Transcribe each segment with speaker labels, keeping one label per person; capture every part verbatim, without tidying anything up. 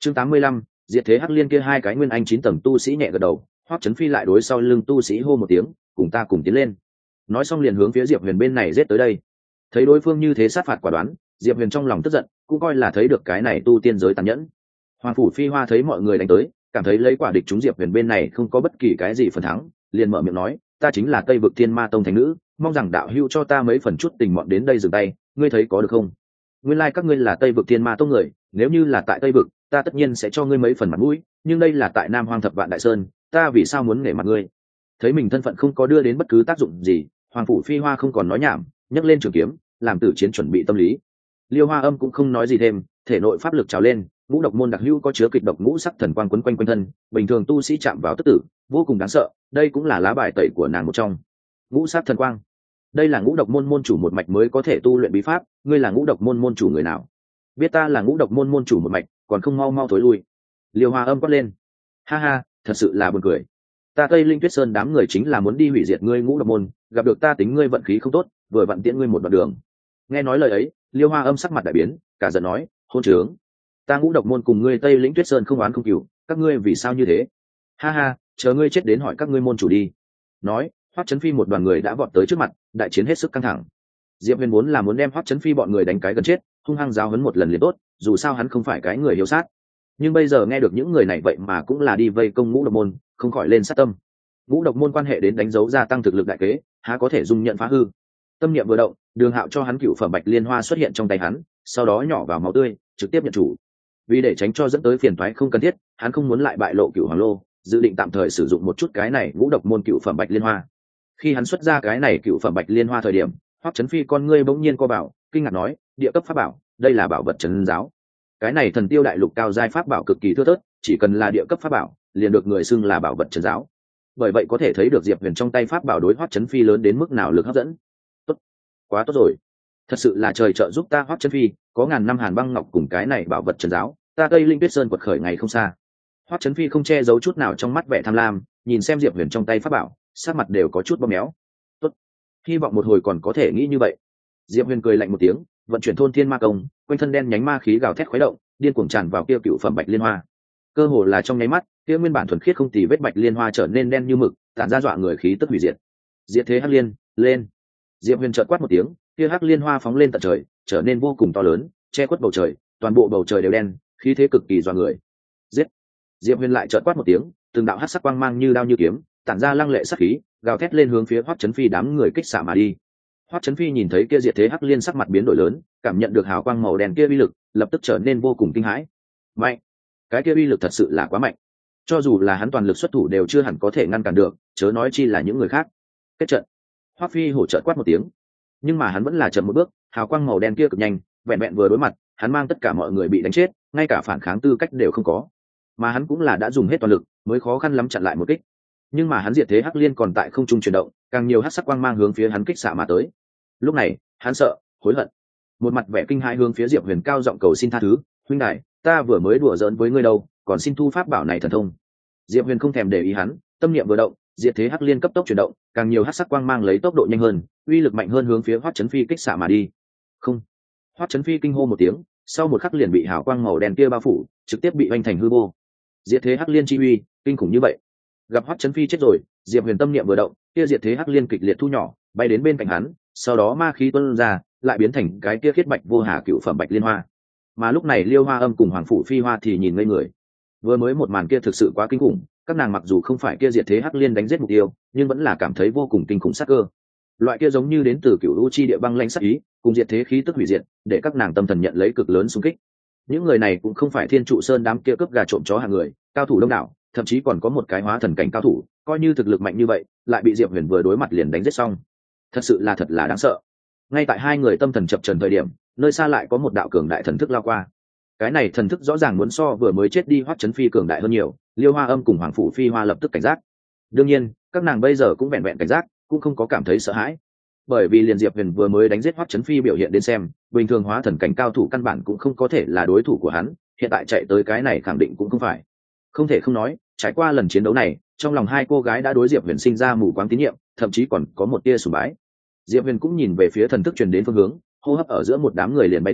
Speaker 1: chương tám mươi lăm, diệt thế hắc liên kia hai cái nguyên anh chín tầng tu sĩ nhẹ gật đầu. Hoắc Chấn Phi lại đối sau lưng tu sĩ hô một tiếng, cùng ta cùng tiến lên. Nói xong liền hướng phía Diệp Huyền bên này giết tới đây. Thấy đối phương như thế sát phạt quả đoán, Diệp Huyền trong lòng tức giận, cũng coi là thấy được cái này tu tiên giới tàn nhẫn. Hoàng phủ Phi Hoa thấy mọi người đánh tới, cảm thấy lấy quả địch chúng Diệp Huyền bên này không có bất kỳ cái gì phần thắng, liền mở miệng nói, ta chính là Tây Vực Thiên Ma Tông thánh nữ, mong rằng đạo hữu cho ta mấy phần chút tình mọn đến đây dừng tay, ngươi thấy có được không? Nguyên lai like các ngươi là Tây Vực Thiên Ma Tông người, nếu như là tại Tây Vực, ta tất nhiên sẽ cho ngươi mấy phần mặt mũi, nhưng đây là tại Nam Hoang Thập Vạn Đại Sơn, ta vì sao muốn nể mặt ngươi? Thấy mình thân phận không có đưa đến bất cứ tác dụng gì, Hoàng phủ Phi Hoa không còn nói nhảm, nhấc lên trường kiếm, làm tử chiến chuẩn bị tâm lý. Liêu Hoa Âm cũng không nói gì thêm, thể nội pháp lực trào lên, ngũ độc môn đặc hữu có chứa kịch độc ngũ sắc thần quang quấn quanh quanh thân, bình thường tu sĩ chạm vào tức tử, vô cùng đáng sợ, đây cũng là lá bài tẩy của nàng một trong. Ngũ sắc thần quang, đây là ngũ độc môn môn chủ một mạch mới có thể tu luyện bí pháp, ngươi là ngũ độc môn môn chủ người nào? Biết ta là ngũ độc môn môn chủ một mạch, còn không mau mau thối lui. Liêu Hoa Âm quát lên. Ha ha, thật sự là buồn cười. Ta Tây Linh Tuyết Sơn đám người chính là muốn đi hủy diệt ngươi ngũ độc môn, gặp được ta tính ngươi vận khí không tốt, vừa vặn tiễn ngươi một đoạn đường. Nghe nói lời ấy, Liêu Hoa Âm sắc mặt đại biến, cả giận nói, hôn trướng, ta ngũ độc môn cùng ngươi Tây Lĩnh Tuyết Sơn không oán không cừu, các ngươi vì sao như thế? Ha ha, chờ ngươi chết đến hỏi các ngươi môn chủ đi. Nói, Hoắc Chấn Phi một đoàn người đã vọt tới trước mặt, đại chiến hết sức căng thẳng. Diệp Huyền muốn là muốn đem Hoắc Chấn Phi bọn người đánh cái gần chết, hung hăng giáo huấn một lần liền tốt, dù sao hắn không phải cái người hiếu sát. Nhưng bây giờ nghe được những người này vậy mà cũng là đi vây công ngũ độc môn, không khỏi lên sát tâm. Ngũ độc môn quan hệ đến đánh dấu gia tăng thực lực đại kế, há có thể dung nhận phá hư. Tâm niệm vừa động, Đường Hạo cho hắn cựu phẩm bạch liên hoa xuất hiện trong tay hắn, sau đó nhỏ vào máu tươi, trực tiếp nhận chủ. Vì để tránh cho dẫn tới phiền toái không cần thiết, hắn không muốn lại bại lộ cựu hoàng lô, dự định tạm thời sử dụng một chút cái này ngũ độc môn cựu phẩm bạch liên hoa. Khi hắn xuất ra cái này cựu phẩm bạch liên hoa thời điểm, Hoắc Chấn Phi con ngươi bỗng nhiên co bảo, kinh ngạc nói, địa cấp pháp bảo, đây là bảo vật trấn giáo. Cái này thần tiêu đại lục cao giai pháp bảo cực kỳ thưa thớt, chỉ cần là địa cấp pháp bảo, liền được người xưng là bảo vật trấn giáo. Bởi vậy có thể thấy được Diệp Huyền trong tay pháp bảo đối Hoắc Chấn Phi lớn đến mức nào lực hấp dẫn. Tốt, quá tốt rồi, thật sự là trời trợ giúp ta Hoắc Chấn Phi, có ngàn năm hàn băng ngọc cùng cái này bảo vật trấn giáo, ta Tây Linh Tuyết Sơn quật khởi ngày không xa. Hoắc Chấn Phi không che giấu chút nào trong mắt vẻ tham lam, nhìn xem Diệp Huyền trong tay pháp bảo, sắc mặt đều có chút bóp méo. Tốt, hy vọng một hồi còn có thể nghĩ như vậy. Diệp Huyền cười lạnh một tiếng, vận chuyển thôn thiên ma công, quanh thân đen nhánh ma khí gào thét khuấy động, điên cuồng tràn vào kia cựu phẩm bạch liên hoa. Cơ hồ là trong nháy mắt, kia nguyên bản thuần khiết không tì vết bạch liên hoa trở nên đen như mực, tản ra dọa người khí tức hủy diệt. Diệt thế hắc liên, lên! Diệp Huyền chợt quát một tiếng, kia hắc liên hoa phóng lên tận trời, trở nên vô cùng to lớn, che khuất bầu trời, toàn bộ bầu trời đều đen, khí thế cực kỳ dọa người. Giết! Diệp Huyền lại chợt quát một tiếng, từng đạo hắc sắc quang mang như đao như kiếm, tản ra lăng lệ sắc khí, gào thét lên hướng phía Hoắc Chấn Phi đám người kích xạ mà đi. Hoắc Chấn Phi nhìn thấy kia diệt thế hắc liên sắc mặt biến đổi lớn, cảm nhận được hào quang màu đen kia uy lực, lập tức trở nên vô cùng kinh hãi. Mạnh! Cái kia uy lực thật sự là quá mạnh, cho dù là hắn toàn lực xuất thủ đều chưa hẳn có thể ngăn cản được, chớ nói chi là những người khác. Kết trận! Hoắc Phi hổ trợ quát một tiếng, nhưng mà hắn vẫn là chậm một bước, hào quang màu đen kia cực nhanh, vẹn vẹn vừa đối mặt, hắn mang tất cả mọi người bị đánh chết, ngay cả phản kháng tư cách đều không có. Mà hắn cũng là đã dùng hết toàn lực, mới khó khăn lắm chặn lại một kích. Nhưng mà hắn diệt thế hắc liên còn tại không trung chuyển động, càng nhiều hắc sắc quang mang hướng phía hắn kích xạ mà tới. Lúc này, hắn sợ, hối hận, một mặt vẻ kinh hãi hướng phía Diệp Huyền cao giọng cầu xin tha thứ, huynh đài, ta vừa mới đùa giỡn với ngươi đâu, còn xin thu pháp bảo này thần thông. Diệp Huyền không thèm để ý hắn, tâm niệm vừa động, diệt thế hắc liên cấp tốc chuyển động, càng nhiều hắc sắc quang mang lấy tốc độ nhanh hơn, uy lực mạnh hơn hướng phía Hoắc Chấn Phi kích xạ mà đi. Không! Hoắc Chấn Phi kinh hô một tiếng, sau một khắc liền bị hào quang màu đen kia bao phủ, trực tiếp bị vành thành hư vô. Diệt thế hắc liên chi uy, kinh khủng như vậy. Gặp Hoắc Chấn Phi chết rồi, Diệp Huyền tâm niệm vừa động, kia diệt thế hắc liên kịch liệt thu nhỏ, bay đến bên cạnh hắn, sau đó ma khí tuôn ra, lại biến thành cái kia khiết bạch vô hà cựu phẩm bạch liên hoa. Mà lúc này Liêu Hoa Âm cùng Hoàng phủ Phi Hoa thì nhìn ngây người. Vừa mới một màn kia thực sự quá kinh khủng, các nàng mặc dù không phải kia diệt thế hắc liên đánh giết mục tiêu, nhưng vẫn là cảm thấy vô cùng kinh khủng sát cơ. Loại kia giống như đến từ cựu u chi địa băng lãnh sát ý, cùng diệt thế khí tức hủy diệt, để các nàng tâm thần nhận lấy cực lớn xung kích. Những người này cũng không phải Thiên Trụ Sơn đám kia cướp gà trộm chó hạng người, cao thủ đông đảo, thậm chí còn có một cái hóa thần cảnh cao thủ, coi như thực lực mạnh như vậy, lại bị Diệp Huyền vừa đối mặt liền đánh giết xong. Thật sự là thật là đáng sợ. Ngay tại hai người tâm thần chập chờn thời điểm, nơi xa lại có một đạo cường đại thần thức lao qua. Cái này thần thức rõ ràng muốn so vừa mới chết đi Hoắc Chấn Phi cường đại hơn nhiều, Liêu Hoa Âm cùng Hoàng phủ Phi Hoa lập tức cảnh giác. Đương nhiên, các nàng bây giờ cũng vẹn vẹn cảnh giác, cũng không có cảm thấy sợ hãi. Bởi vì liền Diệp Huyền vừa mới đánh giết Hoắc Chấn Phi biểu hiện đến xem, bình thường hóa thần cảnh cao thủ căn bản cũng không có thể là đối thủ của hắn, hiện tại chạy tới cái này khẳng định cũng không phải. Không thể không nói, trải qua lần chiến đấu này, trong lòng hai cô gái đã đối Diệp Huyền sinh ra mù quáng tín nhiệm, thậm chí còn có một tia sùng bái. Diệp Huyền cũng nhìn về phía thần thức truyền đến phương hướng, hô hấp ở giữa một đám người liền bay tới,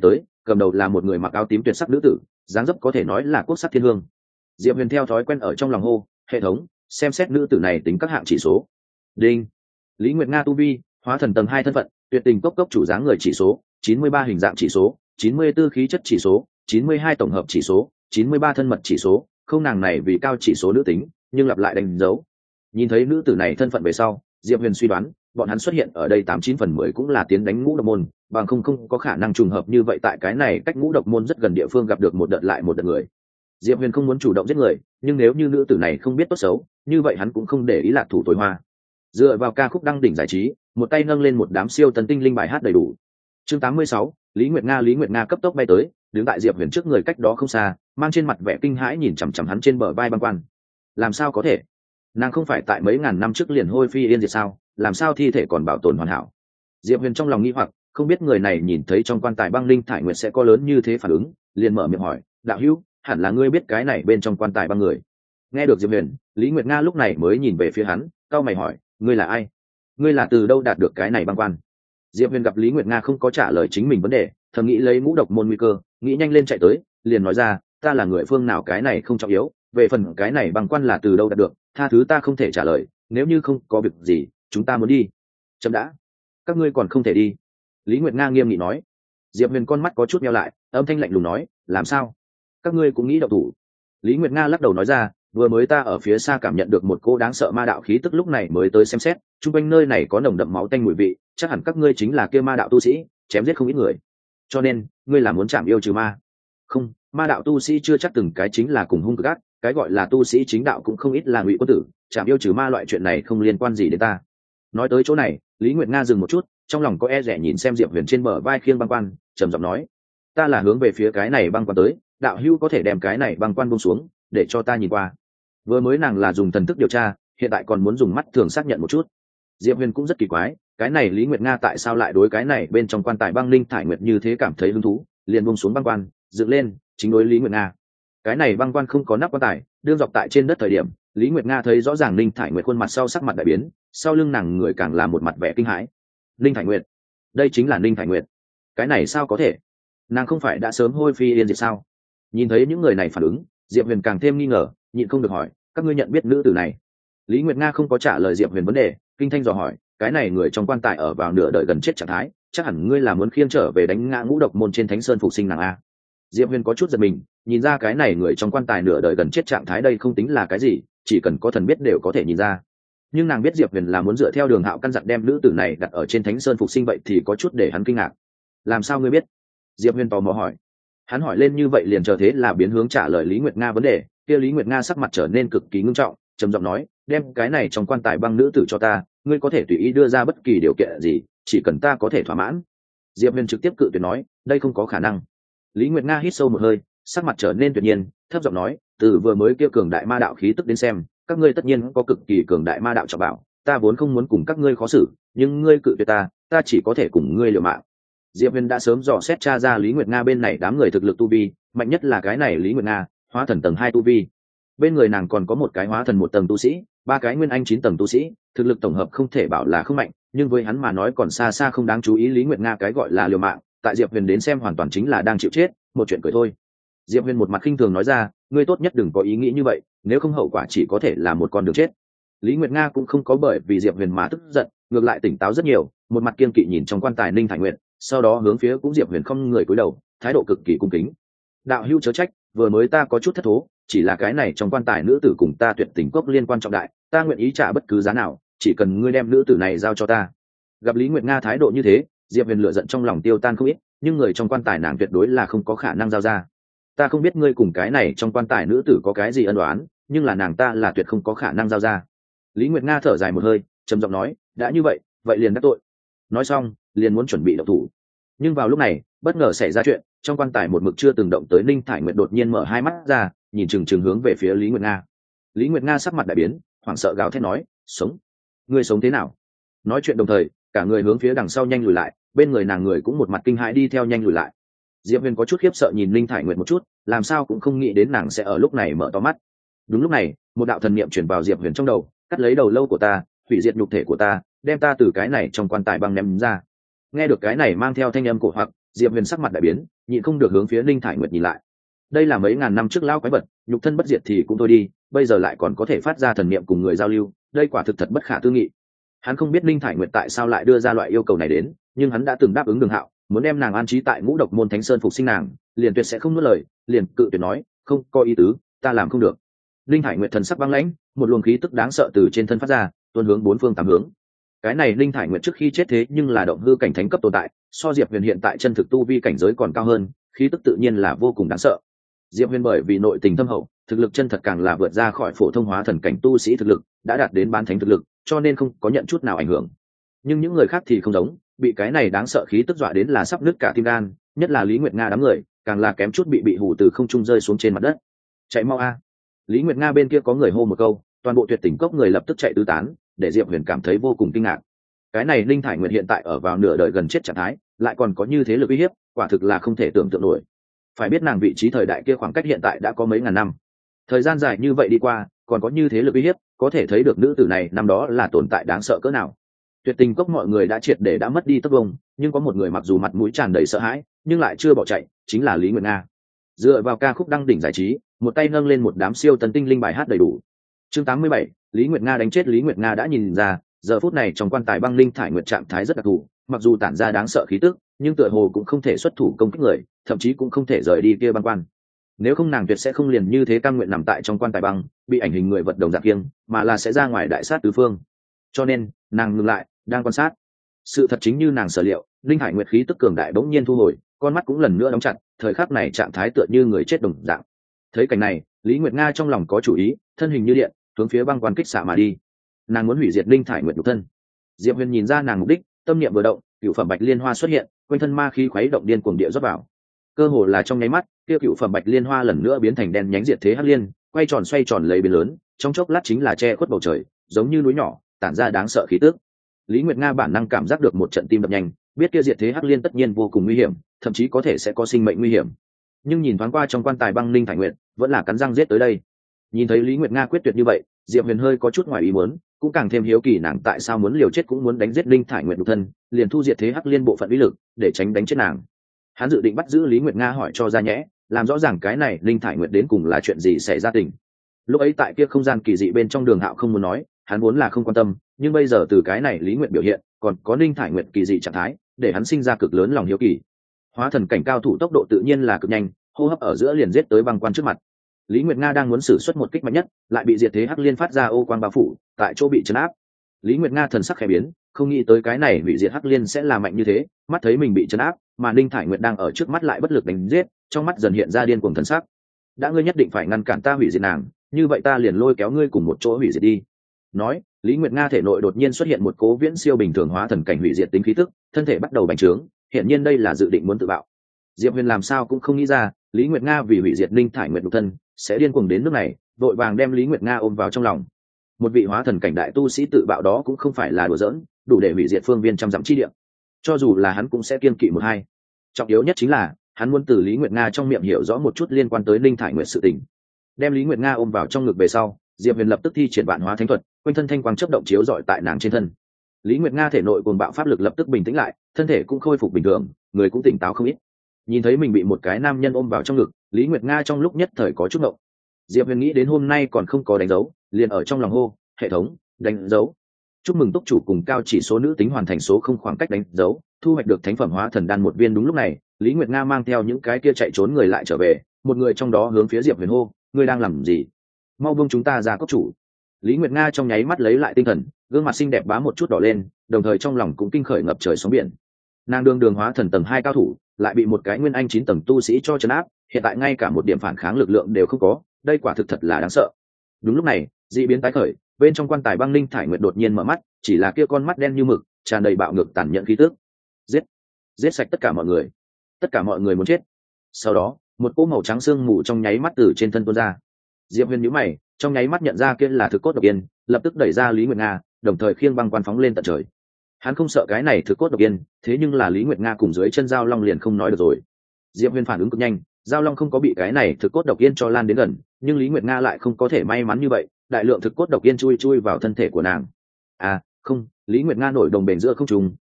Speaker 1: cầm đầu là một người mặc áo tím tuyệt sắc nữ tử, dáng dấp có thể nói là quốc sắc thiên hương. Diệp Huyền theo thói quen ở trong lòng hô hệ thống xem xét nữ tử này tính các hạng chỉ số. Đinh. Lý Nguyệt Nga tu vi hóa thần tầng hai thân phận, tuyệt tình cốc cốc chủ dáng người chỉ số chín mươi ba, hình dạng chỉ số chín mươi tư, khí chất chỉ số chín mươi hai, tổng hợp chỉ số chín mươi ba, thân mật chỉ số. Không, nàng này vì cao chỉ số nữ tính nhưng lặp lại đánh dấu. Nhìn thấy nữ tử này thân phận về sau, Diệp Huyền suy đoán bọn hắn xuất hiện ở đây tám chín phần mười cũng là tiến đánh ngũ độc môn, bằng không không có khả năng trùng hợp như vậy tại cái này cách ngũ độc môn rất gần địa phương gặp được một đợt lại một đợt người. Diệp Huyền không muốn chủ động giết người, nhưng nếu như nữ tử này không biết tốt xấu, như vậy hắn cũng không để ý lạc thủ tối hoa. Dựa vào ca khúc đăng đỉnh giải trí, một tay nâng lên một đám siêu tấn tinh linh bài hát đầy đủ. Chương tám mươi sáu, Lý Nguyệt Nga. Lý Nguyệt Nga cấp tốc bay tới, đứng tại Diệp Huyền trước người cách đó không xa, mang trên mặt vẻ kinh hãi nhìn chằm chằm hắn trên bờ vai băng quan. Làm sao có thể? Nàng không phải tại mấy ngàn năm trước liền hôi phi yên diệt sao? Làm sao thi thể còn bảo tồn hoàn hảo? Diệp Huyền trong lòng nghi hoặc, không biết người này nhìn thấy trong quan tài băng linh thải nguyệt sẽ có lớn như thế phản ứng, liền mở miệng hỏi, đạo hữu, hẳn là ngươi biết cái này bên trong quan tài băng người. Nghe được Diệp Huyền, Lý Nguyệt Nga lúc này mới nhìn về phía hắn, cau mày hỏi, ngươi là ai? Ngươi là từ đâu đạt được cái này băng quan? Diệp Huyền gặp Lý Nguyệt Nga không có trả lời chính mình vấn đề, thầm nghĩ lấy ngũ độc môn nguy cơ, nghĩ nhanh lên chạy tới, liền nói ra, ta là người phương nào cái này không trọng yếu, về phần cái này băng quan là từ đâu đạt được, tha thứ ta không thể trả lời, nếu như không có việc gì, chúng ta muốn đi. Chậm đã, các ngươi còn không thể đi. Lý Nguyệt Nga nghiêm nghị nói. Diệp Huyền con mắt có chút nheo lại, âm thanh lạnh lùng nói, làm sao? Các ngươi cũng nghĩ động thủ? Lý Nguyệt Nga lắc đầu nói ra, vừa mới ta ở phía xa cảm nhận được một cô đáng sợ ma đạo khí tức, lúc này mới tới xem xét, chung quanh nơi này có nồng đậm máu tanh mùi vị, chắc hẳn các ngươi chính là kia ma đạo tu sĩ, chém giết không ít người. Cho nên, ngươi là muốn chạm yêu trừ ma? Không, ma đạo tu sĩ chưa chắc từng cái chính là cùng hung cực ác, cái gọi là tu sĩ chính đạo cũng không ít là ngụy quân tử, chạm yêu trừ ma loại chuyện này không liên quan gì đến ta. Nói tới chỗ này, Lý Nguyệt Nga dừng một chút, trong lòng có e dè nhìn xem Diệp Huyền trên bờ vai khiêng băng quan, trầm giọng nói, ta là hướng về phía cái này băng quan tới, đạo hữu có thể đem cái này băng quan buông xuống để cho ta nhìn qua. Vừa mới nàng là dùng thần thức điều tra, hiện tại còn muốn dùng mắt thường xác nhận một chút. Diệp Huyền cũng rất kỳ quái, cái này Lý Nguyệt Nga tại sao lại đối cái này bên trong quan tài băng linh thải nguyệt như thế cảm thấy hứng thú, liền buông xuống băng quan, dựng lên, chính đối Lý Nguyệt Nga. Cái này băng quan không có nắp quan tài, đương dọc tại trên đất thời điểm, Lý Nguyệt Nga thấy rõ ràng linh thải nguyệt khuôn mặt sau sắc mặt đại biến, sau lưng nàng người càng là một mặt vẻ kinh hãi. Linh thải nguyệt, đây chính là linh thải nguyệt. Cái này sao có thể? Nàng không phải đã sớm hôi phi yên diệt sao? Nhìn thấy những người này phản ứng, Diệp Huyền càng thêm nghi ngờ, nhịn không được hỏi, các ngươi nhận biết nữ tử này? Lý Nguyệt Nga không có trả lời Diệp Huyền vấn đề, kinh thanh dò hỏi, cái này người trong quan tài ở vào nửa đời gần chết trạng thái, chắc hẳn ngươi là muốn khiêng trở về đánh ngã ngũ độc môn trên Thánh Sơn phục sinh nàng a? Diệp Huyền có chút giật mình, nhìn ra cái này người trong quan tài nửa đời gần chết trạng thái đây không tính là cái gì, chỉ cần có thần biết đều có thể nhìn ra. Nhưng nàng biết Diệp Huyền là muốn dựa theo đường Hạo căn dặn đem nữ tử này đặt ở trên Thánh Sơn phục sinh, vậy thì có chút để hắn kinh ngạc. Làm sao ngươi biết? Diệp Huyền tò mò hỏi. Hắn hỏi lên như vậy liền chờ thế là biến hướng trả lời Lý Nguyệt Nga vấn đề, kia Lý Nguyệt Nga sắc mặt trở nên cực kỳ ngưng trọng, trầm giọng nói, đem cái này trong quan tài băng nữ tử cho ta, ngươi có thể tùy ý đưa ra bất kỳ điều kiện gì, chỉ cần ta có thể thỏa mãn. Diệp Huyền trực tiếp cự tuyệt nói, đây không có khả năng. Lý Nguyệt Nga hít sâu một hơi, sắc mặt trở nên tuyệt nhiên, thấp giọng nói, từ vừa mới kia cường đại ma đạo khí tức đến xem, các ngươi tất nhiên có cực kỳ cường đại ma đạo trọng bảo, ta vốn không muốn cùng các ngươi khó xử, nhưng ngươi cự tuyệt ta, ta chỉ có thể cùng ngươi liều mạng. Diệp Huyền đã sớm dò xét tra ra Lý Nguyệt Nga bên này đám người thực lực tu vi, mạnh nhất là cái này Lý Nguyệt Nga, hóa thần tầng hai tu vi. Bên người nàng còn có một cái hóa thần một tầng tu sĩ, ba cái nguyên anh chín tầng tu sĩ, thực lực tổng hợp không thể bảo là không mạnh, nhưng với hắn mà nói còn xa xa không đáng chú ý. Lý Nguyệt Nga cái gọi là liều mạng, tại Diệp Huyền đến xem hoàn toàn chính là đang chịu chết, một chuyện cười thôi. Diệp Huyền một mặt khinh thường nói ra, ngươi tốt nhất đừng có ý nghĩ như vậy, nếu không hậu quả chỉ có thể là một con đường chết. Lý Nguyệt Nga cũng không có bởi vì Diệp Huyền mà tức giận, ngược lại tỉnh táo rất nhiều, một mặt kiên kỵ nhìn trong quan tài Ninh Thải Nguyệt, sau đó hướng phía cũng Diệp Huyền không người cúi đầu, thái độ cực kỳ cung kính. Đạo hữu chớ trách, vừa mới ta có chút thất thố, chỉ là cái này trong quan tài nữ tử cùng ta tuyệt tình cốc liên quan trọng đại, ta nguyện ý trả bất cứ giá nào, chỉ cần ngươi đem nữ tử này giao cho ta. Gặp Lý Nguyệt Nga thái độ như thế, Diệp Huyền lửa giận trong lòng tiêu tan không ít, nhưng người trong quan tài nàng tuyệt đối là không có khả năng giao ra. Ta không biết ngươi cùng cái này trong quan tài nữ tử có cái gì ân oán, nhưng là nàng ta là tuyệt không có khả năng giao ra. Lý Nguyệt Nga thở dài một hơi, trầm giọng nói, đã như vậy, vậy liền đắc tội. Nói xong, liền muốn chuẩn bị động thủ. Nhưng vào lúc này, bất ngờ xảy ra chuyện, trong quan tài một mực chưa từng động tới Ninh Thải Nguyệt đột nhiên mở hai mắt ra, nhìn chừng chừng hướng về phía Lý Nguyệt Nga. Lý Nguyệt Nga sắc mặt đại biến, hoảng sợ gào thét nói, sống? Ngươi sống thế nào? Nói chuyện đồng thời, cả người hướng phía đằng sau nhanh lùi lại, bên người nàng người cũng một mặt kinh hãi đi theo nhanh lùi lại. Diệp Huyền có chút khiếp sợ nhìn Ninh Thải Nguyệt một chút, làm sao cũng không nghĩ đến nàng sẽ ở lúc này mở to mắt. Đúng lúc này, một đạo thần niệm truyền vào Diệp Huyền trong đầu, cắt lấy đầu lâu của ta, hủy diệt nhục thể của ta, đem ta từ cái này trong quan tài băng ném ra. Nghe được cái này mang theo thanh âm cổ hoặc, Diệp Huyền sắc mặt đại biến, nhịn không được hướng phía Ninh Thải Nguyệt nhìn lại. Đây là mấy ngàn năm trước lão quái vật, nhục thân bất diệt thì cũng thôi đi, bây giờ lại còn có thể phát ra thần niệm cùng người giao lưu, đây quả thực thật bất khả tư nghị. Hắn không biết Ninh Thải Nguyệt tại sao lại đưa ra loại yêu cầu này đến, nhưng hắn đã từng đáp ứng Đường Hạo, muốn đem nàng an trí tại Ngũ Độc môn Thánh Sơn phục sinh nàng, liền tuyệt sẽ không nuốt lời, liền cự tuyệt nói, không có ý tứ, ta làm không được. Ninh Thải Nguyệt thần sắc băng lãnh, một luồng khí tức đáng sợ từ trên thân phát ra, tuôn hướng bốn phương tám hướng. Cái này Ninh Thải Nguyệt trước khi chết thế nhưng là động hư cảnh thánh cấp tồn tại, so Diệp Huyền hiện tại chân thực tu vi cảnh giới còn cao hơn, khí tức tự nhiên là vô cùng đáng sợ. Diệp Huyền bởi vì nội tình thâm hậu, thực lực chân thật càng là vượt ra khỏi phổ thông hóa thần cảnh tu sĩ thực lực, đã đạt đến bán thánh thực lực, cho nên không có nhận chút nào ảnh hưởng. Nhưng những người khác thì không giống, bị cái này đáng sợ khí tức dọa đến là sắp nứt cả tim gan, nhất là Lý Nguyệt Nga đám người, càng là kém chút bị bị hù từ không trung rơi xuống trên mặt đất. Chạy mau a! Lý Nguyệt Nga bên kia có người hô một câu, toàn bộ Tuyệt Tình Cốc người lập tức chạy tứ tán, để Diệp Huyền cảm thấy vô cùng kinh ngạc. Cái này Ninh Thải Nguyệt hiện tại ở vào nửa đời gần chết trạng thái, lại còn có như thế lực uy hiếp, quả thực là không thể tưởng tượng nổi. Phải biết nàng vị trí thời đại kia khoảng cách hiện tại đã có mấy ngàn năm, thời gian dài như vậy đi qua, còn có như thế lực uy hiếp, có thể thấy được nữ tử này năm đó là tồn tại đáng sợ cỡ nào. Tuyệt Tình Cốc mọi người đã triệt để đã mất đi tấc vông, nhưng có một người mặc dù mặt mũi tràn đầy sợ hãi, nhưng lại chưa bỏ chạy, chính là Lý Nguyệt Nga. Dựa vào ca khúc đăng đỉnh giải trí, một tay nâng lên một đám siêu tần tinh linh bài hát đầy đủ. Chương tám mươi bảy, Lý Nguyệt Nga đánh chết. Lý Nguyệt Nga đã nhìn ra, giờ phút này trong quan tài băng linh Thải Nguyệt trạng thái rất đặc thù, mặc dù tản ra đáng sợ khí tức, nhưng tựa hồ cũng không thể xuất thủ công kích người, thậm chí cũng không thể rời đi kia băng quan. Nếu không nàng tuyệt sẽ không liền như thế cam nguyện nằm tại trong quan tài băng, bị ảnh hình người vật đồng dạng kiêng, mà là sẽ ra ngoài đại sát tứ phương. Cho nên, nàng ngừng lại, đang quan sát. Sự thật chính như nàng sở liệu, linh hải nguyệt khí tức cường đại bỗng nhiên thu hồi, con mắt cũng lần nữa đóng chặt, thời khắc này trạng thái tựa như người chết đồng dạng. Thấy cảnh này, Lý Nguyệt Nga trong lòng có chủ ý, thân hình như điện, hướng phía băng quan kích xạ mà đi. Nàng muốn hủy diệt linh thải nguyệt nhục thân. Diệp Huyền nhìn ra nàng mục đích, tâm niệm vừa động, cựu phẩm bạch liên hoa xuất hiện, quanh thân ma khí khuấy động điên cuồng địa rót vào. Cơ hồ là trong nháy mắt, kia cựu phẩm bạch liên hoa lần nữa biến thành đen nhánh diệt thế hắc liên, quay tròn xoay tròn lấy biến lớn, trong chốc lát chính là che khuất bầu trời, giống như núi nhỏ, tản ra đáng sợ khí tức. Lý Nguyệt Nga bản năng cảm giác được một trận tim đập nhanh, biết kia diệt thế hắc liên tất nhiên vô cùng nguy hiểm, thậm chí có thể sẽ có sinh mệnh nguy hiểm. Nhưng nhìn thoáng qua trong quan tài băng linh thải nguyệt, vẫn là cắn răng giết tới đây. Nhìn thấy Lý Nguyệt Nga quyết tuyệt như vậy, Diệp Huyền hơi có chút ngoài ý muốn, cũng càng thêm hiếu kỳ nàng tại sao muốn liều chết cũng muốn đánh giết linh thải nguyệt nhục thân, liền thu diệt thế hắc liên bộ phận uy lực, để tránh đánh chết nàng. Hắn dự định bắt giữ Lý Nguyệt Nga hỏi cho ra nhẽ, làm rõ ràng cái này linh thải nguyệt đến cùng là chuyện gì xảy ra tình. Lúc ấy tại kia không gian kỳ dị bên trong Đường Hạo không muốn nói, hắn vốn là không quan tâm, nhưng bây giờ từ cái này Lý Nguyệt biểu hiện, còn có linh thải nguyệt kỳ dị trạng thái, để hắn sinh ra cực lớn lòng hiếu kỳ. Hóa thần cảnh cao thủ tốc độ tự nhiên là cực nhanh, hô hấp ở giữa liền giết tới băng quan trước mặt. Lý Nguyệt Nga đang muốn sử xuất một kích mạnh nhất, lại bị diệt thế hắc liên phát ra ô quang bao phủ, tại chỗ bị trấn áp. Lý Nguyệt Nga thần sắc khẽ biến, không nghĩ tới cái này bị diệt hắc liên sẽ là mạnh như thế, mắt thấy mình bị trấn áp, mà Ninh Thải Nguyệt đang ở trước mắt lại bất lực đánh giết, trong mắt dần hiện ra điên cuồng thần sắc. Đã ngươi nhất định phải ngăn cản ta hủy diệt nàng, như vậy ta liền lôi kéo ngươi cùng một chỗ hủy diệt đi. Nói, Lý Nguyệt Nga thể nội đột nhiên xuất hiện một cố viễn siêu bình thường hóa thần cảnh hủy diệt tính khí tức, thân thể bắt đầu bành trướng, hiện nhiên đây là dự định muốn tự bạo. Diệp Huyền làm sao cũng không nghĩ ra, Lý Nguyệt Nga vì hủy diệt Ninh Thải Nguyệt nhục thân, sẽ điên cuồng đến nước này, vội vàng đem Lý Nguyệt Nga ôm vào trong lòng. Một vị hóa thần cảnh đại tu sĩ tự bạo đó cũng không phải là đùa giỡn, đủ để hủy diệt phương viên trăm dặm chi địa. Cho dù là hắn cũng sẽ kiên kỵ một hai. Trọng yếu nhất chính là, hắn muốn từ Lý Nguyệt Nga trong miệng hiểu rõ một chút liên quan tới Ninh Thải Nguyệt sự tình. Đem Lý Nguyệt Nga ôm vào trong ngực về sau, Diệp Huyền lập tức thi triển vạn hóa thánh thuật, quanh thân thanh quang chớp động chiếu rọi tại nàng trên thân. Lý Nguyệt Nga thể nội cuồng bạo pháp lực lập tức bình tĩnh lại, thân thể cũng khôi phục bình thường, người cũng tỉnh táo không ít. Nhìn thấy mình bị một cái nam nhân ôm vào trong ngực, Lý Nguyệt Nga trong lúc nhất thời có chút ngộng. Diệp Huyền nghĩ đến hôm nay còn không có đánh dấu, liền ở trong lòng hô, hệ thống, đánh dấu. Chúc mừng túc chủ cùng cao chỉ số nữ tính hoàn thành số không khoảng cách đánh dấu, thu hoạch được thánh phẩm hóa thần đan một viên. Đúng lúc này, Lý Nguyệt Nga mang theo những cái kia chạy trốn người lại trở về, một người trong đó hướng phía Diệp Huyền hô, ngươi đang làm gì? Mau buông chúng ta ra, cốc chủ. Lý Nguyệt Nga trong nháy mắt lấy lại tinh thần, gương mặt xinh đẹp bá một chút đỏ lên, đồng thời trong lòng cũng kinh khởi ngập trời sóng biển. Nàng đương đường hóa thần tầng hai cao thủ, lại bị một cái nguyên anh chín tầng tu sĩ cho trấn áp, hiện tại ngay cả một điểm phản kháng lực lượng đều không có, đây quả thực thật là đáng sợ. Đúng lúc này, dị biến tái khởi, bên trong quan tài băng linh thải nguyệt đột nhiên mở mắt, chỉ là kia con mắt đen như mực, tràn đầy bạo ngược tàn nhẫn khí tức. Giết, giết sạch tất cả mọi người, tất cả mọi người muốn chết. Sau đó, một cỗ màu trắng xương mù trong nháy mắt từ trên thân tuôn ra. Diệp Huyền nhíu mày, trong nháy mắt nhận ra kia là thực cốt độc yên, lập tức đẩy ra Lý Nguyệt Nga, đồng thời khiêng băng quan phóng lên tận trời. Hắn không sợ cái này thực cốt độc yên, thế nhưng là Lý Nguyệt Nga cùng dưới chân Giao Long liền không nói được rồi. Diệp Huyền phản ứng cực nhanh, Giao Long không có bị cái này thực cốt độc yên cho lan đến gần, nhưng Lý Nguyệt Nga lại không có thể may mắn như vậy, đại lượng thực cốt độc yên chui chui vào thân thể của nàng. À, không, Lý Nguyệt Nga nổi đồng bền giữa không trung,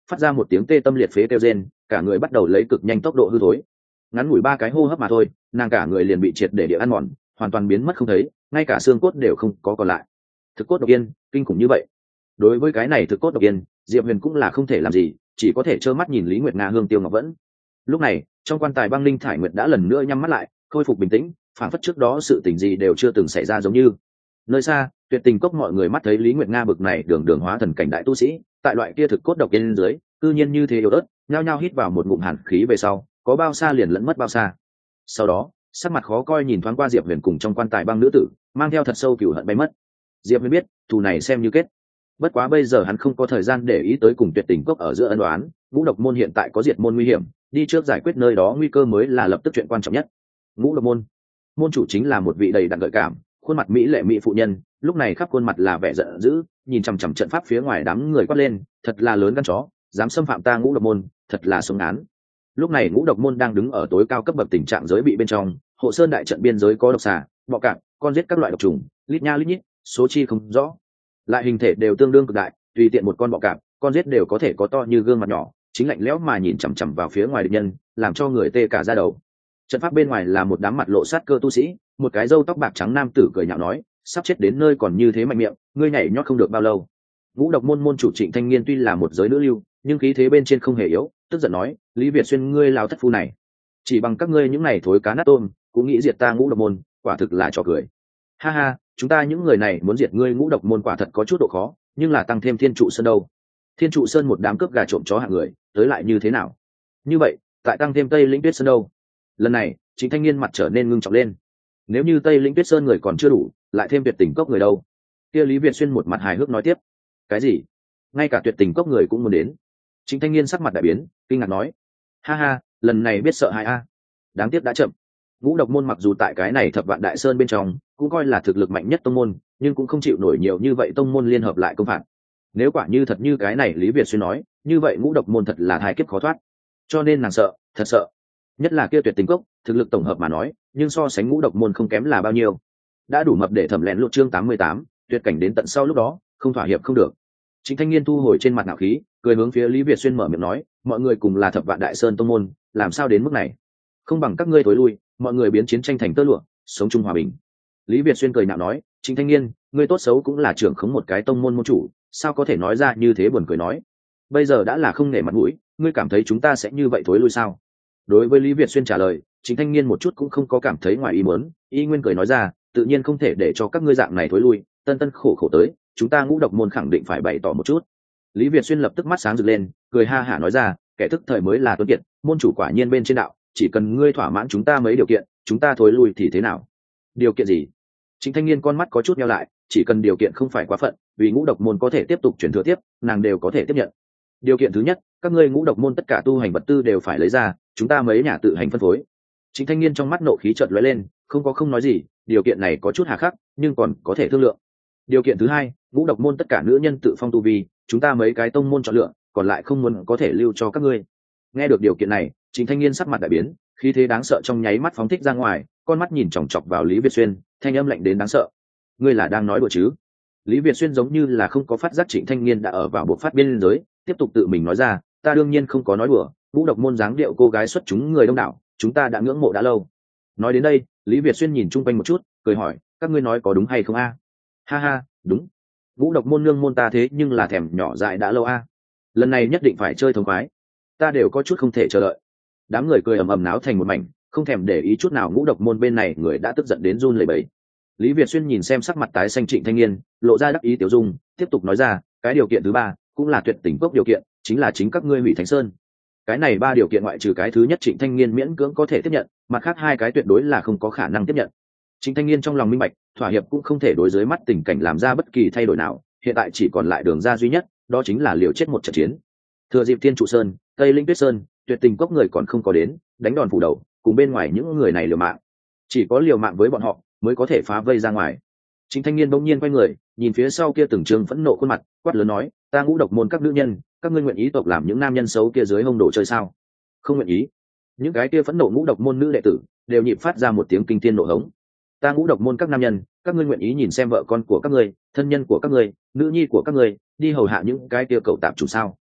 Speaker 1: phát ra một tiếng tê tâm liệt phế kêu rên, cả người bắt đầu lấy cực nhanh tốc độ hư thối. Ngắn ngủi ba cái hô hấp mà thôi, nàng cả người liền bị triệt để địa ăn mòn, hoàn toàn biến mất không thấy, ngay cả xương cốt đều không có còn lại. Thực cốt độc yên, kinh khủng như vậy. Đối với cái này thực cốt độc yên, Diệp Huyền cũng là không thể làm gì, chỉ có thể trơ mắt nhìn Lý Nguyệt Nga hương tiêu ngọc vẫn. Lúc này, trong quan tài băng linh thải nguyệt đã lần nữa nhắm mắt lại, khôi phục bình tĩnh, phản phất trước đó sự tình gì đều chưa từng xảy ra giống như. Nơi xa, Tuyệt Tình Cốc mọi người mắt thấy Lý Nguyệt Nga bực này đường đường hóa thần cảnh đại tu sĩ, tại loại kia thực cốt độc yên dưới, cư nhiên như thế yếu ớt, nhao nhao hít vào một ngụm hàn khí về sau, có bao xa liền lẫn mất bao xa. Sau đó, sắc mặt khó coi nhìn thoáng qua Diệp Huyền cùng trong quan tài băng nữ tử, mang theo thật sâu cừu hận bay mất. Diệp Huyền biết, thù này xem như kết. Bất quá bây giờ hắn không có thời gian để ý tới cùng Tuyệt Tình Cốc ở giữa ân oán, Ngũ Độc môn hiện tại có diệt môn nguy hiểm, đi trước giải quyết nơi đó nguy cơ mới là lập tức chuyện quan trọng nhất. Ngũ Độc môn, môn chủ chính là một vị đầy đặn gợi cảm, khuôn mặt mỹ lệ mỹ phụ nhân, lúc này khắp khuôn mặt là vẻ giận dữ, nhìn chằm chằm trận pháp phía ngoài đám người quát lên, thật là lớn gan chó, dám xâm phạm ta Ngũ Độc môn, thật là sống án. Lúc này Ngũ Độc môn đang đứng ở tối cao cấp bậc tình trạng giới bị bên trong, hộ sơn đại trận biên giới có độc xà, bọ cạp, con giết các loại độc trùng, lít nha lít nhít, số chi không rõ, lại hình thể đều tương đương cực đại, tùy tiện một con bọ cạp, con giết đều có thể có to như gương mặt nhỏ, chính lạnh lẽo mà nhìn chằm chằm vào phía ngoài địch nhân, làm cho người tê cả da đầu. Trận pháp bên ngoài là một đám mặt lộ sát cơ tu sĩ, một cái râu tóc bạc trắng nam tử cười nhạo nói, sắp chết đến nơi còn như thế mạnh miệng, ngươi nhảy nhót không được bao lâu. Ngũ Độc môn môn chủ Trịnh Thanh Nghiên tuy là một giới nữ lưu, nhưng khí thế bên trên không hề yếu, tức giận nói, Lý Việt Xuyên ngươi lao thất phu này, chỉ bằng các ngươi những này thối cá nát tôm, cũng nghĩ diệt ta Ngũ Độc môn, quả thực là trò cười. Ha ha, chúng ta những người này muốn diệt ngươi Ngũ Độc môn quả thật có chút độ khó, nhưng là tăng thêm Thiên Trụ Sơn đâu. Thiên Trụ Sơn một đám cướp gà trộm chó hạng người, tới lại như thế nào? Như vậy, tại tăng thêm Tây Lĩnh Tuyết Sơn đâu? Lần này, Trịnh Thanh Nghiên mặt trở nên ngưng trọng lên. Nếu như Tây Lĩnh Tuyết Sơn người còn chưa đủ, lại thêm Tuyệt Tình Cốc người đâu? Kia Lý Việt Xuyên một mặt hài hước nói tiếp. Cái gì? Ngay cả Tuyệt Tình Cốc người cũng muốn đến? Trịnh Thanh Nghiên sắc mặt đại biến, kinh ngạc nói. Ha ha, lần này biết sợ hãi a. Đáng tiếc đã chậm. Ngũ Độc môn mặc dù tại cái này Thập Vạn Đại Sơn bên trong, cũng coi là thực lực mạnh nhất tông môn, nhưng cũng không chịu nổi nhiều như vậy tông môn liên hợp lại công phạt. Nếu quả như thật như cái này Lý Việt Xuyên nói, như vậy Ngũ Độc môn thật là thai kiếp khó thoát. Cho nên nàng sợ, thật sợ. Nhất là kia Tuyệt Tình Cốc, thực lực tổng hợp mà nói, nhưng so sánh Ngũ Độc môn không kém là bao nhiêu. Đã đủ mập để thẩm lén lút chương tám mươi tám, tuyệt cảnh đến tận sau lúc đó, không thỏa hiệp không được. Trịnh Thanh Nghiên thu hồi trên mặt ngạo khí, cười hướng phía Lý Việt Xuyên mở miệng nói, mọi người cùng là Thập Vạn Đại Sơn tông môn, làm sao đến mức này? Không bằng các ngươi thối lui, mọi người biến chiến tranh thành tơ lụa, sống chung hòa bình. Lý Việt Xuyên cười nhạo nói, Trịnh Thanh Nghiên, ngươi tốt xấu cũng là trưởng khống một cái tông môn môn chủ, sao có thể nói ra như thế buồn cười nói. Bây giờ đã là không nể mặt mũi, ngươi cảm thấy chúng ta sẽ như vậy thối lui sao? Đối với Lý Việt Xuyên trả lời, Trịnh Thanh Nghiên một chút cũng không có cảm thấy ngoài ý muốn, y nguyên cười nói ra, tự nhiên không thể để cho các ngươi dạng này thối lui, tân tân khổ khổ tới, chúng ta Ngũ Độc môn khẳng định phải bày tỏ một chút. Lý Việt Xuyên lập tức mắt sáng rực lên, cười ha hả nói ra, kẻ thức thời mới là tuấn kiệt, môn chủ quả nhiên bên trên đạo, chỉ cần ngươi thỏa mãn chúng ta mấy điều kiện, chúng ta thối lui thì thế nào? Điều kiện gì? Trịnh Thanh Nghiên con mắt có chút nheo lại, chỉ cần điều kiện không phải quá phận, vì Ngũ Độc môn có thể tiếp tục truyền thừa tiếp, nàng đều có thể tiếp nhận. Điều kiện thứ nhất, các ngươi Ngũ Độc môn tất cả tu hành vật tư đều phải lấy ra, chúng ta mấy nhà tự hành phân phối. Trịnh Thanh Nghiên trong mắt nộ khí chợt lóe lên, không có không nói gì, điều kiện này có chút hà khắc, nhưng còn có thể thương lượng. Điều kiện thứ hai, Ngũ Độc môn tất cả nữ nhân tự phong tu vi, chúng ta mấy cái tông môn chọn lựa, còn lại không muốn có thể lưu cho các ngươi. Nghe được điều kiện này, Trịnh Thanh Nghiên sắc mặt đại biến, khí thế đáng sợ trong nháy mắt phóng thích ra ngoài, con mắt nhìn chòng chọc vào Lý Việt Xuyên, thanh âm lạnh đến đáng sợ. Ngươi là đang nói đùa chứ? Lý Việt Xuyên giống như là không có phát giác Trịnh Thanh Nghiên đã ở vào buộc phát biên giới, tiếp tục tự mình nói ra, ta đương nhiên không có nói đùa, Ngũ Độc môn dáng điệu cô gái xuất chúng người đông đảo, chúng ta đã ngưỡng mộ đã lâu. Nói đến đây, Lý Việt Xuyên nhìn chung quanh một chút, cười hỏi, các ngươi nói có đúng hay không a? Ha ha, đúng. Ngũ Độc môn nương môn ta thế nhưng là thèm nhỏ dại đã lâu a. Lần này nhất định phải chơi thống khoái, ta đều có chút không thể chờ đợi. Đám người cười ầm ầm náo thành một mảnh, không thèm để ý chút nào Ngũ Độc môn bên này người đã tức giận đến run lẩy bẩy. Lý Việt Xuyên nhìn xem sắc mặt tái xanh Trịnh Thanh Nghiên, lộ ra đắc ý tiểu dung, tiếp tục nói ra, cái điều kiện thứ ba, cũng là tuyệt tình cốc điều kiện, chính là chính các ngươi hủy Thánh Sơn. Cái này ba điều kiện ngoại trừ cái thứ nhất Trịnh Thanh Nghiên miễn cưỡng có thể tiếp nhận, mặt khác hai cái tuyệt đối là không có khả năng tiếp nhận. Trịnh Thanh Nghiên trong lòng minh bạch, thỏa hiệp cũng không thể đối dưới mắt tình cảnh làm ra bất kỳ thay đổi nào, hiện tại chỉ còn lại đường ra duy nhất, đó chính là liều chết một trận chiến. Thừa dịp Thiên Trụ Sơn, Tây Linh Tuyết Sơn, tuyệt tình cốc người còn không có đến, đánh đòn phủ đầu, cùng bên ngoài những người này liều mạng. Chỉ có liều mạng với bọn họ mới có thể phá vây ra ngoài. Trịnh Thanh Nghiên bỗng nhiên quay người, nhìn phía sau kia từng trương phẫn nộ khuôn mặt, quát lớn nói, ta Ngũ Độc môn các nữ nhân, các ngươi nguyện ý tộc làm những nam nhân xấu kia dưới hông đồ chơi sao? Không nguyện ý. Những cái kia phẫn nộ Ngũ Độc môn nữ đệ tử đều nhịp phát ra một tiếng kinh thiên nộ hống. Ta Ngũ Độc môn các nam nhân, các ngươi nguyện ý nhìn xem vợ con của các ngươi, thân nhân của các ngươi, nữ nhi của các ngươi đi hầu hạ những cái kia cậu tạp chủ sao?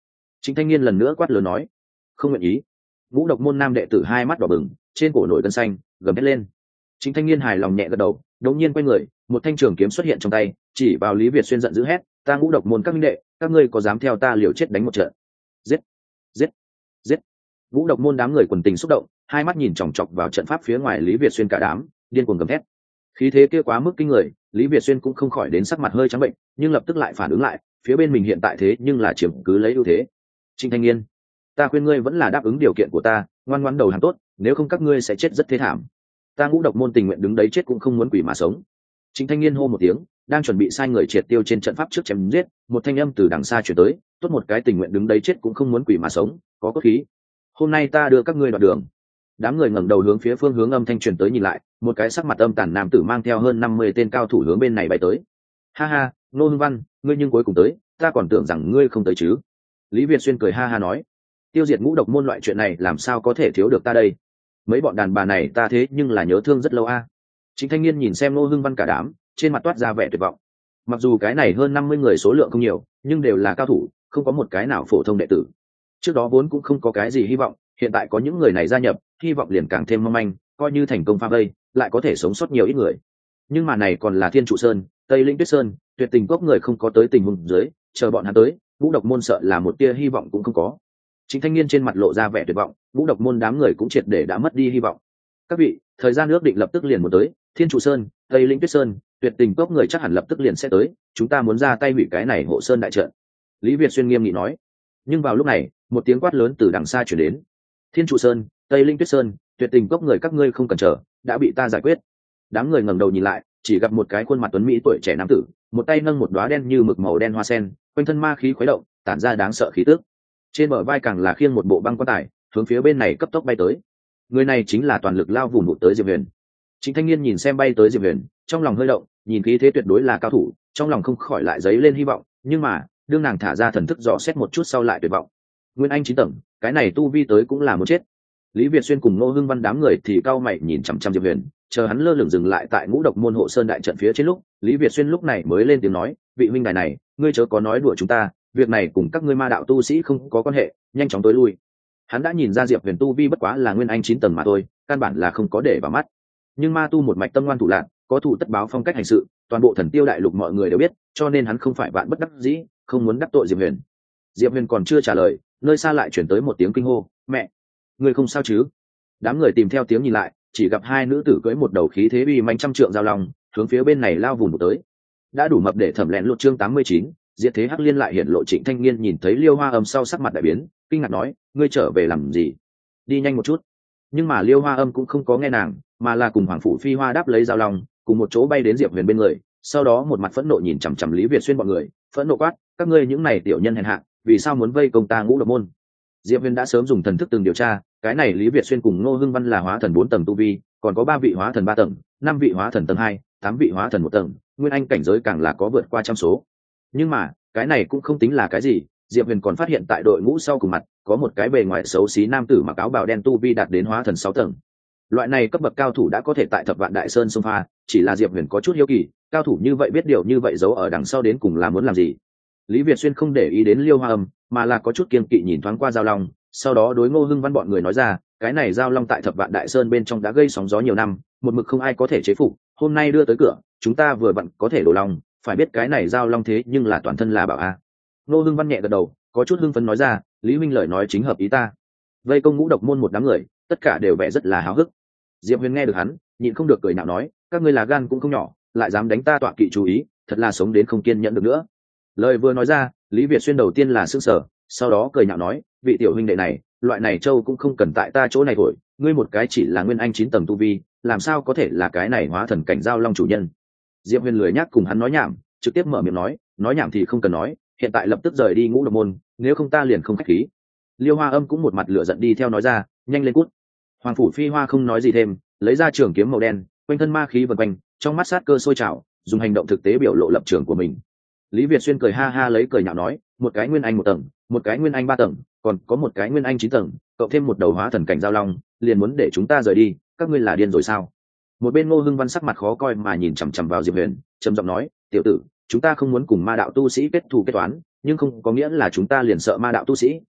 Speaker 1: Trịnh Thanh Niên lần nữa quát lớn nói, không nguyện ý. Ngũ độc môn nam đệ tử hai mắt đỏ bừng, trên cổ nổi gân xanh, gầm hét lên. Trịnh Thanh Niên hài lòng nhẹ gật đầu, đột nhiên quay người, một thanh trường kiếm xuất hiện trong tay, chỉ vào Lý Việt Xuyên giận dữ hét, ta Ngũ độc môn các minh đệ, các ngươi có dám theo ta liều chết đánh một trận? Giết, giết, giết. Ngũ độc môn đám người quần tình xúc động, hai mắt nhìn chòng chọc vào trận pháp phía ngoài Lý Việt Xuyên cả đám, điên cuồng gầm thét. Khí thế kia quá mức kinh người, Lý Việt Xuyên cũng không khỏi đến sắc mặt hơi trắng bệnh, nhưng lập tức lại phản ứng lại, phía bên mình hiện tại thế nhưng là chiếm cứ lấy ưu thế. Trịnh Thanh Niên, ta khuyên ngươi vẫn là đáp ứng điều kiện của ta, ngoan ngoãn đầu hàng tốt, nếu không các ngươi sẽ chết rất thê thảm. Ta Ngũ độc môn tình nguyện đứng đấy chết cũng không muốn quỷ mà sống. Trịnh Thanh Niên hô một tiếng, đang chuẩn bị sai người triệt tiêu trên trận pháp trước chém giết, một thanh âm từ đằng xa truyền tới, tốt một cái tình nguyện đứng đấy chết cũng không muốn quỷ mà sống, có cốt khí. Hôm nay ta đưa các ngươi đoạn đường. Đám người ngẩng đầu hướng phía phương hướng âm thanh truyền tới nhìn lại, một cái sắc mặt âm tàn nam tử mang theo hơn năm mươi tên cao thủ hướng bên này bay tới. Ha ha, Ngô Hưng Văn, ngươi nhưng cuối cùng tới, ta còn tưởng rằng ngươi không tới chứ. Lý Việt Xuyên cười ha ha nói, tiêu diệt ngũ độc môn loại chuyện này làm sao có thể thiếu được ta đây, mấy bọn đàn bà này ta thế nhưng là nhớ thương rất lâu a. À. Trịnh Thanh Niên nhìn xem Ngô Hưng Văn cả đám, trên mặt toát ra vẻ tuyệt vọng. Mặc dù cái này hơn năm mươi người số lượng không nhiều, nhưng đều là cao thủ, không có một cái nào phổ thông đệ tử. Trước đó vốn cũng không có cái gì hy vọng, hiện tại có những người này gia nhập, hy vọng liền càng thêm mong manh, coi như thành công phá vây, lại có thể sống sót nhiều ít người. Nhưng mà này còn là Thiên Trụ Sơn, Tây Linh Tuyết Sơn, tuyệt tình cốc người không có tới tình huống dưới, chờ bọn hắn tới, ngũ độc môn sợ là một tia hy vọng cũng không có. Trịnh Thanh Niên trên mặt lộ ra vẻ tuyệt vọng, ngũ độc môn đám người cũng triệt để đã mất đi hy vọng. Các vị, thời gian ước định lập tức liền muốn tới, Thiên Trụ Sơn, Tây Linh Tuyết Sơn, tuyệt tình cốc người chắc hẳn lập tức liền sẽ tới, chúng ta muốn ra tay hủy cái này hộ sơn đại trận. Lý Việt Xuyên nghiêm nghị nói. Nhưng vào lúc này, một tiếng quát lớn từ đằng xa truyền đến. Thiên Trụ Sơn, Tây Linh Tuyết Sơn, tuyệt tình cốc người các ngươi không cần chờ, đã bị ta giải quyết. Đám người ngẩng đầu nhìn lại, chỉ gặp một cái khuôn mặt tuấn mỹ tuổi trẻ nam tử, một tay nâng một đóa đen như mực màu đen hoa sen, quanh thân ma khí khuấy động, tản ra đáng sợ khí tức. Trên bờ vai càng là khiêng một bộ băng quan tài, hướng phía bên này cấp tốc bay tới. Người này chính là toàn lực lao vùng vụt tới Diệp Huyền. Trịnh Thanh Niên nhìn xem bay tới Diệp Huyền, trong lòng hơi động, nhìn khí thế tuyệt đối là cao thủ, trong lòng không khỏi lại dấy lên hy vọng, nhưng mà, đương nàng thả ra thần thức dò xét một chút sau lại tuyệt vọng. Nguyên Anh chín tầng, cái này tu vi tới cũng là muốn chết. Lý Việt Xuyên cùng Ngô Hưng Văn đám người thì cao mày nhìn chằm chằm Diệp Huyền, chờ hắn lơ lửng dừng lại tại ngũ độc môn hộ sơn đại trận phía trên lúc, Lý Việt Xuyên lúc này mới lên tiếng nói, vị huynh đài này, ngươi chớ có nói đùa chúng ta, việc này cùng các ngươi ma đạo tu sĩ không có quan hệ, nhanh chóng tối lui. Hắn đã nhìn ra Diệp Huyền tu vi bất quá là Nguyên Anh chín tầng mà thôi, căn bản là không có để vào mắt. Nhưng ma tu một mạch tâm ngoan thủ lạn, có thủ tất báo phong cách hành sự, toàn bộ Thần Tiêu đại lục mọi người đều biết, cho nên hắn không phải vạn bất đắc dĩ, không muốn đắc tội Diệp Huyền. Diệp Huyền còn chưa trả lời, nơi xa lại chuyển tới một tiếng kinh hô, mẹ, ngươi không sao chứ? Đám người tìm theo tiếng nhìn lại, chỉ gặp hai nữ tử cưỡi một đầu khí thế uy manh trăm trượng giao long, hướng phía bên này lao vùng một tới. Đã đủ mập để thẩm lén lột chương tám mươi chín, diệt thế hắc liên lại hiện lộ. Trịnh Thanh Niên nhìn thấy Liêu Hoa Âm sau sắc mặt đại biến, kinh ngạc nói, ngươi trở về làm gì? Đi nhanh một chút. Nhưng mà Liêu Hoa Âm cũng không có nghe nàng, mà là cùng Hoàng phủ Phi Hoa đáp lấy giao long, cùng một chỗ bay đến Diệp Huyền bên người, sau đó một mặt phẫn nộ nhìn chằm chằm Lý Việt Xuyên bọn người, phẫn nộ quát, các ngươi những này tiểu nhân hèn hạ, vì sao muốn vây công ta ngũ độc môn? Diệp Huyền đã sớm dùng thần thức từng điều tra, cái này Lý Việt Xuyên cùng Ngô Hưng Văn là hóa thần bốn tầng tu vi, còn có ba vị hóa thần ba tầng, năm vị hóa thần tầng hai, tám vị hóa thần một tầng, nguyên anh cảnh giới càng là có vượt qua trăm số. Nhưng mà, cái này cũng không tính là cái gì, Diệp Huyền còn phát hiện tại đội ngũ sau cùng mặt, có một cái bề ngoài xấu xí nam tử mặc áo bào đen tu vi đạt đến hóa thần sáu tầng. Loại này cấp bậc cao thủ đã có thể tại Thập Vạn Đại Sơn xông pha, chỉ là Diệp Huyền có chút hiếu kỳ, cao thủ như vậy biết điều như vậy giấu ở đằng sau đến cùng là muốn làm gì. Lý Việt Xuyên không để ý đến Liêu Hoa Âm, mà là có chút kiêng kỵ nhìn thoáng qua Giao Long, sau đó đối Ngô Hưng Văn bọn người nói ra, cái này Giao Long tại Thập Vạn Đại Sơn bên trong đã gây sóng gió nhiều năm, một mực không ai có thể chế phục, hôm nay đưa tới cửa, chúng ta vừa vặn có thể đổ lòng, phải biết cái này Giao Long thế nhưng là toàn thân là bảo a. Ngô Hưng Văn nhẹ gật đầu, có chút hưng phấn nói ra, Lý huynh lời nói chính hợp ý ta. Vây công ngũ độc môn một đám người, tất cả đều vẻ rất là háo hức. Diệp Huyền nghe được hắn, nhịn không được cười nhạo nói, các ngươi là gan cũng không nhỏ, lại dám đánh ta tọa kỵ chú ý, thật là sống đến không kiên nhẫn được nữa. Lời vừa nói ra, Lý Việt Xuyên đầu tiên là sững sờ, sau đó cười nhạo nói, vị tiểu huynh đệ này, loại này châu cũng không cần tại ta chỗ này thổi, ngươi một cái chỉ là nguyên anh chín tầng tu vi, làm sao có thể là cái này hóa thần cảnh Giao Long chủ nhân. Diệp Huyền lười nhắc cùng hắn nói nhảm, trực tiếp mở miệng nói, nói nhảm thì không cần nói, hiện tại lập tức rời đi ngũ độc môn, nếu không ta liền không khách khí. Liêu Hoa Âm cũng một mặt lửa giận đi theo nói ra, nhanh lên cút. Hoàng phủ Phi Hoa không nói gì thêm, lấy ra trường kiếm màu đen, quanh thân ma khí vần quanh, trong mắt sát cơ sôi trào, dùng hành động thực tế biểu lộ lập trường của mình. Lý Việt Xuyên cười ha ha lấy cười nhạo nói, một cái nguyên anh một tầng, một cái nguyên anh ba tầng, còn có một cái nguyên anh chín tầng, cộng thêm một đầu hóa thần cảnh Giao Long, liền muốn để chúng ta rời đi, các ngươi là điên rồi sao? Một bên Ngô Hưng Văn sắc mặt khó coi mà nhìn chằm chằm vào Diệp Huyền, trầm giọng nói, tiểu tử, chúng ta không muốn cùng ma đạo tu sĩ kết thù kết toán, nhưng không có nghĩa là chúng ta liền sợ ma đạo tu sĩ,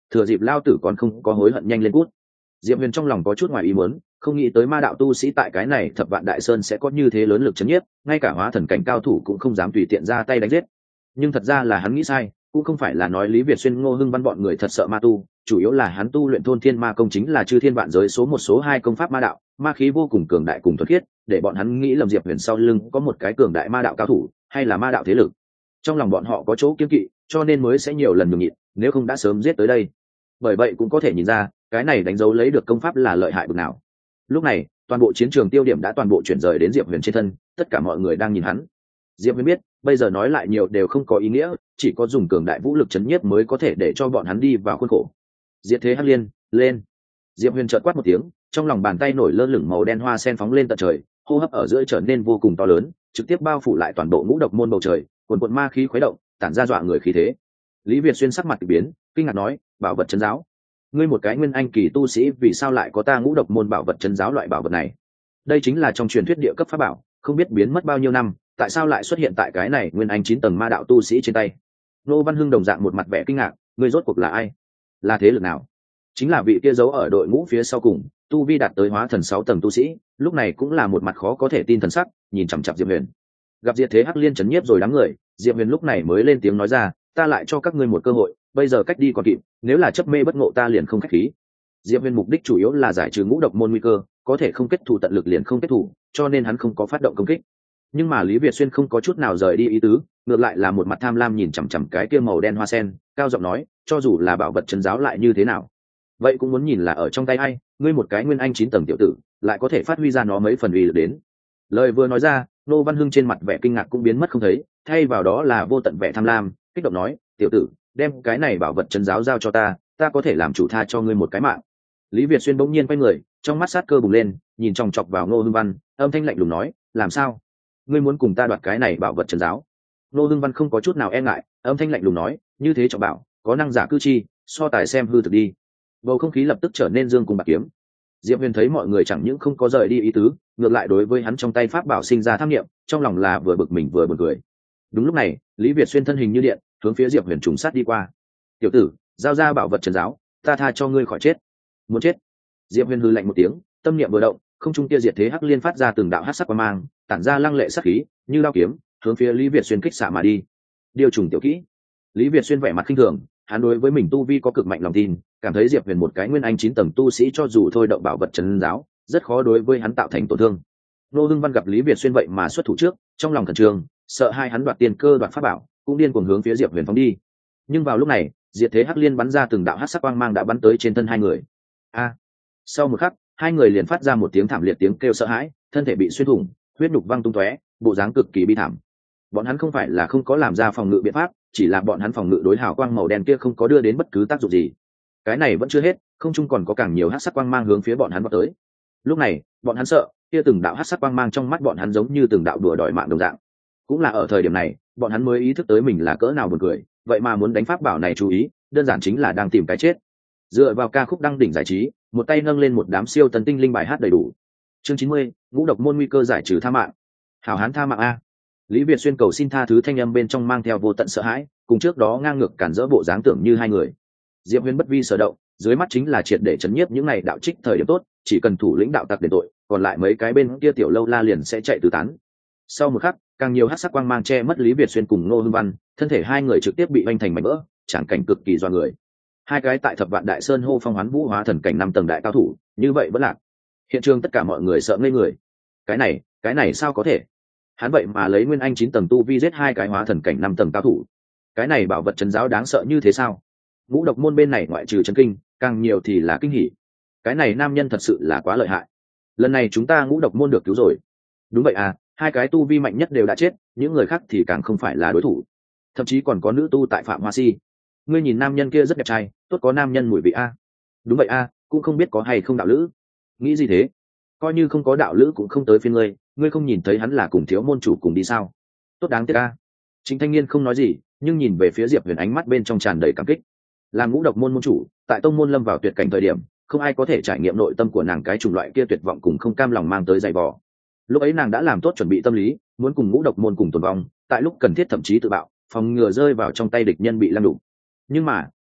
Speaker 1: thừa dịp lao tử còn không có hối hận nhanh lên cút. Diệp Huyền trong lòng có chút ngoài ý muốn, không nghĩ tới ma đạo tu sĩ tại cái này thập vạn đại sơn sẽ có như thế lớn lực chấn nhiếp, ngay cả hóa thần cảnh cao thủ cũng không dám tùy tiện ra tay đánh giết. Nhưng thật ra là hắn nghĩ sai, cũng không phải là nói Lý Việt Xuyên, Ngô Hưng Văn bọn người thật sợ ma tu, chủ yếu là hắn tu luyện thôn thiên ma công chính là chư thiên vạn giới số một số hai công pháp ma đạo, ma khí vô cùng cường đại cùng thuần khiết, để bọn hắn nghĩ lầm Diệp Huyền sau lưng có một cái cường đại ma đạo cao thủ, hay là ma đạo thế lực. Trong lòng bọn họ có chỗ kiêng kỵ, cho nên mới sẽ nhiều lần nhường nhịn, nếu không đã sớm giết tới đây. Bởi vậy cũng có thể nhìn ra, cái này đánh dấu lấy được công pháp là lợi hại bực nào. Lúc này, toàn bộ chiến trường tiêu điểm đã toàn bộ chuyển rời đến Diệp Huyền trên thân, tất cả mọi người đang nhìn hắn. Diệp Huyền biết, bây giờ nói lại nhiều đều không có ý nghĩa, chỉ có dùng cường đại vũ lực chấn nhiếp mới có thể để cho bọn hắn đi vào khuôn khổ. Diệt thế hắc liên, lên! Diệp Huyền chợt quát một tiếng, trong lòng bàn tay nổi lơ lửng màu đen hoa sen phóng lên tận trời, hô hấp ở giữa trở nên vô cùng to lớn, trực tiếp bao phủ lại toàn bộ ngũ độc môn bầu trời, cuồn cuộn ma khí khuấy động, tản ra dọa người khí thế. Lý Việt Xuyên sắc mặt kỳ biến, kinh ngạc nói: "Bảo vật trấn giáo? Ngươi một cái nguyên anh kỳ tu sĩ, vì sao lại có ta ngũ độc môn bảo vật trấn giáo loại bảo vật này? Đây chính là trong truyền thuyết địa cấp pháp bảo, không biết biến mất bao nhiêu năm, tại sao lại xuất hiện tại cái này nguyên anh chín tầng ma đạo tu sĩ trên tay?" Nô Văn Hưng đồng dạng một mặt vẻ kinh ngạc: "Ngươi rốt cuộc là ai? Là thế lực nào?" Chính là vị kia giấu ở đội ngũ phía sau cùng, tu vi đạt tới hóa thần sáu tầng tu sĩ, lúc này cũng là một mặt khó có thể tin thần sắc, nhìn chằm chằm Diệp Huyền. Gặp Diệt Thế Hắc Liên chấn nhiếp rồi đám người, Diệp Huyền lúc này mới lên tiếng nói ra: "Ta lại cho các ngươi một cơ hội, bây giờ cách đi còn kịp, nếu là chấp mê bất ngộ ta liền không khách khí." Diệp Huyền mục đích chủ yếu là giải trừ ngũ độc môn nguy cơ, có thể không kết thủ tận lực liền không kết thủ, cho nên hắn không có phát động công kích. Nhưng mà Lý Việt Xuyên không có chút nào rời đi ý tứ, ngược lại là một mặt tham lam nhìn chằm chằm cái kia màu đen hoa sen, cao giọng nói: "Cho dù là bảo vật trấn giáo lại như thế nào? Vậy cũng muốn nhìn là ở trong tay ai, ngươi một cái nguyên anh chín tầng tiểu tử, lại có thể phát huy ra nó mấy phần uy lực đến." Lời vừa nói ra, Nô Văn Hưng trên mặt vẻ kinh ngạc cũng biến mất không thấy, thay vào đó là vô tận vẻ tham lam, kích động nói: "Tiểu tử, đem cái này bảo vật trấn giáo giao cho ta, ta có thể làm chủ tha cho ngươi một cái mạng." Lý Việt Xuyên bỗng nhiên quay người, trong mắt sát cơ bùng lên, nhìn chòng chọc vào Ngô Hưng Văn, âm thanh lạnh lùng nói: "Làm sao? Ngươi muốn cùng ta đoạt cái này bảo vật trấn giáo?" Ngô Hưng Văn không có chút nào e ngại, âm thanh lạnh lùng nói: "Như thế trọng bảo, có năng giả cư chi, so tài xem hư thực đi." Bầu không khí lập tức trở nên dương cùng bạc kiếm. Diệp Huyền thấy mọi người chẳng những không có rời đi ý tứ, ngược lại đối với hắn trong tay pháp bảo sinh ra tham nghiệm, trong lòng là vừa bực mình vừa buồn cười. Đúng lúc này, Lý Việt Xuyên thân hình như điện, hướng phía Diệp Huyền trùng sát đi qua. "Tiểu tử, giao ra bảo vật trấn giáo, ta tha cho ngươi khỏi chết." "Muốn chết?" Diệp Huyền hừ lạnh một tiếng, tâm niệm vừa động, không trung kia Diệt Thế Hắc Liên phát ra từng đạo hắc sắc quang mang, tản ra lăng lệ sắc khí, như đao kiếm, hướng phía Lý Việt Xuyên kích xạ mà đi. Điều trùng tiểu kỹ. Lý Việt Xuyên vẻ mặt khinh thường, hắn đối với mình tu vi có cực mạnh lòng tin, cảm thấy Diệp Huyền một cái nguyên anh chín tầng tu sĩ cho dù thôi động bảo vật trấn giáo, rất khó đối với hắn tạo thành tổn thương. Nô Hưng Văn gặp Lý Việt Xuyên vậy mà xuất thủ trước, trong lòng khẩn trương, sợ hai hắn đoạt tiền cơ đoạt pháp bảo, cũng điên cuồng hướng phía Diệp Huyền phóng đi. Nhưng vào lúc này, Diệt Thế Hắc Liên bắn ra từng đạo hắc sắc quang mang đã bắn tới trên thân hai người. A! Sau một khắc, hai người liền phát ra một tiếng thảm liệt tiếng kêu sợ hãi, thân thể bị xuyên thủng, huyết nhục văng tung tóe, bộ dáng cực kỳ bi thảm. Bọn hắn không phải là không có làm ra phòng ngự biện pháp, chỉ là bọn hắn phòng ngự đối hào quang màu đen kia không có đưa đến bất cứ tác dụng gì. Cái này vẫn chưa hết, không trung còn có càng nhiều hắc sắc quang mang hướng phía bọn hắn vọt tới. Lúc này, bọn hắn sợ, kia từng đạo hắc sắc quang mang trong mắt bọn hắn giống như từng đạo đùa đòi mạng đồng dạng. Cũng là ở thời điểm này, bọn hắn mới ý thức tới mình là cỡ nào buồn cười, vậy mà muốn đánh pháp bảo này chú ý, đơn giản chính là đang tìm cái chết. Dựa vào ca khúc đăng đỉnh giải trí, một tay nâng lên một đám siêu tần tinh linh bài hát đầy đủ. Chương chín mươi, ngũ độc môn nguy cơ giải trừ tha mạng. Hảo hán tha mạng a. Lý Việt Xuyên cầu xin tha thứ thanh âm bên trong mang theo vô tận sợ hãi, cùng trước đó ngang ngược cản rỡ bộ dáng tưởng như hai người. Diệp Huyền bất vi sở động, dưới mắt chính là triệt để chấn nhiếp những này đạo trích thời điểm tốt, chỉ cần thủ lĩnh đạo tặc đền tội, còn lại mấy cái bên kia tiểu lâu la liền sẽ chạy tứ tán. Sau một khắc, càng nhiều hắc sắc quang mang che mất Lý Việt Xuyên cùng Ngô Hưng Văn, thân thể hai người trực tiếp bị vành thành mảnh vỡ, tràng cảnh cực kỳ doa người. Hai cái tại Thập Vạn Đại Sơn hô phong hoán vũ hóa thần cảnh năm tầng đại cao thủ, như vậy vẫn lạc. Hiện trường tất cả mọi người sợ ngây người. Cái này, cái này sao có thể? Hắn vậy mà lấy nguyên anh chín tầng tu vi giết hai cái hóa thần cảnh năm tầng cao thủ. Cái này bảo vật trấn giáo đáng sợ như thế sao? Ngũ độc môn bên này ngoại trừ chấn kinh, càng nhiều thì là kinh hỉ. Cái này nam nhân thật sự là quá lợi hại. Lần này chúng ta ngũ độc môn được cứu rồi. Đúng vậy à, hai cái tu vi mạnh nhất đều đã chết, những người khác thì càng không phải là đối thủ. Thậm chí còn có nữ tu tại Phạm Hoa Si. Ngươi nhìn nam nhân kia rất đẹp trai, tốt có nam nhân mùi vị a. Đúng vậy a, cũng không biết có hay không đạo lữ. Nghĩ gì thế? Coi như không có đạo lữ cũng không tới phiên ngươi, ngươi không nhìn thấy hắn là cùng thiếu môn chủ cùng đi sao? Tốt đáng tiếc a. Chính thanh niên không nói gì, nhưng nhìn về phía Diệp Huyền ánh mắt bên trong tràn đầy cảm kích. Làm ngũ độc môn môn chủ, tại tông môn lâm vào tuyệt cảnh thời điểm, không ai có thể trải nghiệm nội tâm của nàng cái chủng loại kia tuyệt vọng cùng không cam lòng mang tới dày vò. Lúc ấy nàng đã làm tốt chuẩn bị tâm lý, muốn cùng ngũ độc môn cùng tồn vong, tại lúc cần thiết thậm chí tự bạo, phòng ngừa rơi vào trong tay địch nhân bị lăng đục. Nhưng mà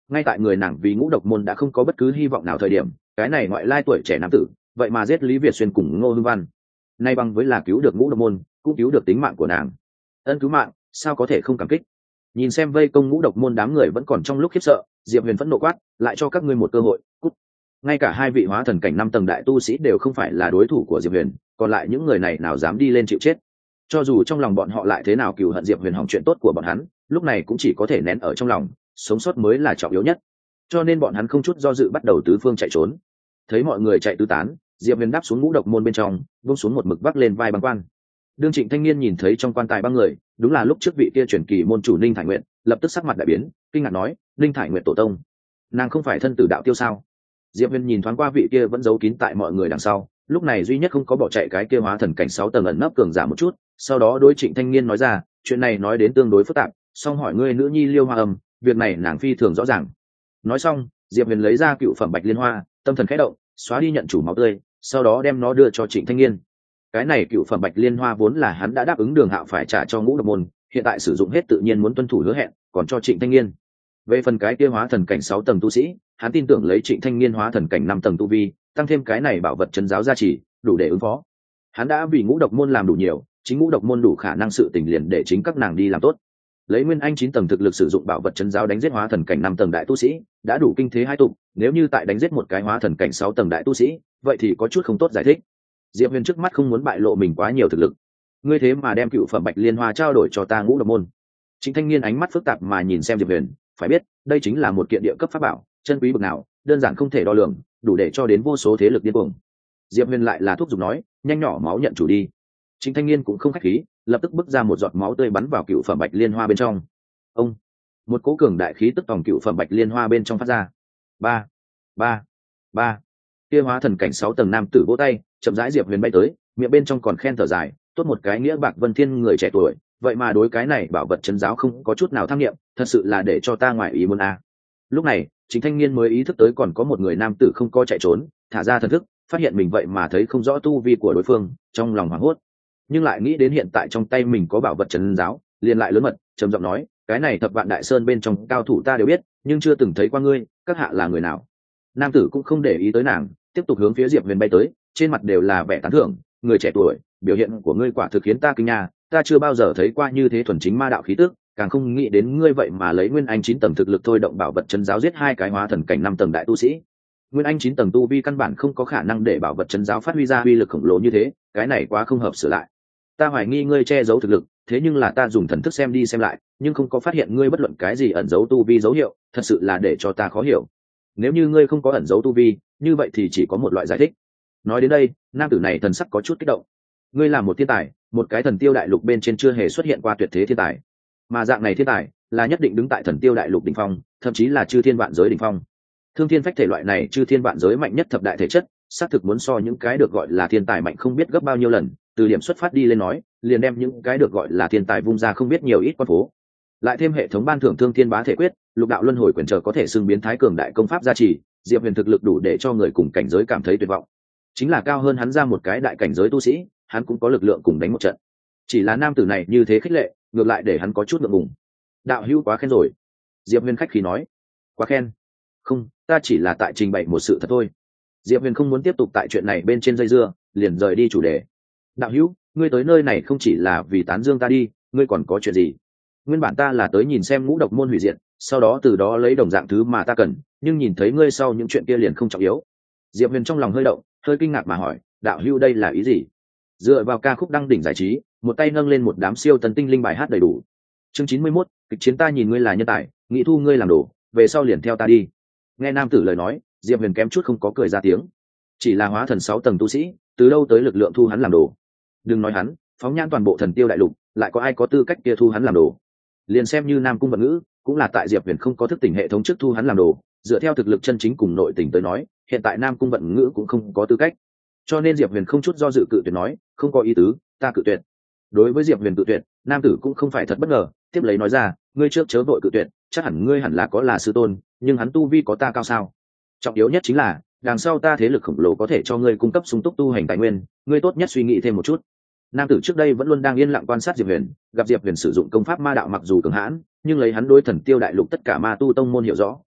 Speaker 1: ngay tại người nàng vì ngũ độc môn đã không có bất cứ hy vọng nào thời điểm, cái này ngoại lai tuổi trẻ nam tử vậy mà giết Lý Việt Xuyên cùng Ngô Hưng Văn, nay bằng với là cứu được ngũ độc môn, cũng cứu được tính mạng của nàng. Ân cứu mạng, sao có thể không cảm kích. Nhìn xem vây công ngũ độc môn đám người vẫn còn trong lúc khiếp sợ, Diệp Huyền phẫn nộ quát, lại cho các ngươi một cơ hội, cút. Ngay cả hai vị hóa thần cảnh năm tầng đại tu sĩ đều không phải là đối thủ của Diệp Huyền, còn lại những người này nào dám đi lên chịu chết. Cho dù trong lòng bọn họ lại thế nào cừu hận Diệp Huyền hỏng chuyện tốt của bọn hắn, lúc này cũng chỉ có thể nén ở trong lòng, sống sót mới là trọng yếu nhất. Cho nên bọn hắn không chút do dự bắt đầu tứ phương chạy trốn. Thấy mọi người chạy tứ tán, Diệp Huyền đáp xuống ngũ độc môn bên trong, buông xuống một mực vác lên vai băng quan. Đương Trịnh Thanh Niên nhìn thấy trong quan tài băng người, đúng là lúc trước vị kia truyền kỳ môn chủ Ninh Thải Nguyệt, lập tức sắc mặt đại biến, kinh ngạc nói, Ninh Thải Nguyệt tổ tông, nàng không phải thân tử đạo tiêu sao? Diệp Huyền nhìn thoáng qua vị kia vẫn giấu kín tại mọi người đằng sau, lúc này duy nhất không có bỏ chạy cái kia hóa thần cảnh sáu tầng ẩn nấp cường giả một chút, sau đó đối Trịnh Thanh Niên nói ra, chuyện này nói đến tương đối phức tạp, song hỏi ngươi nữ nhi Liêu Hoa Âm, việc này nàng phi thường rõ ràng. Nói xong, Diệp Huyền lấy ra cựu phẩm Bạch Liên Hoa, tâm thần khẽ động, xóa đi nhận chủ máu tươi, sau đó đem nó đưa cho Trịnh Thanh Niên. Cái này cựu phẩm Bạch Liên Hoa vốn là hắn đã đáp ứng Đường Hạo phải trả cho ngũ độc môn, hiện tại sử dụng hết tự nhiên muốn tuân thủ hứa hẹn, còn cho Trịnh Thanh Niên. Về phần cái kia hóa thần cảnh sáu tầng tu sĩ, hắn tin tưởng lấy Trịnh Thanh Niên hóa thần cảnh năm tầng tu vi, tăng thêm cái này bảo vật chân giáo gia trì, đủ để ứng phó. Hắn đã vì ngũ độc môn làm đủ nhiều, chính ngũ độc môn đủ khả năng sự tình liền để chính các nàng đi làm tốt. Lấy nguyên anh chín tầng thực lực sử dụng bảo vật chân giáo đánh giết hóa thần cảnh năm tầng đại tu sĩ, đã đủ kinh thế hai tụ, nếu như tại đánh giết một cái hóa thần cảnh sáu tầng đại tu sĩ, vậy thì có chút không tốt giải thích. Diệp Huyền trước mắt không muốn bại lộ mình quá nhiều thực lực. Ngươi thế mà đem cựu phẩm Bạch Liên Hoa trao đổi cho ta ngũ độc môn. Trịnh Thanh Niên ánh mắt phức tạp mà nhìn xem Diệp Huyền, phải biết, đây chính là một kiện địa cấp pháp bảo, chân quý bậc nào, đơn giản không thể đo lường, đủ để cho đến vô số thế lực điên cuồng. Diệp Huyền lại là thuốc giục nói, nhanh nhỏ máu nhận chủ đi. Trịnh Thanh Niên cũng không khách khí, lập tức bứt ra một giọt máu tươi bắn vào cựu phẩm Bạch Liên Hoa bên trong. Ông, một cỗ cường đại khí tức tòng cựu phẩm Bạch Liên Hoa bên trong phát ra. Ba, ba, ba. Kia hóa thần cảnh sáu tầng nam tử vỗ tay, chậm rãi Diệp Huyền bay tới, miệng bên trong còn khen thở dài, tốt một cái nghĩa bạc vân thiên người trẻ tuổi, vậy mà đối cái này bảo vật chân giáo không có chút nào tham nghiệm, thật sự là để cho ta ngoài ý muốn a. À. Lúc này, Trịnh Thanh Niên mới ý thức tới còn có một người nam tử không có chạy trốn, thả ra thần thức, phát hiện mình vậy mà thấy không rõ tu vi của đối phương, trong lòng hoảng hốt. Nhưng lại nghĩ đến hiện tại trong tay mình có bảo vật chân giáo, liền lại lớn mật, trầm giọng nói, cái này thập vạn đại sơn bên trong cao thủ ta đều biết, nhưng chưa từng thấy qua ngươi, các hạ là người nào? Nam tử cũng không để ý tới nàng, tiếp tục hướng phía Diệp Huyền bay tới, trên mặt đều là vẻ tán thưởng, người trẻ tuổi, biểu hiện của ngươi quả thực khiến ta kinh ngạc, ta chưa bao giờ thấy qua như thế thuần chính ma đạo khí tức, càng không nghĩ đến ngươi vậy mà lấy nguyên anh chín tầng thực lực thôi động bảo vật chân giáo giết hai cái hóa thần cảnh năm tầng đại tu sĩ. Nguyên anh chín tầng tu vi căn bản không có khả năng để bảo vật chân giáo phát huy ra uy lực khổng lồ như thế, cái này quá không hợp sửa lại. Ta hoài nghi ngươi che giấu thực lực, thế nhưng là ta dùng thần thức xem đi xem lại, nhưng không có phát hiện ngươi bất luận cái gì ẩn giấu tu vi dấu hiệu, thật sự là để cho ta khó hiểu. Nếu như ngươi không có ẩn giấu tu vi, như vậy thì chỉ có một loại giải thích. Nói đến đây, nam tử này thần sắc có chút kích động. Ngươi là một thiên tài, một cái thần tiêu đại lục bên trên chưa hề xuất hiện qua tuyệt thế thiên tài, mà dạng này thiên tài là nhất định đứng tại thần tiêu đại lục đỉnh phong, thậm chí là chư thiên vạn giới đỉnh phong. Thương thiên phách thể loại này chư thiên vạn giới mạnh nhất thập đại thể chất, xác thực muốn so những cái được gọi là thiên tài mạnh không biết gấp bao nhiêu lần, từ điểm xuất phát đi lên nói, liền đem những cái được gọi là thiên tài vung ra không biết nhiều ít con phố. Lại thêm hệ thống ban thưởng thương thiên bá thể quyết, lục đạo luân hồi quyền trở có thể xưng biến thái cường đại công pháp gia trì, Diệp Huyền thực lực đủ để cho người cùng cảnh giới cảm thấy tuyệt vọng. Chính là cao hơn hắn ra một cái đại cảnh giới tu sĩ, hắn cũng có lực lượng cùng đánh một trận. Chỉ là nam tử này như thế khích lệ, ngược lại để hắn có chút ngượng ngùng. Đạo hữu quá khen rồi. Diệp Huyền khách khí nói. Quá khen? Không, ta chỉ là tại trình bày một sự thật thôi. Diệp Huyền không muốn tiếp tục tại chuyện này bên trên dây dưa, liền rời đi chủ đề. Đạo hữu, ngươi tới nơi này không chỉ là vì tán dương ta đi, ngươi còn có chuyện gì? Nguyên bản ta là tới nhìn xem ngũ độc môn hủy diệt, sau đó từ đó lấy đồng dạng thứ mà ta cần, nhưng nhìn thấy ngươi sau những chuyện kia liền không trọng yếu. Diệp Huyền trong lòng hơi động, hơi kinh ngạc mà hỏi, đạo hữu đây là ý gì? Dựa vào ca khúc đăng đỉnh giải trí, một tay nâng lên một đám siêu tần tinh linh bài hát đầy đủ. Chương chín mươi mốt, kịch chiến ta nhìn ngươi là nhân tài, nghĩ thu ngươi làm đồ, về sau liền theo ta đi. Nghe nam tử lời nói, Diệp Huyền kém chút không có cười ra tiếng. Chỉ là hóa thần sáu tầng tu sĩ, từ đâu tới lực lượng thu hắn làm đồ? Đừng nói hắn, phóng nhãn toàn bộ thần tiêu đại lục, lại có ai có tư cách kia thu hắn làm đồ? Liền xem như Nam Cung Vận Ngữ, cũng là tại Diệp Huyền không có thức tỉnh hệ thống trước thu hắn làm đồ, dựa theo thực lực chân chính cùng nội tình tới nói, hiện tại Nam Cung Vận Ngữ cũng không có tư cách. Cho nên Diệp Huyền không chút do dự cự tuyệt nói, không có ý tứ, ta cự tuyệt. Đối với Diệp Huyền cự tuyệt, nam tử cũng không phải thật bất ngờ, tiếp lấy nói ra, ngươi trước chớ vội cự tuyệt, chắc hẳn ngươi hẳn là có là sư tôn, nhưng hắn tu vi có ta cao sao? Trọng yếu nhất chính là, đằng sau ta thế lực khổng lồ có thể cho ngươi cung cấp sung túc tu hành tài nguyên, ngươi tốt nhất suy nghĩ thêm một chút. Nam tử trước đây vẫn luôn đang yên lặng quan sát Diệp Huyền, gặp Diệp Huyền sử dụng công pháp ma đạo mặc dù cường hãn, nhưng lấy hắn đối thần tiêu đại lục tất cả ma tu tông môn hiểu rõ,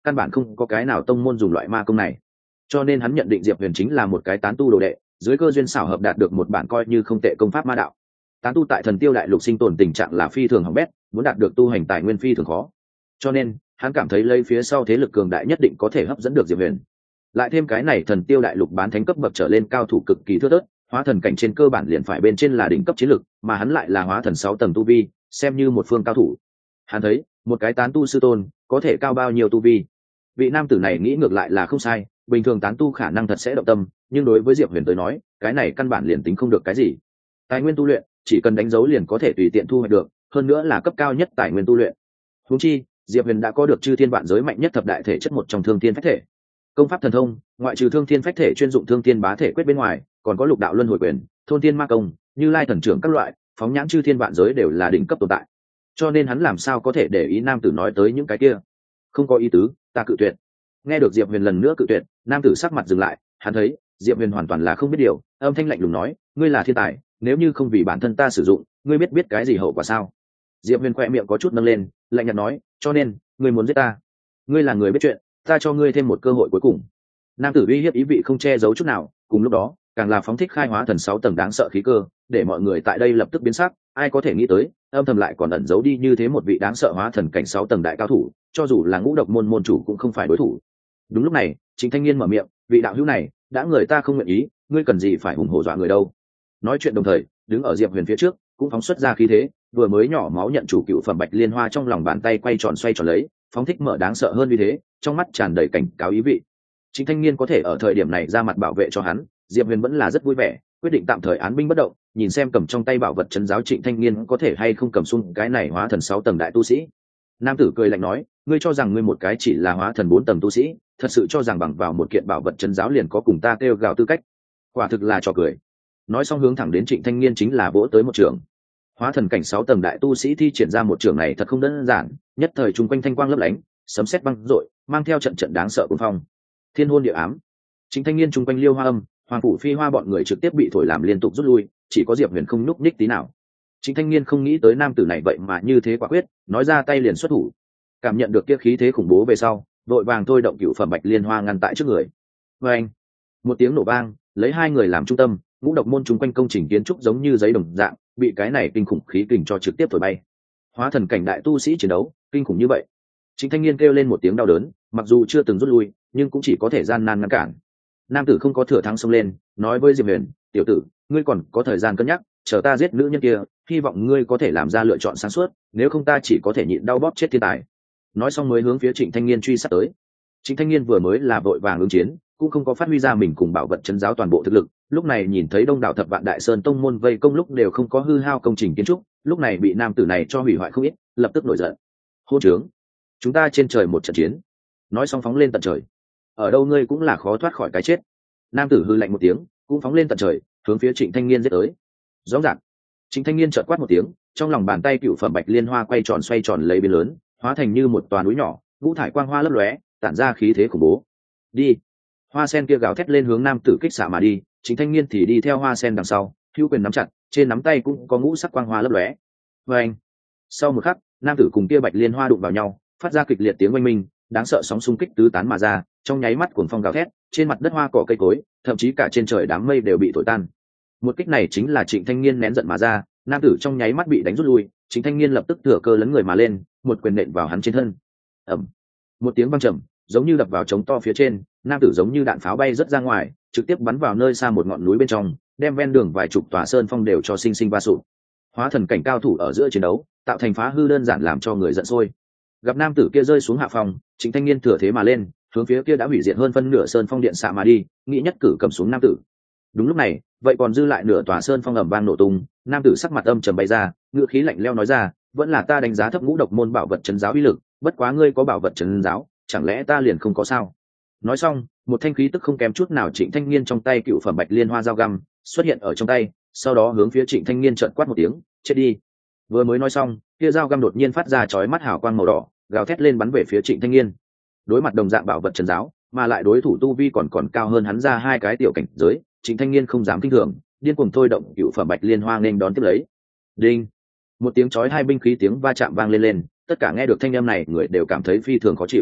Speaker 1: căn bản không có cái nào tông môn dùng loại ma công này, cho nên hắn nhận định diệp huyền chính là một cái tán tu đồ đệ, dưới cơ duyên xảo hợp đạt được một bản coi như không tệ công pháp ma đạo. Tán tu tại Thần Tiêu đại lục sinh tồn tình trạng là phi thường hỏng bét, muốn đạt được tu hành tài nguyên phi thường khó, cho nên hắn cảm thấy lấy phía sau thế lực cường đại nhất định có thể hấp dẫn được diệp huyền. Lại thêm cái này Thần Tiêu đại lục bán thánh cấp bậc trở lên cao thủ cực kỳ thưa thớt, hóa thần cảnh trên cơ bản liền phải bên trên là đỉnh cấp chiến lực, mà hắn lại là hóa thần sáu tầng tu vi, xem như một phương cao thủ. Hắn thấy một cái tán tu sư tôn có thể cao bao nhiêu tu vi. Vị nam tử này nghĩ ngược lại là không sai, bình thường tán tu khả năng thật sẽ động tâm, nhưng đối với diệp huyền tới nói cái này căn bản liền tính không được cái gì. Tài nguyên tu luyện chỉ cần đánh dấu liền có thể tùy tiện thu hoạch được, hơn nữa là cấp cao nhất tài nguyên tu luyện. Huống chi diệp huyền đã có được chư thiên vạn giới mạnh nhất thập đại thể chất một trong thương thiên phách thể. Công pháp thần thông ngoại trừ thương thiên phách thể chuyên dụng thương thiên bá thể quyết bên ngoài, còn có lục đạo luân hồi quyền, thôn thiên ma công, như lai thần trưởng các loại, phóng nhãn chư thiên vạn giới đều là đỉnh cấp tồn tại. Cho nên hắn làm sao có thể để ý nam tử nói tới những cái kia. Không có ý tứ, ta cự tuyệt. Nghe được diệp huyền lần nữa cự tuyệt, nam tử sắc mặt dừng lại, hắn thấy diệp huyền hoàn toàn là không biết điều, âm thanh lạnh lùng nói, ngươi là thiên tài, nếu như không vì bản thân ta sử dụng, ngươi biết biết cái gì hậu quả sao? Diệp huyền khoe miệng có chút nâng lên, lạnh nhạt nói, cho nên ngươi muốn giết ta? Ngươi là người biết chuyện, ta cho ngươi thêm một cơ hội cuối cùng. Nam tử uy hiếp ý vị không che giấu chút nào, cùng lúc đó càng là phóng thích khai hóa thần sáu tầng đáng sợ khí cơ, để mọi người tại đây lập tức biến sắc. Ai có thể nghĩ tới âm thầm lại còn ẩn giấu đi như thế một vị đáng sợ hóa thần cảnh sáu tầng đại cao thủ, cho dù là ngũ độc môn môn chủ cũng không phải đối thủ. Đúng lúc này Trịnh Thanh Niên mở miệng, vị đạo hữu này đã người ta không nguyện ý, ngươi cần gì phải hùng hổ dọa người đâu. Nói chuyện đồng thời đứng ở diệp huyền phía trước cũng phóng xuất ra khí thế, vừa mới nhỏ máu nhận chủ cựu phẩm bạch liên hoa trong lòng bàn tay quay tròn xoay tròn lấy, phóng thích mở đáng sợ hơn như thế, trong mắt tràn đầy cảnh cáo ý vị. Trịnh Thanh Niên có thể ở thời điểm này ra mặt bảo vệ cho hắn, diệp huyền vẫn là rất vui vẻ, quyết định tạm thời án binh bất động, nhìn xem cầm trong tay bảo vật trấn giáo Trịnh Thanh Niên có thể hay không cầm xung cái này hóa thần sáu tầng đại tu sĩ. Nam tử cười lạnh nói, ngươi cho rằng ngươi một cái chỉ là hóa thần bốn tầng tu sĩ, thật sự cho rằng bằng vào một kiện bảo vật trấn giáo liền có cùng ta kêu gào tư cách? Quả thực là trò cười. Nói xong hướng thẳng đến Trịnh Thanh Niên chính là vỗ tới một trường. Hóa thần cảnh sáu tầng đại tu sĩ thi triển ra một trường này thật không đơn giản, nhất thời chung quanh thanh quang lấp lánh, sấm sét vang dội, mang theo trận trận đáng sợ cuồng phong. Thiên hôn địa ám. Trịnh Thanh Niên chung quanh liêu hoa âm, hoàng phủ phi hoa bọn người trực tiếp bị thổi làm liên tục rút lui, chỉ có diệp huyền không nhúc nhích tí nào. Trịnh Thanh Niên không nghĩ tới nam tử này vậy mà như thế quả quyết, nói ra tay liền xuất thủ. Cảm nhận được kia khí thế khủng bố về sau, đội vàng thôi động cựu phẩm bạch liên hoa ngăn tại trước người. Và anh, một tiếng nổ vang, lấy hai người làm trung tâm, ngũ độc môn chung quanh công trình kiến trúc giống như giấy đồng dạng, bị cái này kinh khủng khí kình cho trực tiếp thổi bay. Hóa thần cảnh đại tu sĩ chiến đấu kinh khủng như vậy. Trịnh Thanh Niên kêu lên một tiếng đau đớn, mặc dù chưa từng rút lui, nhưng cũng chỉ có thể gian nan ngăn cản. Nam tử không có thừa thắng xông lên, nói với diệp huyền, tiểu tử, ngươi còn có thời gian cân nhắc, chờ ta giết nữ nhân kia, hy vọng ngươi có thể làm ra lựa chọn sáng suốt, nếu không ta chỉ có thể nhịn đau bóp chết thiên tài. Nói xong mới hướng phía Trịnh Thanh Niên truy sát tới. Trịnh Thanh Niên vừa mới là vội vàng ứng chiến, cũng không có phát huy ra mình cùng bảo vật trấn giáo toàn bộ thực lực, lúc này nhìn thấy đông đảo thập vạn đại sơn tông môn vây công lúc đều không có hư hao công trình kiến trúc, lúc này bị nam tử này cho hủy hoại không ít, lập tức nổi giận. Hôn trướng, chúng ta trên trời một trận chiến. Nói xong phóng lên tận trời. Ở đâu ngươi cũng là khó thoát khỏi cái chết. Nam tử hư lạnh một tiếng, cũng phóng lên tận trời, hướng phía Trịnh Thanh Niên giết tới. Rõ ràng, Trịnh Thanh Niên chợt quát một tiếng, trong lòng bàn tay cựu phẩm bạch liên hoa quay tròn xoay tròn lấy biến lớn, hóa thành như một tòa núi nhỏ, ngũ thải quang hoa lấp lóe, tản ra khí thế khủng bố. Đi! Hoa sen kia gào thét lên hướng nam tử kích xạ mà đi, Trịnh Thanh Niên thì đi theo hoa sen đằng sau, hữu quyền nắm chặt, trên nắm tay cũng có ngũ sắc quang hoa lấp lóe. Và anh, sau một khắc, nam tử cùng kia bạch liên hoa đụng vào nhau, phát ra kịch liệt tiếng oanh minh, đáng sợ sóng xung kích tứ tán mà ra, trong nháy mắt cuồng phong gào thét, trên mặt đất hoa cỏ cây cối, thậm chí cả trên trời đám mây đều bị thổi tan. Một kích này chính là Trịnh Thanh Niên nén giận mà ra, nam tử trong nháy mắt bị đánh rút lui, Trịnh Thanh Niên lập tức thừa cơ lấn người mà lên, một quyền nện vào hắn trên thân. Ầm, một tiếng vang trầm, giống như đập vào trống to phía trên, nam tử giống như đạn pháo bay rất ra ngoài, trực tiếp bắn vào nơi xa một ngọn núi bên trong, đem ven đường vài chục tòa sơn phong đều cho sinh sinh va sụp. Hóa thần cảnh cao thủ ở giữa chiến đấu, tạo thành phá hư đơn giản làm cho người giận sôi. Gặp nam tử kia rơi xuống hạ phòng, Trịnh Thanh Niên thừa thế mà lên, hướng phía kia đã hủy diệt hơn phân nửa sơn phong điện xạ mà đi, nghĩ nhất cử cầm xuống nam tử. Đúng lúc này, vậy còn dư lại nửa tòa sơn phong ầm vang nổ tung, nam tử sắc mặt âm trầm bay ra, ngựa khí lạnh lẽo nói ra, vẫn là ta đánh giá thấp ngũ độc môn bảo vật trấn giáo uy lực, bất quá ngươi có bảo vật trấn giáo, chẳng lẽ ta liền không có sao? Nói xong, một thanh khí tức không kém chút nào Trịnh Thanh Niên trong tay cựu phẩm bạch liên hoa dao găm xuất hiện ở trong tay, sau đó hướng phía Trịnh Thanh Niên trợn quát một tiếng, chết đi. Vừa mới nói xong, kia dao găm đột nhiên phát ra chói mắt hào quang màu đỏ, gào thét lên bắn về phía Trịnh Thanh Niên. Đối mặt đồng dạng bảo vật trấn giáo, mà lại đối thủ tu vi còn còn cao hơn hắn ra hai cái tiểu cảnh giới, Trịnh Thanh Niên không dám kinh thường, điên cuồng thôi động cựu phẩm bạch liên hoa nên đón tiếp lấy. Đinh, một tiếng chói hai binh khí tiếng va chạm vang lên lên, tất cả nghe được thanh âm này người đều cảm thấy phi thường khó chịu.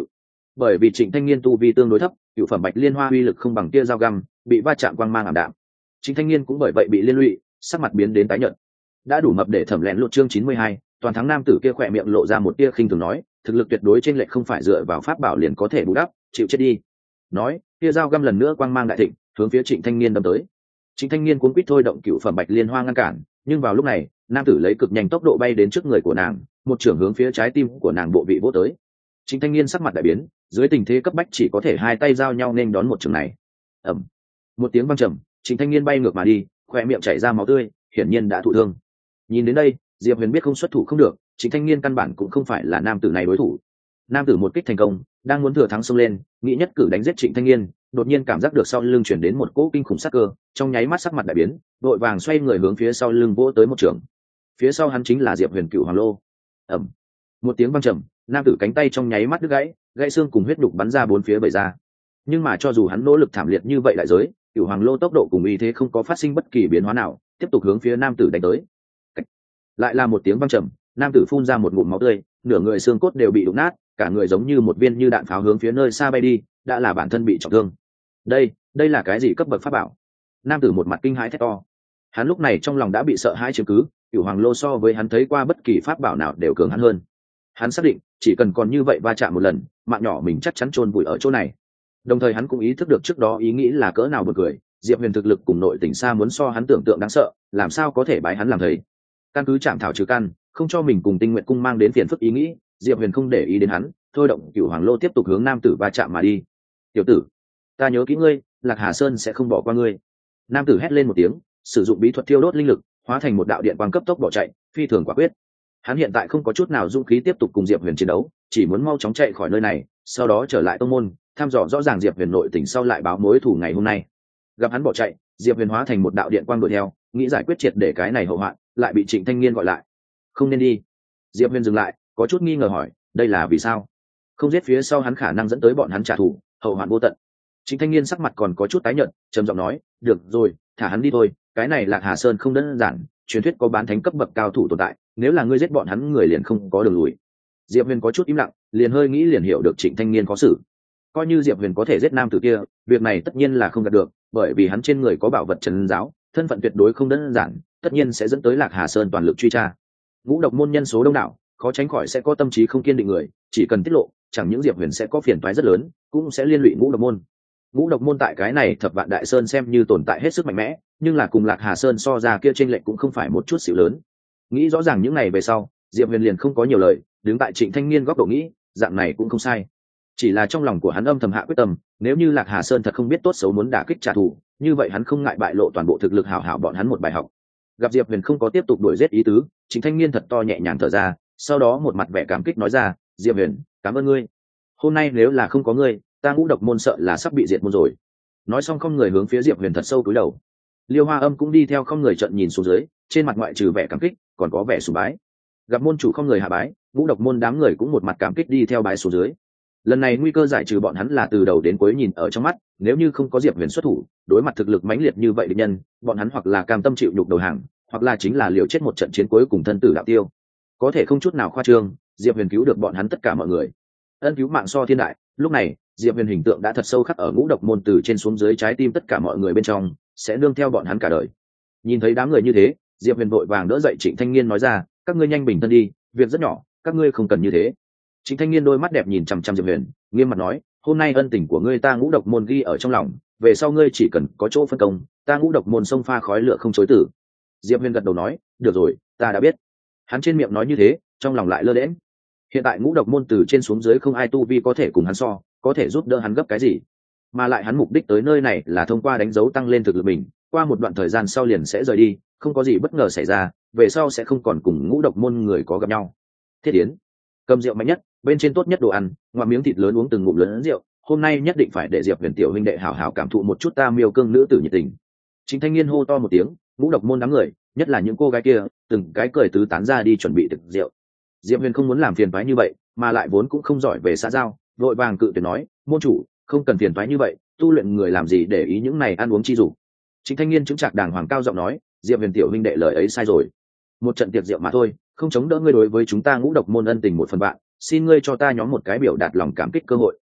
Speaker 1: bởi vì Trịnh Thanh Niên tu vi tương đối thấp, cựu phẩm bạch liên hoa uy lực không bằng tia dao găm, bị va chạm quang mang ảm đạm. Trịnh Thanh Niên cũng bởi vậy bị liên lụy, sắc mặt biến đến tái nhợt. Đã đủ mập để thẩm lén lột chương chín mươi hai, toàn thắng nam tử kia khỏe miệng lộ ra một tia khinh thường nói, thực lực tuyệt đối trên lệch không phải dựa vào pháp bảo liền có thể bù đắp, chịu chết đi. Nói, tia dao găm lần nữa quang mang đại thịnh, hướng phía Trịnh Thanh Niên đâm tới. Trịnh Thanh Niên cuống quýt thôi động cựu phẩm bạch liên hoa ngăn cản, nhưng vào lúc này, nam tử lấy cực nhanh tốc độ bay đến trước người của nàng, một chưởng hướng phía trái tim của nàng bộ vị vỗ tới. Trịnh Thanh Niên sắc mặt đại biến, dưới tình thế cấp bách chỉ có thể hai tay giao nhau nên đón một chưởng này. Ầm. Một tiếng vang trầm, Trịnh Thanh Niên bay ngược mà đi, khóe miệng chảy ra máu tươi, hiển nhiên đã thụ thương. Nhìn đến đây, Diệp Huyền biết không xuất thủ không được, Trịnh Thanh Niên căn bản cũng không phải là nam tử này đối thủ. Nam tử một kích thành công, đang muốn thừa thắng xông lên, nghĩ nhất cử đánh giết Trịnh Thanh Niên, đột nhiên cảm giác được sau lưng chuyển đến một cỗ kinh khủng sát cơ, trong nháy mắt sắc mặt đại biến, vội vàng xoay người hướng phía sau lưng vỗ tới một trường. Phía sau hắn chính là Diệp Huyền Cựu Hoàng Lô. Ầm. Một tiếng vang trầm, nam tử cánh tay trong nháy mắt đứt gãy, gãy xương cùng huyết đục bắn ra bốn phía bầy ra. Nhưng mà cho dù hắn nỗ lực thảm liệt như vậy đại giới, Cựu Hoàng Lô tốc độ cùng uy thế không có phát sinh bất kỳ biến hóa nào, tiếp tục hướng phía nam tử đánh tới. Lại là một tiếng vang trầm, nam tử phun ra một ngụm máu tươi, nửa người xương cốt đều bị đụng nát, cả người giống như một viên như đạn pháo hướng phía nơi xa bay đi, đã là bản thân bị trọng thương. Đây, đây là cái gì cấp bậc pháp bảo? Nam tử một mặt kinh hãi thét to. Hắn lúc này trong lòng đã bị sợ hãi chiếm cứ, Cửu Hoàng Lô so với hắn thấy qua bất kỳ pháp bảo nào đều cường hắn hơn. Hắn xác định, chỉ cần còn như vậy va chạm một lần, mạng nhỏ mình chắc chắn chôn vùi ở chỗ này. Đồng thời hắn cũng ý thức được trước đó ý nghĩ là cỡ nào buồn cười, Diệp Huyền thực lực cùng nội tình xa muốn so hắn tưởng tượng đáng sợ, làm sao có thể bái hắn làm thầy. Căn cứ chạm thảo trừ căn, không cho mình cùng Tinh Nguyện cung mang đến phiền phức ý nghĩ, Diệp Huyền không để ý đến hắn, thôi động Cửu Hoàng Lô tiếp tục hướng nam tử va chạm mà đi. "Tiểu tử, ta nhớ kỹ ngươi, Lạc Hà Sơn sẽ không bỏ qua ngươi." Nam tử hét lên một tiếng, sử dụng bí thuật thiêu đốt linh lực, hóa thành một đạo điện quang cấp tốc bỏ chạy, phi thường quả quyết. Hắn hiện tại không có chút nào dũng khí tiếp tục cùng Diệp Huyền chiến đấu, chỉ muốn mau chóng chạy khỏi nơi này, sau đó trở lại tông môn, thăm dò rõ ràng Diệp Huyền nội tình sau lại báo mối thù ngày hôm nay. Gặp hắn bỏ chạy, Diệp Huyền hóa thành một đạo điện quang đuổi theo, nghĩ giải quyết triệt để cái này hậu hoạn, lại bị Trịnh Thanh Niên gọi lại. "Không nên đi." Diệp Huyền dừng lại, có chút nghi ngờ hỏi, đây là vì sao? Không giết phía sau hắn khả năng dẫn tới bọn hắn trả thù, hậu hoạn vô tận. Trịnh Thanh Niên sắc mặt còn có chút tái nhợt, trầm giọng nói, "Được rồi, thả hắn đi thôi, cái này Lạc Hà Sơn không đơn giản, truyền thuyết có bán thánh cấp bậc cao thủ tồn tại, nếu là ngươi giết bọn hắn người liền không có đường lùi." Diệp Huyền có chút im lặng, liền hơi nghĩ liền hiểu được Trịnh Thanh Niên có xử. Coi như Diệp Huyền có thể giết nam tử kia, việc này tất nhiên là không gạt được, bởi vì hắn trên người có bảo vật trấn giáo, thân phận tuyệt đối không đơn giản, tất nhiên sẽ dẫn tới Lạc Hà Sơn toàn lực truy tra. Ngũ độc môn nhân số đông đảo, khó tránh khỏi sẽ có tâm trí không kiên định người, chỉ cần tiết lộ, chẳng những Diệp Huyền sẽ có phiền toái rất lớn, cũng sẽ liên lụy ngũ độc môn. Ngũ độc môn tại cái này thập vạn đại sơn xem như tồn tại hết sức mạnh mẽ, nhưng là cùng Lạc Hà Sơn so ra kia chênh lệch cũng không phải một chút xíu lớn. Nghĩ rõ ràng những này về sau, Diệp Huyền liền không có nhiều lời, đứng tại Trịnh Thanh Niên góc độ nghĩ, dạng này cũng không sai. Chỉ là trong lòng của hắn âm thầm hạ quyết tâm, nếu như Lạc Hà Sơn thật không biết tốt xấu muốn đả kích trả thù, như vậy hắn không ngại bại lộ toàn bộ thực lực hảo hảo bọn hắn một bài học. Gặp Diệp Huyền không có tiếp tục đuổi giết ý tứ, Trịnh Thanh Niên thật to nhẹ nhàng thở ra, sau đó một mặt vẻ cảm kích nói ra, "Diệp Huyền, cảm ơn ngươi. Hôm nay nếu là không có ngươi, ta ngũ độc môn sợ là sắp bị diệt môn rồi." Nói xong không người hướng phía Diệp Huyền thật sâu cúi đầu. Liêu Hoa Âm cũng đi theo không người trợn nhìn xuống dưới, trên mặt ngoại trừ vẻ cảm kích, còn có vẻ sùng bái. Gặp môn chủ không người hạ bái, ngũ độc môn đám người cũng một mặt cảm kích đi theo bái xuống dưới. Lần này nguy cơ giải trừ bọn hắn là từ đầu đến cuối nhìn ở trong mắt, nếu như không có Diệp Huyền xuất thủ, đối mặt thực lực mãnh liệt như vậy địch nhân, bọn hắn hoặc là cam tâm chịu nhục đầu hàng, hoặc là chính là liều chết một trận chiến cuối cùng thân tử đạo tiêu. Có thể không chút nào khoa trương, Diệp Huyền cứu được bọn hắn tất cả mọi người. Ân cứu mạng so thiên đại, lúc này, Diệp Huyền hình tượng đã thật sâu khắc ở ngũ độc môn từ trên xuống dưới trái tim tất cả mọi người bên trong, sẽ nương theo bọn hắn cả đời. Nhìn thấy đám người như thế, Diệp Huyền vội vàng đỡ dậy Trịnh Thanh Niên nói ra, "Các ngươi nhanh bình tĩnh đi, việc rất nhỏ, các ngươi không cần như thế." Trịnh Thanh Niên đôi mắt đẹp nhìn chằm chằm Diệp Huyền, nghiêm mặt nói, "Hôm nay ân tình của ngươi ta ngũ độc môn ghi ở trong lòng, về sau ngươi chỉ cần có chỗ phân công, ta ngũ độc môn xông pha khói lửa không chối từ." Diệp Huyền gật đầu nói, "Được rồi, ta đã biết." Hắn trên miệng nói như thế, trong lòng lại lơ đễnh. Hiện tại ngũ độc môn từ trên xuống dưới không ai tu vi có thể cùng hắn so, có thể giúp đỡ hắn gấp cái gì? Mà lại hắn mục đích tới nơi này là thông qua đánh dấu tăng lên thực lực mình, qua một đoạn thời gian sau liền sẽ rời đi, không có gì bất ngờ xảy ra, về sau sẽ không còn cùng ngũ độc môn người có gặp nhau. Thiết Yến, cầm rượu mạnh nhất, bên trên tốt nhất đồ ăn, ngoạm miếng thịt lớn uống từng ngụm lớn rượu, hôm nay nhất định phải để Diệp Huyền tiểu huynh đệ hảo hảo cảm thụ một chút ta miêu cương nữ tử nhiệt tình. Trịnh Thanh Niên hô to một tiếng, ngũ độc môn đám người, nhất là những cô gái kia, từng cái cười tứ tán ra đi chuẩn bị thực rượu. Diệp Huyền không muốn làm phiền toái như vậy, mà lại vốn cũng không giỏi về xã giao, vội vàng cự tuyệt nói, "Môn chủ, không cần phiền toái như vậy, tu luyện người làm gì để ý những này ăn uống chi dục." Trịnh Thanh Niên chứng trạc đàng hoàng cao giọng nói, "Diệp Huyền tiểu huynh đệ lời ấy sai rồi. Một trận tiệc rượu mà thôi, không chống đỡ ngươi đối với chúng ta ngũ độc môn ân tình một phần vạn, xin ngươi cho ta nhóm một cái biểu đạt lòng cảm kích cơ hội."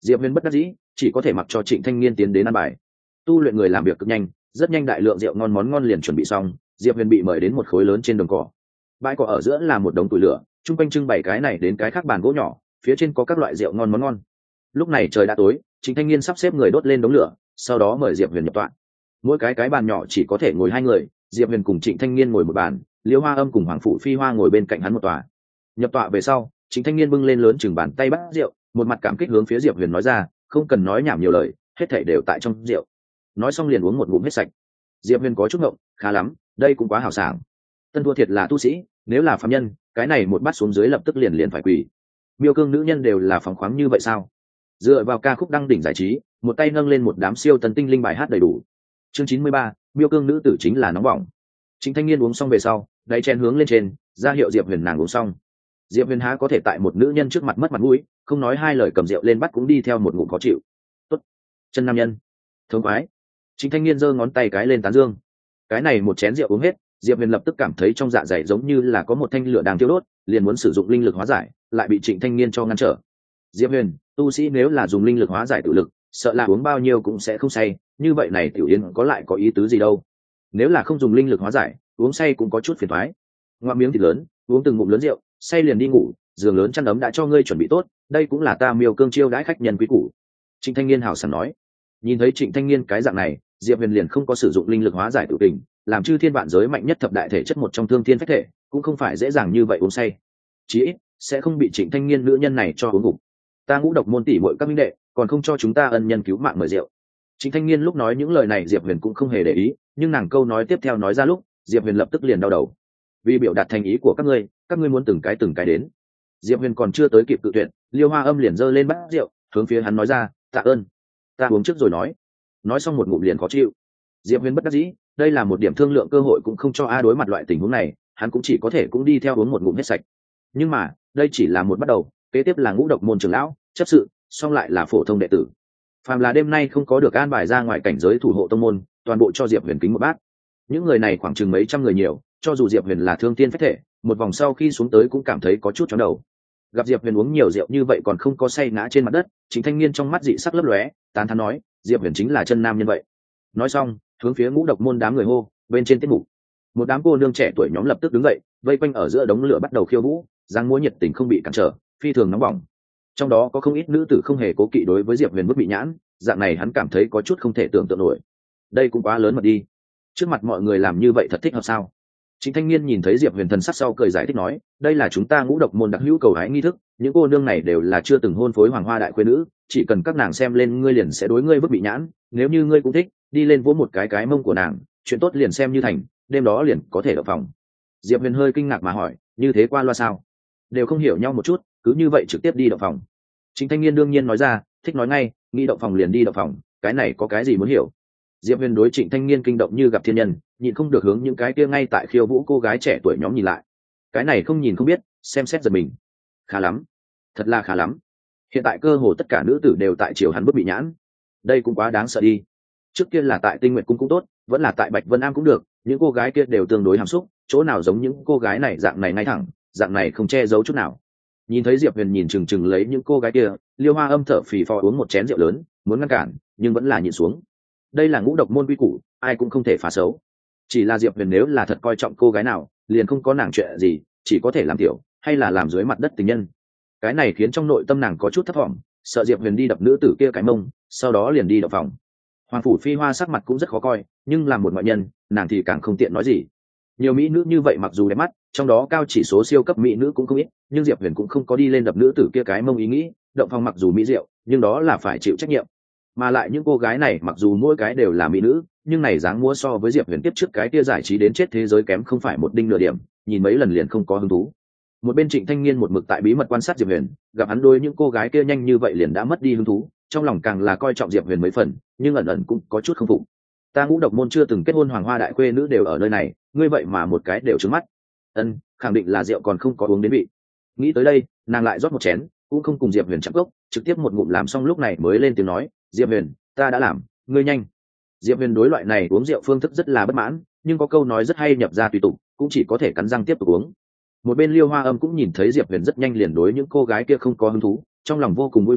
Speaker 1: Diệp huyền bất đắc dĩ chỉ có thể mặc cho Trịnh Thanh Niên tiến đến ăn bài. Tu luyện người làm việc cực nhanh, rất nhanh đại lượng rượu ngon món ngon liền chuẩn bị xong. Diệp huyền bị mời đến một khối lớn trên đồng cỏ. Bãi cỏ ở giữa là một đống củi lửa, chung quanh trưng bày cái này đến cái khác bàn gỗ nhỏ, phía trên có các loại rượu ngon món ngon. Lúc này trời đã tối, Trịnh Thanh Niên sắp xếp người đốt lên đống lửa, sau đó mời Diệp huyền nhập tọa. Mỗi cái cái bàn nhỏ chỉ có thể ngồi hai người, Diệp huyền cùng Trịnh Thanh Niên ngồi một bàn, Liễu Hoa Âm cùng Hoàng Phủ Phi Hoa ngồi bên cạnh hắn một tòa. Nhập tọa về sau, Trịnh Thanh Niên bưng lên lớn chừng bàn tay bát rượu, một mặt cảm kích hướng phía Diệp huyền nói ra, không cần nói nhảm nhiều lời, hết thảy đều tại trong rượu. Nói xong liền uống một ngụm hết sạch. Diệp huyền có chút ngộng, khá lắm, đây cũng quá hào sảng. Tân thua thiệt là tu sĩ, nếu là phàm nhân, cái này một bát xuống dưới lập tức liền liền phải quỳ. Miêu cương nữ nhân đều là phóng khoáng như vậy sao? Dựa vào ca khúc đăng đỉnh giải trí, một tay nâng lên một đám siêu tân tinh linh bài hát đầy đủ. Chương chín mươi ba, miêu cương nữ tử chính là nóng bỏng. Trịnh Thanh Niên uống xong về sau, đáy chén hướng lên trên, ra hiệu Diệp huyền nàng uống xong. Diệp huyền há có thể tại một nữ nhân trước mặt mất mặt mũi, không nói hai lời cầm rượu lên bắt cũng đi theo một ngụm khó chịu. Tốt, chân nam nhân, thống khoái. Trịnh Thanh Niên giơ ngón tay cái lên tán dương. Cái này một chén rượu uống hết, Diệp huyền lập tức cảm thấy trong dạ dày giống như là có một thanh lửa đang thiêu đốt, liền muốn sử dụng linh lực hóa giải, lại bị Trịnh Thanh Niên cho ngăn trở. Diệp huyền, tu sĩ nếu là dùng linh lực hóa giải tự lực, sợ là uống bao nhiêu cũng sẽ không say, như vậy này tiểu yến có lại có ý tứ gì đâu. Nếu là không dùng linh lực hóa giải, uống say cũng có chút phiền toái. Ngoạm miếng thịt lớn, uống từng ngụm lớn rượu, say liền đi ngủ, giường lớn chăn ấm đã cho ngươi chuẩn bị tốt, đây cũng là ta Miêu Cương chiêu đãi khách nhân quý củ. Trịnh Thanh Niên hào sảng nói. Nhìn thấy Trịnh Thanh Niên cái dạng này, Diệp huyền liền không có sử dụng linh lực hóa giải tự tình, làm chư thiên vạn giới mạnh nhất thập đại thể chất một trong thương thiên phách thể, cũng không phải dễ dàng như vậy uống say. Chí ít sẽ không bị Trịnh Thanh Niên nữ nhân này cho uống gục. Ta Ngũ Độc môn tỷ muội các minh đệ, còn không cho chúng ta ân nhân cứu mạng mời rượu. Trịnh Thanh Niên lúc nói những lời này Diệp huyền cũng không hề để ý, nhưng nàng câu nói tiếp theo nói ra lúc, Diệp huyền lập tức liền đau đầu. Vì biểu đạt thành ý của các ngươi, các ngươi muốn từng cái từng cái đến. Diệp huyền còn chưa tới kịp tự tuyển, Liêu Hoa Âm liền giơ lên bát rượu, hướng phía hắn nói ra, tạ ơn, ta uống trước rồi nói. Nói xong một ngụm liền khó chịu. Diệp huyền bất đắc dĩ, đây là một điểm thương lượng cơ hội cũng không cho a đối mặt loại tình huống này, hắn cũng chỉ có thể cũng đi theo uống một ngụm hết sạch. Nhưng mà đây chỉ là một bắt đầu, kế tiếp là Ngũ Độc môn trưởng lão, chấp sự, xong lại là phổ thông đệ tử. Phàm là đêm nay không có được an bài ra ngoài cảnh giới thủ hộ tông môn, toàn bộ cho Diệp huyền kính một bát. Những người này khoảng chừng mấy trăm người nhiều, cho dù Diệp huyền là thương tiên phách thể, một vòng sau khi xuống tới cũng cảm thấy có chút chóng đầu. Gặp Diệp huyền uống nhiều rượu như vậy còn không có say ngã trên mặt đất, Trịnh Thanh Niên trong mắt dị sắc lấp lóe, tán thán nói, Diệp huyền chính là chân nam nhân vậy. Nói xong hướng phía Ngũ Độc môn đám người hô, bên trên tiết mục. Một đám cô nương trẻ tuổi nhóm lập tức đứng dậy, vây quanh ở giữa đống lửa bắt đầu khiêu vũ, dáng múa nhiệt tình không bị cản trở, phi thường nóng bỏng. Trong đó có không ít nữ tử không hề cố kỵ đối với Diệp huyền bức bị nhãn, dạng này hắn cảm thấy có chút không thể tưởng tượng nổi. Đây cũng quá lớn mật đi, trước mặt mọi người làm như vậy thật thích hợp sao? Trịnh Thanh Niên nhìn thấy Diệp huyền thần sắc sau cười giải thích nói, đây là chúng ta Ngũ Độc môn đặc hữu cầu hái nghi thức, những cô nương này đều là chưa từng hôn phối hoàng hoa đại khuê nữ, chỉ cần các nàng xem lên ngươi liền sẽ đối ngươi bức bị nhãn, nếu như ngươi cũng thích, đi lên vỗ một cái cái mông của nàng, chuyện tốt liền xem như thành, đêm đó liền có thể đậu phòng. Diệp huyền hơi kinh ngạc mà hỏi, như thế qua loa sao? Đều không hiểu nhau một chút, cứ như vậy trực tiếp đi đậu phòng. Trịnh Thanh Niên đương nhiên nói ra, thích nói ngay, nghĩ đậu phòng liền đi đậu phòng, cái này có cái gì muốn hiểu? Diệp huyền đối Trịnh Thanh Niên kinh động như gặp thiên nhân, nhịn không được hướng những cái kia ngay tại khiêu vũ cô gái trẻ tuổi nhóm nhìn lại. Cái này không nhìn không biết, xem xét giật mình. Khá lắm, thật là khá lắm. Hiện tại cơ hồ tất cả nữ tử đều tại chiều hắn bức bị nhãn, đây cũng quá đáng sợ đi. Trước kia là tại Tinh Nguyệt cung cũng tốt, vẫn là tại Bạch Vân Am cũng được, những cô gái kia đều tương đối hàm xúc, chỗ nào giống những cô gái này dạng này ngay thẳng, dạng này không che giấu chút nào. Nhìn thấy Diệp huyền nhìn chừng chừng lấy những cô gái kia, Liêu Hoa Âm thở phì phò uống một chén rượu lớn, muốn ngăn cản nhưng vẫn là nhịn xuống. Đây là Ngũ Độc môn quy củ, ai cũng không thể phá xấu. Chỉ là Diệp huyền nếu là thật coi trọng cô gái nào, liền không có nàng chuyện gì, chỉ có thể làm tiểu hay là làm dưới mặt đất tình nhân. Cái này khiến trong nội tâm nàng có chút thấp thỏm, sợ Diệp huyền đi đập nữ tử kia cái mông, sau đó liền đi đập phòng. Hoàng Phủ Phi Hoa sắc mặt cũng rất khó coi, nhưng làm một ngoại nhân, nàng thì càng không tiện nói gì. Nhiều mỹ nữ như vậy mặc dù đẹp mắt, trong đó cao chỉ số siêu cấp mỹ nữ cũng không ít, nhưng Diệp huyền cũng không có đi lên đập nữ tử kia cái mông ý nghĩ. Động phòng mặc dù mỹ diệu, nhưng đó là phải chịu trách nhiệm. Mà lại những cô gái này mặc dù mỗi cái đều là mỹ nữ, nhưng này dáng múa so với Diệp huyền tiếp trước cái kia giải trí đến chết thế giới kém không phải một đinh nửa điểm, nhìn mấy lần liền không có hứng thú. Một bên Trịnh Thanh Niên một mực tại bí mật quan sát Diệp huyền, gặp hắn đôi những cô gái kia nhanh như vậy liền đã mất đi hứng thú, trong lòng càng là coi trọng Diệp huyền mấy phần, nhưng ẩn ẩn cũng có chút không phục. Ta Ngũ Độc môn chưa từng kết hôn hoàng hoa đại khuê nữ đều ở nơi này, ngươi vậy mà một cái đều trứng mắt. Ân, khẳng định là rượu còn không có uống đến vị. Nghĩ tới đây, nàng lại rót một chén, cũng không cùng Diệp huyền chạm gốc, trực tiếp một ngụm làm xong lúc này mới lên tiếng nói, Diệp huyền, ta đã làm, ngươi nhanh. Diệp huyền đối loại này uống rượu phương thức rất là bất mãn, nhưng có câu nói rất hay nhập ra tùy tục, cũng chỉ có thể cắn răng tiếp tục uống. Một bên Liêu Hoa Âm cũng nhìn thấy Diệp huyền rất nhanh liền đối những cô gái kia không có hứng thú, trong lòng vô cùng vui vẻ,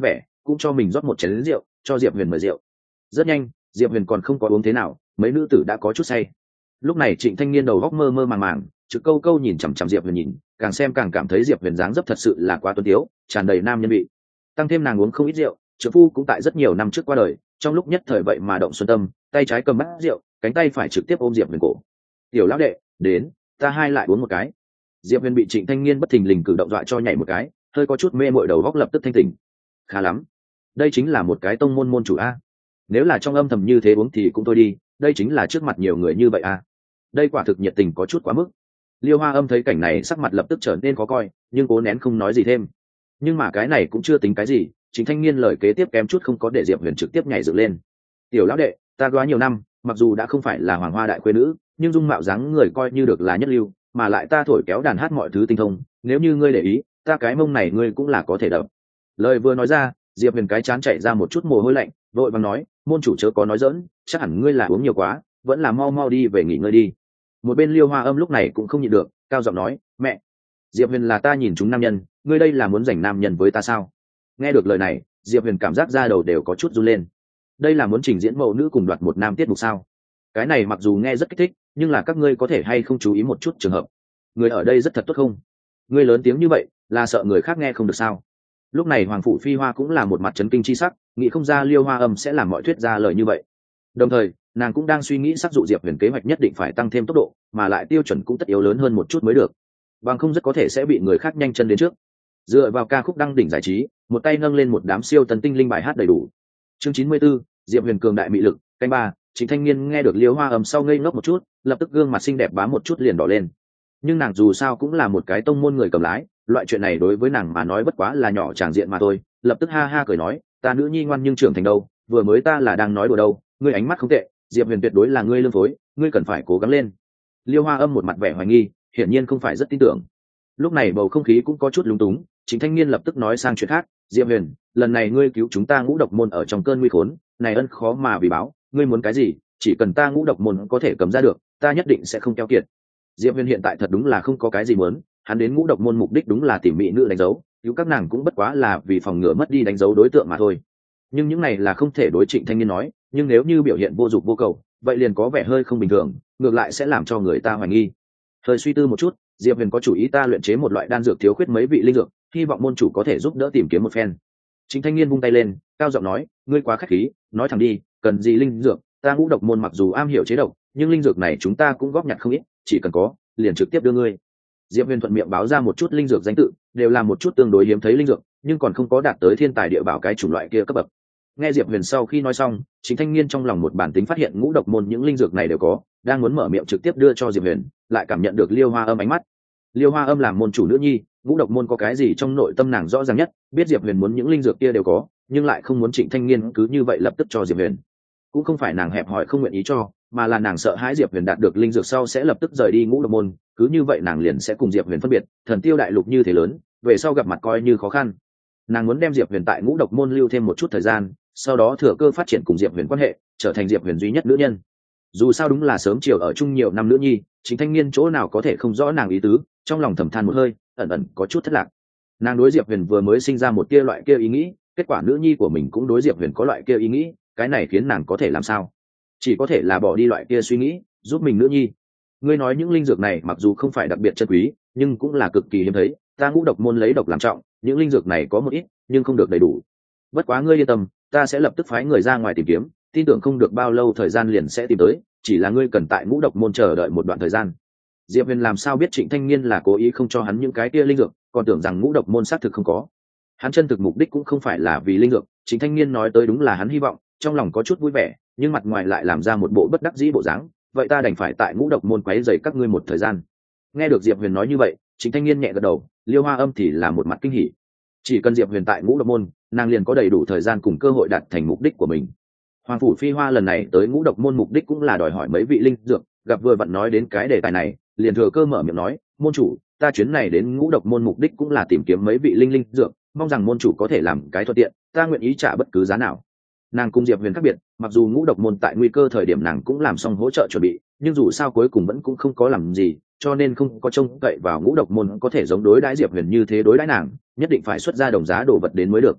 Speaker 1: cũng cho mình rót một chén rượu cho diệp huyền mời rượu. Rất nhanh diệp huyền còn không có uống thế nào, mấy nữ tử đã có chút say. Lúc này Trịnh Thanh Niên đầu góc mơ mơ màng màng, trực câu câu nhìn chằm chằm diệp huyền nhìn, càng xem càng cảm thấy diệp huyền dáng dấp thật sự là quá tuấn tiếu, tràn đầy nam nhân vị. Tăng thêm nàng uống không ít rượu, trợ phu cũng tại rất nhiều năm trước qua đời, trong lúc nhất thời vậy mà động xuân tâm, tay trái cầm bát rượu, cánh tay phải trực tiếp ôm diệp huyền cổ. Tiểu lão đệ, đến, ta hai lại uống một cái. Diệp huyền bị Trịnh Thanh Niên bất thình lình cử động dọa cho nhảy một cái, hơi có chút mê mội, đầu góc lập tức thanh tỉnh. Khá lắm, đây chính là một cái tông môn môn chủ a. Nếu là trong âm thầm như thế uống thì cũng thôi đi, đây chính là trước mặt nhiều người như vậy a. Đây quả thực nhiệt tình có chút quá mức. Liêu Hoa Âm thấy cảnh này sắc mặt lập tức trở nên khó coi, nhưng cố nén không nói gì thêm. Nhưng mà cái này cũng chưa tính cái gì, Trịnh Thanh Niên lời kế tiếp kém chút không có để Diệp Huyền trực tiếp nhảy dựng lên. Tiểu lão đệ, ta góa nhiều năm, mặc dù đã không phải là hoàng hoa đại khuê nữ, nhưng dung mạo dáng người coi như được là nhất lưu, mà lại ta thổi kéo đàn hát mọi thứ tinh thông, nếu như ngươi để ý, ta cái mông này ngươi cũng là có thể đập. Lời vừa nói ra, Diệp Huyền cái chán chạy ra một chút mồ hôi lạnh, vội vàng nói, môn chủ chớ có nói giỡn, chắc hẳn ngươi là uống nhiều quá, vẫn là mau mau đi về nghỉ ngơi đi. Một bên Liêu Hoa Âm lúc này cũng không nhịn được, cao giọng nói, mẹ, Diệp Huyền là ta nhìn chúng nam nhân, ngươi đây là muốn giành nam nhân với ta sao? Nghe được lời này, Diệp Huyền cảm giác da đầu đều có chút run lên. Đây là muốn trình diễn mẫu nữ cùng đoạt một nam tiết mục sao? Cái này mặc dù nghe rất kích thích, nhưng là các ngươi có thể hay không chú ý một chút trường hợp. Người ở đây rất thật tốt không? Ngươi lớn tiếng như vậy, là sợ người khác nghe không được sao? Lúc này Hoàng Phủ Phi Hoa cũng là một mặt chấn kinh chi sắc, nghĩ không ra Liêu Hoa Âm sẽ làm mọi thuyết ra lời như vậy. Đồng thời, nàng cũng đang suy nghĩ sắc dụ Diệp Huyền kế hoạch nhất định phải tăng thêm tốc độ, mà lại tiêu chuẩn cũng tất yếu lớn hơn một chút mới được, bằng không rất có thể sẽ bị người khác nhanh chân đến trước. Dựa vào ca khúc đăng đỉnh giải trí, một tay nâng lên một đám siêu tần tinh linh bài hát đầy đủ. Chương chín mươi 94, Diệp Huyền cường đại mị lực, canh ba. Trịnh Thanh Niên nghe được Liêu Hoa Âm sau ngây ngốc một chút, lập tức gương mặt xinh đẹp bám một chút liền đỏ lên. Nhưng nàng dù sao cũng là một cái tông môn người cầm lái, loại chuyện này đối với nàng mà nói bất quá là nhỏ tràng diện mà thôi, lập tức ha ha cười nói, ta nữ nhi ngoan nhưng trưởng thành đâu, vừa mới ta là đang nói đùa đâu, ngươi ánh mắt không tệ, Diệp Huyền tuyệt đối là ngươi lương phối, ngươi cần phải cố gắng lên. Liêu Hoa Âm một mặt vẻ hoài nghi, hiển nhiên không phải rất tin tưởng. Lúc này bầu không khí cũng có chút lúng túng, Trịnh Thanh Niên lập tức nói sang chuyện khác, Diệp Huyền, lần này ngươi cứu chúng ta Ngũ Độc môn ở trong cơn nguy khốn, này ân khó mà vì báo, ngươi muốn cái gì, chỉ cần ta Ngũ Độc môn có thể cầm ra được, ta nhất định sẽ không keo kiệt. Diệp Huyền hiện tại thật đúng là không có cái gì muốn, hắn đến Ngũ Độc môn mục đích đúng là tìm mỹ nữ đánh dấu, cứu các nàng cũng bất quá là vì phòng ngừa mất đi đánh dấu đối tượng mà thôi. Nhưng những này là không thể đối Trịnh Thanh Niên nói, nhưng nếu như biểu hiện vô dụng vô cầu, vậy liền có vẻ hơi không bình thường, ngược lại sẽ làm cho người ta hoài nghi. Hơi suy tư một chút, Diệp Huyền có chủ ý ta luyện chế một loại đan dược thiếu khuyết mấy vị linh dược, hy vọng môn chủ có thể giúp đỡ tìm kiếm một phen. Trịnh Thanh Niên vung tay lên, cao giọng nói, ngươi quá khách khí, nói thẳng đi, cần gì linh dược, ta Ngũ Độc môn mặc dù am hiểu chế độc, nhưng linh dược này chúng ta cũng góp nhặt không ít, chỉ cần có, liền trực tiếp đưa ngươi. Diệp Huyền thuận miệng báo ra một chút linh dược danh tự, đều là một chút tương đối hiếm thấy linh dược, nhưng còn không có đạt tới thiên tài địa bảo cái chủng loại kia cấp bậc. Nghe Diệp Huyền sau khi nói xong, Trịnh Thanh Niên trong lòng một bản tính phát hiện Ngũ Độc môn những linh dược này đều có, đang muốn mở miệng trực tiếp đưa cho Diệp Huyền, lại cảm nhận được Liêu Hoa Âm ánh mắt. Liêu Hoa Âm làm môn chủ nữ nhi, Ngũ Độc môn có cái gì trong nội tâm nàng rõ ràng nhất, biết Diệp Huyền muốn những linh dược kia đều có, nhưng lại không muốn Trịnh Thanh Niên cứ như vậy lập tức cho Diệp Huyền. Cũng không phải nàng hẹp hòi không nguyện ý cho, mà là nàng sợ hãi Diệp Huyền đạt được linh dược sau sẽ lập tức rời đi Ngũ Độc môn, cứ như vậy nàng liền sẽ cùng Diệp Huyền phân biệt, Thần Tiêu đại lục như thế lớn, về sau gặp mặt coi như khó khăn. Nàng muốn đem Diệp Huyền tại Ngũ Độc môn lưu thêm một chút thời gian, sau đó thừa cơ phát triển cùng Diệp Huyền quan hệ, trở thành Diệp Huyền duy nhất nữ nhân. Dù sao đúng là sớm chiều ở chung nhiều năm nữ nhi, Trịnh Thanh Niên chỗ nào có thể không rõ nàng ý tứ, trong lòng thầm than một hơi, ẩn ẩn có chút thất lạc. Nàng đối Diệp Huyền vừa mới sinh ra một tia loại kia ý nghĩ, kết quả nữ nhi của mình cũng đối Diệp Huyền có loại kia ý nghĩ, cái này khiến nàng có thể làm sao? Chỉ có thể là bỏ đi loại kia suy nghĩ, giúp mình nữ nhi. Ngươi nói những linh dược này mặc dù không phải đặc biệt chân quý, nhưng cũng là cực kỳ hiếm thấy, ta Ngũ Độc môn lấy độc làm trọng, những linh dược này có một ít, nhưng không được đầy đủ. Bất quá ngươi yên tâm, ta sẽ lập tức phái người ra ngoài tìm kiếm, tin tưởng không được bao lâu thời gian liền sẽ tìm tới, chỉ là ngươi cần tại Ngũ Độc môn chờ đợi một đoạn thời gian. Diệp Huyền làm sao biết Trịnh Thanh Niên là cố ý không cho hắn những cái kia linh dược, còn tưởng rằng Ngũ Độc môn xác thực không có. Hắn chân thực mục đích cũng không phải là vì linh dược, Trịnh Thanh Niên nói tới đúng là hắn hy vọng, trong lòng có chút vui vẻ, nhưng mặt ngoài lại làm ra một bộ bất đắc dĩ bộ dáng, vậy ta đành phải tại Ngũ Độc môn quấy rầy các ngươi một thời gian. Nghe được Diệp Huyền nói như vậy, Trịnh Thanh Niên nhẹ gật đầu, Liêu Hoa Âm thì là một mặt kinh hỉ. Chỉ cần Diệp Huyền tại Ngũ Độc môn, nàng liền có đầy đủ thời gian cùng cơ hội đạt thành mục đích của mình. Hoàng Phủ Phi Hoa lần này tới Ngũ Độc môn mục đích cũng là đòi hỏi mấy vị linh dược, gặp vừa vặn nói đến cái đề tài này, liền thừa cơ mở miệng nói, môn chủ, ta chuyến này đến Ngũ Độc môn mục đích cũng là tìm kiếm mấy vị linh linh dược, mong rằng môn chủ có thể làm cái thuận tiện, ta nguyện ý trả bất cứ giá nào. Nàng cùng Diệp Huyền khác biệt, mặc dù Ngũ Độc môn tại nguy cơ thời điểm nàng cũng làm xong hỗ trợ chuẩn bị, nhưng dù sao cuối cùng vẫn cũng không có làm gì, cho nên không có trông cậy vào Ngũ Độc môn có thể giống đối đãi Diệp Huyền như thế đối đãi nàng, nhất định phải xuất ra đồng giá đồ vật đến mới được.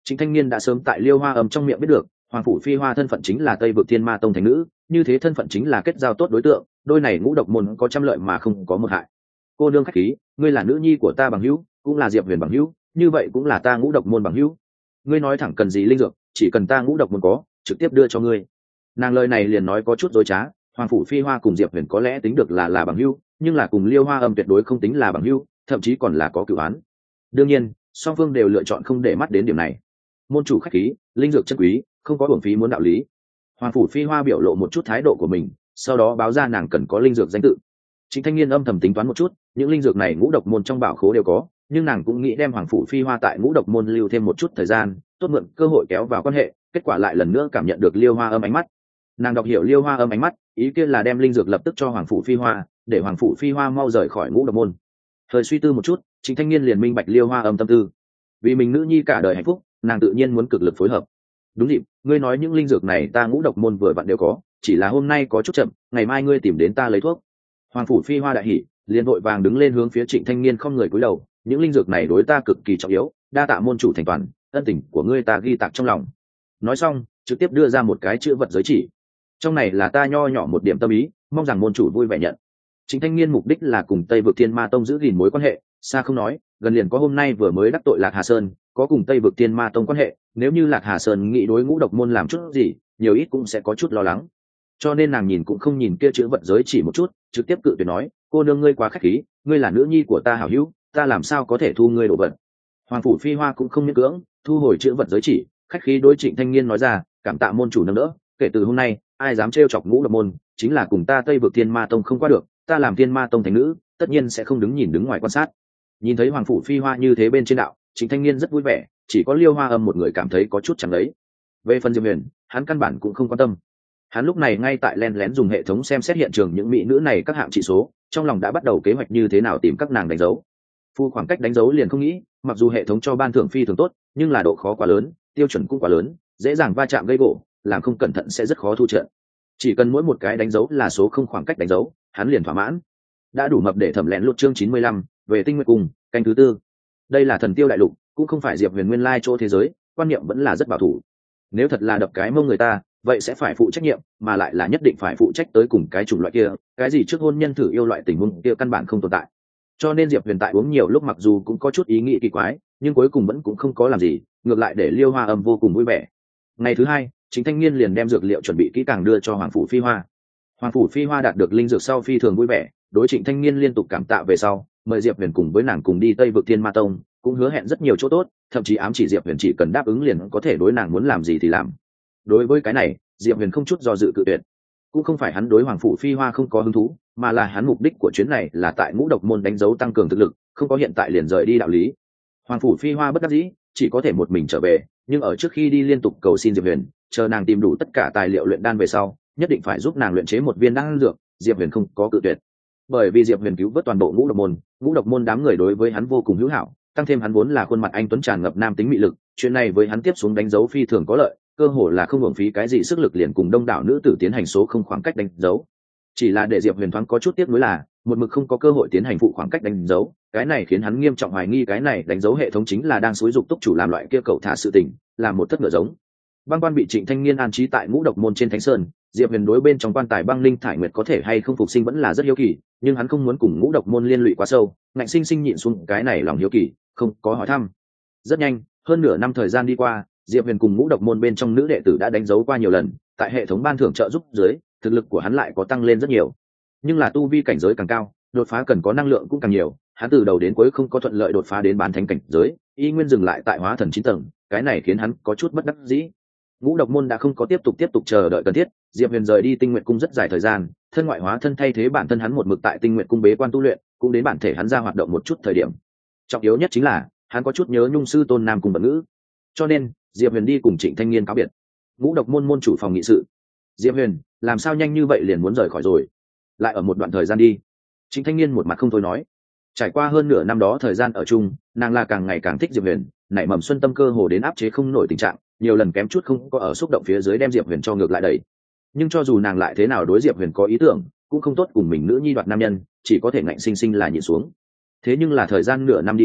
Speaker 1: Trịnh Thanh Niên đã sớm tại Liêu Hoa Âm trong miệng biết được Hoàng Phủ Phi Hoa thân phận chính là Tây Vực Thiên Ma Tông thánh nữ, như thế thân phận chính là kết giao tốt đối tượng, đôi này ngũ độc môn có trăm lợi mà không có một hại. Cô nương khách khí, ngươi là nữ nhi của ta bằng hữu, cũng là Diệp Huyền bằng hữu, như vậy cũng là ta ngũ độc môn bằng hữu. Ngươi nói thẳng cần gì linh dược, chỉ cần ta ngũ độc môn có, trực tiếp đưa cho ngươi. Nàng lời này liền nói có chút dối trá, Hoàng Phủ Phi Hoa cùng Diệp Huyền có lẽ tính được là là bằng hữu, nhưng là cùng Liêu Hoa Âm tuyệt đối không tính là bằng hữu, thậm chí còn là có cửu án. Đương nhiên, song phương đều lựa chọn không để mắt đến điểm này. Môn chủ khách khí, linh dược chân quý, không có uổng phí muốn đạo lý. Hoàng Phủ Phi Hoa biểu lộ một chút thái độ của mình, sau đó báo ra nàng cần có linh dược danh tự. Trịnh Thanh Niên âm thầm tính toán một chút, những linh dược này ngũ độc môn trong bảo khố đều có, nhưng nàng cũng nghĩ đem Hoàng Phủ Phi Hoa tại ngũ độc môn lưu thêm một chút thời gian, tốt mượn cơ hội kéo vào quan hệ. Kết quả lại lần nữa cảm nhận được Liêu Hoa Âm ánh mắt. Nàng đọc hiểu Liêu Hoa Âm ánh mắt, ý kia là đem linh dược lập tức cho Hoàng Phủ Phi Hoa, để Hoàng Phủ Phi Hoa mau rời khỏi ngũ độc môn. Thời suy tư một chút, Trịnh Thanh Niên liền minh bạch Liêu Hoa Âm tâm tư. Vì mình nữ nhi cả đời hạnh phúc, nàng tự nhiên muốn cực lực phối hợp. Đúng dịp, ngươi nói những linh dược này ta ngũ độc môn vừa vặn đều có, chỉ là hôm nay có chút chậm, ngày mai ngươi tìm đến ta lấy thuốc. Hoàng Phủ Phi Hoa đại hỉ, liền vội vàng đứng lên hướng phía Trịnh Thanh Niên không người cúi đầu, những linh dược này đối ta cực kỳ trọng yếu, đa tạ môn chủ thành toàn, ân tình của ngươi ta ghi tạc trong lòng. Nói xong, trực tiếp đưa ra một cái chữ vật giới chỉ. Trong này là ta nho nhỏ một điểm tâm ý, mong rằng môn chủ vui vẻ nhận. Trịnh Thanh Niên mục đích là cùng Tây Vực Thiên Ma Tông giữ gìn mối quan hệ, xa không nói, gần liền có hôm nay vừa mới đắc tội Lạc Hà Sơn, có cùng Tây Vực Thiên Ma Tông quan hệ, nếu như Lạc Hà Sơn nghĩ đối ngũ độc môn làm chút gì, nhiều ít cũng sẽ có chút lo lắng. Cho nên nàng nhìn cũng không nhìn kia chữ vật giới chỉ một chút, trực tiếp cự tuyệt nói, cô nương ngươi quá khách khí, ngươi là nữ nhi của ta hảo hữu, ta làm sao có thể thu ngươi đồ vật. Hoàng Phủ Phi Hoa cũng không miễn cưỡng, thu hồi chữ vật giới chỉ, khách khí đối Trịnh Thanh Niên nói ra, cảm tạ môn chủ nâng đỡ, kể từ hôm nay, ai dám trêu chọc ngũ độc môn, chính là cùng ta Tây Vực Thiên Ma Tông không qua được, ta làm Thiên Ma Tông thánh nữ, tất nhiên sẽ không đứng nhìn đứng ngoài quan sát. Nhìn thấy Hoàng Phủ Phi Hoa như thế bên trên đạo, Trịnh Thanh Niên rất vui vẻ, chỉ có Liêu Hoa Âm một người cảm thấy có chút chẳng lấy. Về phần Diệp Huyền, hắn căn bản cũng không quan tâm. Hắn lúc này ngay tại lén lén dùng hệ thống xem xét hiện trường những mỹ nữ này các hạng trị số, trong lòng đã bắt đầu kế hoạch như thế nào tìm các nàng đánh dấu. Phu khoảng cách đánh dấu liền không nghĩ, mặc dù hệ thống cho ban thưởng phi thường tốt, nhưng là độ khó quá lớn, tiêu chuẩn cũng quá lớn, dễ dàng va chạm gây gỗ, làm không cẩn thận sẽ rất khó thu trận. Chỉ cần mỗi một cái đánh dấu là số không khoảng cách đánh dấu, hắn liền thỏa mãn. Đã đủ mập để thẩm lén lút chương chín mươi lăm, về Tinh Nguyệt Cung, canh thứ tư. Đây là Thần Tiêu đại lục, cũng không phải Diệp Huyền nguyên lai chỗ thế giới, quan niệm vẫn là rất bảo thủ. Nếu thật là đập cái mông người ta, vậy sẽ phải phụ trách nhiệm, mà lại là nhất định phải phụ trách tới cùng cái chủng loại kia, cái gì trước hôn nhân thử yêu loại tình huống kia căn bản không tồn tại. Cho nên Diệp Huyền tại uống nhiều lúc mặc dù cũng có chút ý nghĩ kỳ quái, nhưng cuối cùng vẫn cũng không có làm gì, ngược lại để Liêu Hoa Âm vô cùng vui vẻ. Ngày thứ hai, Trịnh Thanh Niên liền đem dược liệu chuẩn bị kỹ càng đưa cho Hoàng Phủ Phi Hoa. Hoàng Phủ Phi Hoa đạt được linh dược sau phi thường vui vẻ, đối Trịnh Thanh Niên liên tục cảm tạ về sau, mời Diệp Huyền cùng với nàng cùng đi Tây Vực Thiên Ma Tông, cũng hứa hẹn rất nhiều chỗ tốt, thậm chí ám chỉ Diệp Huyền chỉ cần đáp ứng liền có thể đối nàng muốn làm gì thì làm. Đối với cái này, Diệp Huyền không chút do dự cự tuyệt. Cũng không phải hắn đối Hoàng Phủ Phi Hoa không có hứng thú, mà là hắn mục đích của chuyến này là tại ngũ độc môn đánh dấu tăng cường thực lực, không có hiện tại liền rời đi đạo lý. Hoàng Phủ Phi Hoa bất đắc dĩ, chỉ có thể một mình trở về, nhưng ở trước khi đi liên tục cầu xin Diệp Huyền, chờ nàng tìm đủ tất cả tài liệu luyện đan về sau, nhất định phải giúp nàng luyện chế một viên đan dược. Diệp Huyền không có cự tuyệt, bởi vì Diệp Huyền cứu vớt toàn bộ ngũ độc môn, ngũ độc môn đám người đối với hắn vô cùng hữu hảo, tăng thêm hắn vốn là khuôn mặt anh tuấn tràn ngập nam tính mị lực, chuyện này với hắn tiếp xuống đánh dấu phi thường có lợi, cơ hồ là không hưởng phí cái gì sức lực liền cùng đông đảo nữ tử tiến hành số không khoảng cách đánh dấu. Chỉ là để Diệp Huyền thoáng có chút tiếc nuối là một mực không có cơ hội tiến hành phụ khoảng cách đánh dấu, cái này khiến hắn nghiêm trọng hoài nghi cái này đánh dấu hệ thống chính là đang xúi dục túc chủ làm loại kia cậu thả sự tình, làm một thất ngựa giống. Băng quan bị Trịnh Thanh Niên an trí tại ngũ độc môn trên Thánh Sơn, Diệp Huyền đối bên trong quan tài băng linh thải nguyệt có thể hay không phục sinh vẫn là rất hiếu kỳ, nhưng hắn không muốn cùng ngũ độc môn liên lụy quá sâu, ngạnh sinh sinh nhịn xuống cái này lòng hiếu kỳ, không có hỏi thăm. Rất nhanh, hơn nửa năm thời gian đi qua, Diệp Huyền cùng ngũ độc môn bên trong nữ đệ tử đã đánh dấu qua nhiều lần, tại hệ thống ban thưởng trợ giúp dưới, thực lực của hắn lại có tăng lên rất nhiều. Nhưng là tu vi cảnh giới càng cao, đột phá cần có năng lượng cũng càng nhiều, hắn từ đầu đến cuối không có thuận lợi đột phá đến bán thánh cảnh giới, y nguyên dừng lại tại hóa thần chín tầng, cái này khiến hắn có chút bất đắc dĩ. Ngũ độc môn đã không có tiếp tục tiếp tục chờ đợi cần thiết, Diệp Huyền rời đi Tinh Nguyệt Cung rất dài thời gian, thân ngoại hóa thân thay thế bản thân hắn một mực tại Tinh Nguyệt Cung bế quan tu luyện, cũng đến bản thể hắn ra hoạt động một chút thời điểm. Trọng yếu nhất chính là hắn có chút nhớ nhung sư tôn Nam Cung Bẩn Ngữ, cho nên Diệp Huyền đi cùng Trịnh Thanh Niên cáo biệt. Ngũ độc môn môn chủ phòng nghị sự: Diệp Huyền, làm sao nhanh như vậy liền muốn rời khỏi rồi? Lại ở một đoạn thời gian đi. Trịnh Thanh Niên một mặt không thôi nói. Trải qua hơn nửa năm đó thời gian ở chung, nàng là càng ngày càng thích Diệp Huyền, nảy mầm xuân tâm cơ hồ đến áp chế không nổi tình trạng, nhiều lần kém chút không có ở xúc động phía dưới đem Diệp Huyền cho ngược lại đẩy. Nhưng cho dù nàng lại thế nào đối Diệp Huyền có ý tưởng, cũng không tốt cùng mình nữ nhi đoạt nam nhân, chỉ có thể ngạnh sinh sinh là nhịn xuống. Thế nhưng là thời gian nửa năm đi qua,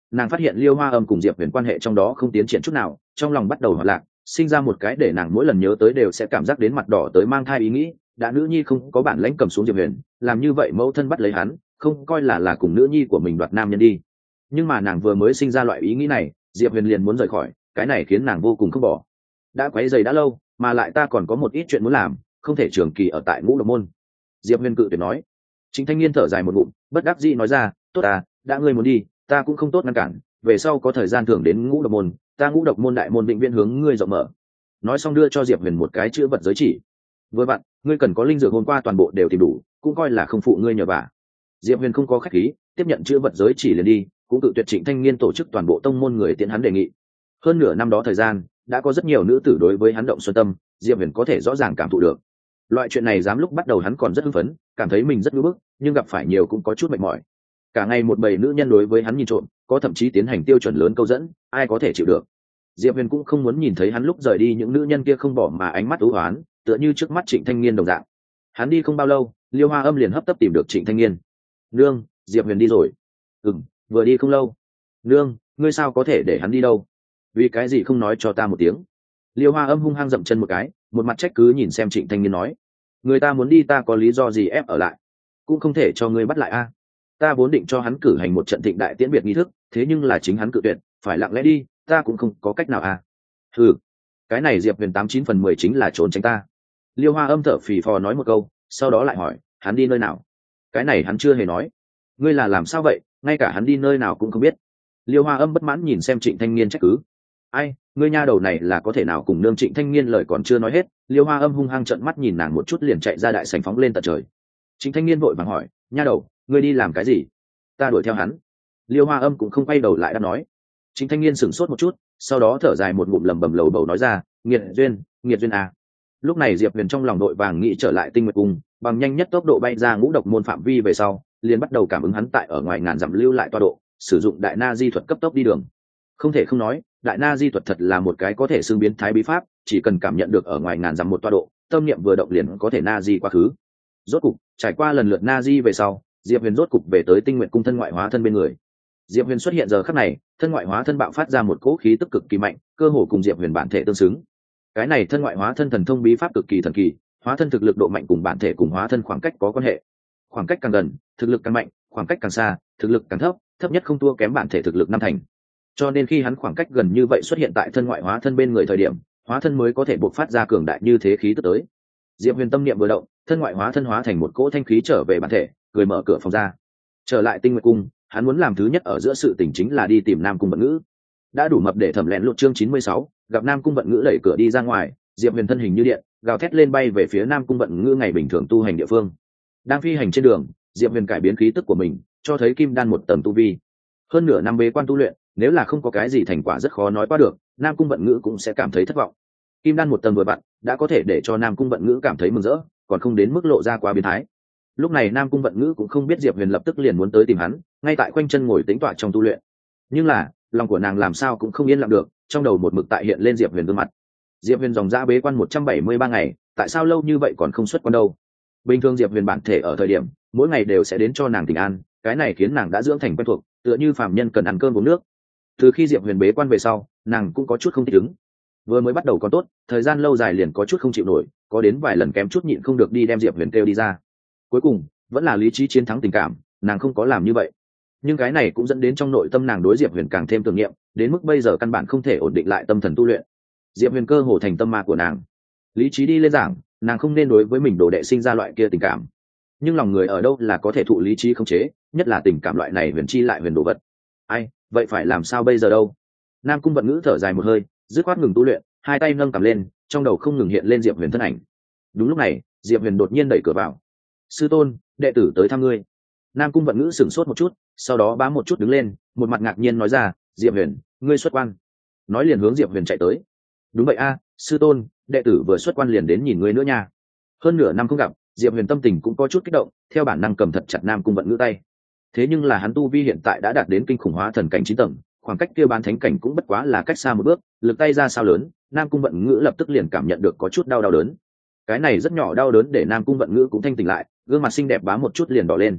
Speaker 1: nàng phát hiện Liêu Hoa Âm cùng Diệp Huyền quan hệ trong đó không tiến triển chút nào, trong lòng bắt đầu hoạt lạc, sinh ra một cái để nàng mỗi lần nhớ tới đều sẽ cảm giác đến mặt đỏ tới mang thai ý nghĩ. Đã nữ nhi không có bản lãnh cầm xuống Diệp Huyền, làm như vậy mẫu thân bắt lấy hắn, không coi là là cùng nữ nhi của mình đoạt nam nhân đi. Nhưng mà nàng vừa mới sinh ra loại ý nghĩ này, Diệp Huyền liền muốn rời khỏi, cái này khiến nàng vô cùng không bỏ. Đã quấy rầy đã lâu, mà lại ta còn có một ít chuyện muốn làm, không thể trường kỳ ở tại Ngũ Độc môn. Diệp Huyền cự tuyệt nói. Trịnh Thanh Niên thở dài một ngụm, bất đắc dĩ nói ra, tốt à, đã ngươi muốn đi, ta cũng không tốt ngăn cản, về sau có thời gian thường đến Ngũ Độc môn, ta Ngũ Độc môn đại môn định viên hướng ngươi rộng mở. Nói xong đưa cho Diệp Huyền một cái chữ vật giới chỉ. Vừa vặn, ngươi cần có linh dược hôm qua toàn bộ đều tìm đủ, cũng coi là không phụ ngươi nhờ vả. Diệp Huyền không có khách khí, tiếp nhận chữ vật giới chỉ liền đi, cũng tự tuyệt Trịnh Thanh Niên tổ chức toàn bộ tông môn người tiễn hắn đề nghị. Hơn nửa năm đó thời gian, đã có rất nhiều nữ tử đối với hắn động xuân tâm, Diệp Huyền có thể rõ ràng cảm thụ được. Loại chuyện này dám lúc bắt đầu hắn còn rất hưng phấn, cảm thấy mình rất ngưỡng bức, nhưng gặp phải nhiều cũng có chút mệt mỏi. Cả ngày một bầy nữ nhân đối với hắn nhìn trộm, có thậm chí tiến hành tiêu chuẩn lớn câu dẫn, ai có thể chịu được. Diệp Huyền cũng không muốn nhìn thấy hắn lúc rời đi những nữ nhân kia không bỏ mà ánh mắt u hoán, tựa như trước mắt Trịnh Thanh Niên đồng dạng. Hắn đi không bao lâu, Liêu Hoa Âm liền hấp tấp tìm được Trịnh Thanh Niên. Nương, Diệp Huyền đi rồi. Ừm, vừa đi không lâu. Nương, ngươi sao có thể để hắn đi đâu? Vì cái gì không nói cho ta một tiếng? Liêu Hoa Âm hung hăng dậm chân một cái, một mặt trách cứ nhìn xem Trịnh Thanh Niên nói, người ta muốn đi ta có lý do gì ép ở lại, cũng không thể cho ngươi bắt lại a. Ta vốn định cho hắn cử hành một trận thịnh đại tiễn biệt nghi thức, thế nhưng là chính hắn cự tuyệt, phải lặng lẽ đi, ta cũng không có cách nào a. Ừ, cái này Diệp Huyền tám chín phần mười chính là trốn tránh ta. Liêu Hoa Âm thở phì phò nói một câu, sau đó lại hỏi, hắn đi nơi nào? Cái này hắn chưa hề nói. Ngươi là làm sao vậy, ngay cả hắn đi nơi nào cũng không biết. Liêu Hoa Âm bất mãn nhìn xem Trịnh Thanh Niên trách cứ. Ai, ngươi nha đầu này là có thể nào cùng nương? Trịnh Thanh Niên lời còn chưa nói hết, Liêu Hoa Âm hung hăng trợn mắt nhìn nàng một chút liền chạy ra đại sảnh phóng lên tận trời. Trịnh Thanh Niên vội vàng hỏi, nha đầu, ngươi đi làm cái gì? Ta đuổi theo hắn. Liêu Hoa Âm cũng không quay đầu lại đã nói. Trịnh Thanh Niên sửng sốt một chút, sau đó thở dài một ngụm lầm bầm lầu bầu nói ra, nghiệt duyên, nghiệt duyên à. Lúc này Diệp Huyền trong lòng đội vàng nghĩ trở lại Tinh Nguyệt Cung, bằng nhanh nhất tốc độ bay ra Ngũ Độc môn phạm vi về sau, liền bắt đầu cảm ứng hắn tại ở ngoài ngàn dặm lưu lại tọa độ, sử dụng đại na di thuật cấp tốc đi đường. Không thể không nói, đại na di thuật thật là một cái có thể xưng biến thái bí pháp, chỉ cần cảm nhận được ở ngoài ngàn dặm một tọa độ, tâm niệm vừa động liền có thể na di quá khứ. Rốt cục, trải qua lần lượt na di về sau, Diệp Huyền rốt cục về tới Tinh Nguyệt Cung thân ngoại hóa thân bên người. Diệp Huyền xuất hiện giờ khắc này, thân ngoại hóa thân bạo phát ra một cỗ khí tức cực kỳ mạnh, cơ hồ cùng Diệp Huyền bản thể tương xứng. Cái này thân ngoại hóa thân thần thông bí pháp cực kỳ thần kỳ, hóa thân thực lực độ mạnh cùng bản thể cùng hóa thân khoảng cách có quan hệ. Khoảng cách càng gần, thực lực càng mạnh, khoảng cách càng xa, thực lực càng thấp, thấp nhất không thua kém bản thể thực lực năm thành. Cho nên khi hắn khoảng cách gần như vậy xuất hiện tại thân ngoại hóa thân bên người thời điểm, hóa thân mới có thể bộc phát ra cường đại như thế khí tức tới. Diệp Huyền tâm niệm vừa động, thân ngoại hóa thân hóa thành một cỗ thanh khí trở về bản thể, cười mở cửa phòng ra. Trở lại Tinh Nguyệt Cung, hắn muốn làm thứ nhất ở giữa sự tình chính là đi tìm Nam Cung Vận Ngữ. Đã đủ mập để thẩm lén lột chương chín mươi sáu, gặp Nam Cung Vận Ngữ đẩy cửa đi ra ngoài, Diệp Huyền thân hình như điện, gào thét lên bay về phía Nam Cung Vận Ngữ ngày bình thường tu hành địa phương. Đang phi hành trên đường, Diệp Huyền cải biến khí tức của mình, cho thấy kim đan một tầng tu vi. Hơn nửa năm bế quan tu luyện, nếu là không có cái gì thành quả rất khó nói qua được, Nam Cung Vận Ngữ cũng sẽ cảm thấy thất vọng. Kim đan một tầng vừa vặn, đã có thể để cho Nam Cung Vận Ngữ cảm thấy mừng rỡ, còn không đến mức lộ ra quá biến thái. Lúc này Nam Cung Vận Ngữ cũng không biết Diệp Huyền lập tức liền muốn tới tìm hắn, ngay tại quanh chân ngồi tĩnh tọa trong tu luyện. Nhưng là, lòng của nàng làm sao cũng không yên lặng được, trong đầu một mực tại hiện lên Diệp Huyền gương mặt. Diệp Huyền dòng dã bế quan một trăm bảy mươi ba ngày, tại sao lâu như vậy còn không xuất quan đâu? Bình thường Diệp Huyền bản thể ở thời điểm, mỗi ngày đều sẽ đến cho nàng tình an, cái này khiến nàng đã dưỡng thành quen thuộc, tựa như phàm nhân cần ăn cơm uống nước. Từ khi Diệp Huyền bế quan về sau, nàng cũng có chút không thích ứng. Vừa mới bắt đầu còn tốt, thời gian lâu dài liền có chút không chịu nổi, có đến vài lần kém chút nhịn không được đi đem Diệp Huyền kêu đi ra. Cuối cùng, vẫn là lý trí chiến thắng tình cảm, nàng không có làm như vậy. Nhưng cái này cũng dẫn đến trong nội tâm nàng đối Diệp Huyền càng thêm tưởng niệm, đến mức bây giờ căn bản không thể ổn định lại tâm thần tu luyện. Diệp Huyền cơ hồ thành tâm ma của nàng. Lý trí đi lên giảng, nàng không nên đối với mình đồ đệ sinh ra loại kia tình cảm. Nhưng lòng người ở đâu là có thể thụ lý trí khống chế, nhất là tình cảm loại này huyền chi lại huyền đồ vật. Ai, vậy phải làm sao bây giờ đâu? Nam Cung Vận Ngữ thở dài một hơi, dứt khoát ngừng tu luyện, hai tay nâng cầm lên, trong đầu không ngừng hiện lên Diệp Huyền thân ảnh. Đúng lúc này, Diệp Huyền đột nhiên đẩy cửa vào. Sư tôn, đệ tử tới thăm ngươi. Nam Cung Vận Ngữ sửng sốt một chút, sau đó bám một chút đứng lên, một mặt ngạc nhiên nói ra, Diệp Huyền, ngươi xuất quan. Nói liền hướng Diệp Huyền chạy tới. Đúng vậy a, sư tôn, đệ tử vừa xuất quan liền đến nhìn ngươi nữa nha. Hơn nửa năm không gặp, Diệp Huyền tâm tình cũng có chút kích động, theo bản năng cầm thật chặt Nam Cung Vận Ngữ tay. Thế nhưng là hắn tu vi hiện tại đã đạt đến kinh khủng hóa thần cảnh chín tầng, khoảng cách kia bán thánh cảnh cũng bất quá là cách xa một bước, lực tay ra sao lớn, Nam Cung Vận Ngữ lập tức liền cảm nhận được có chút đau đau đớn. Cái này rất nhỏ đau đớn để Nam Cung Vận Ngữ cũng thanh tỉnh lại, gương mặt xinh đẹp bám một chút liền đỏ lên.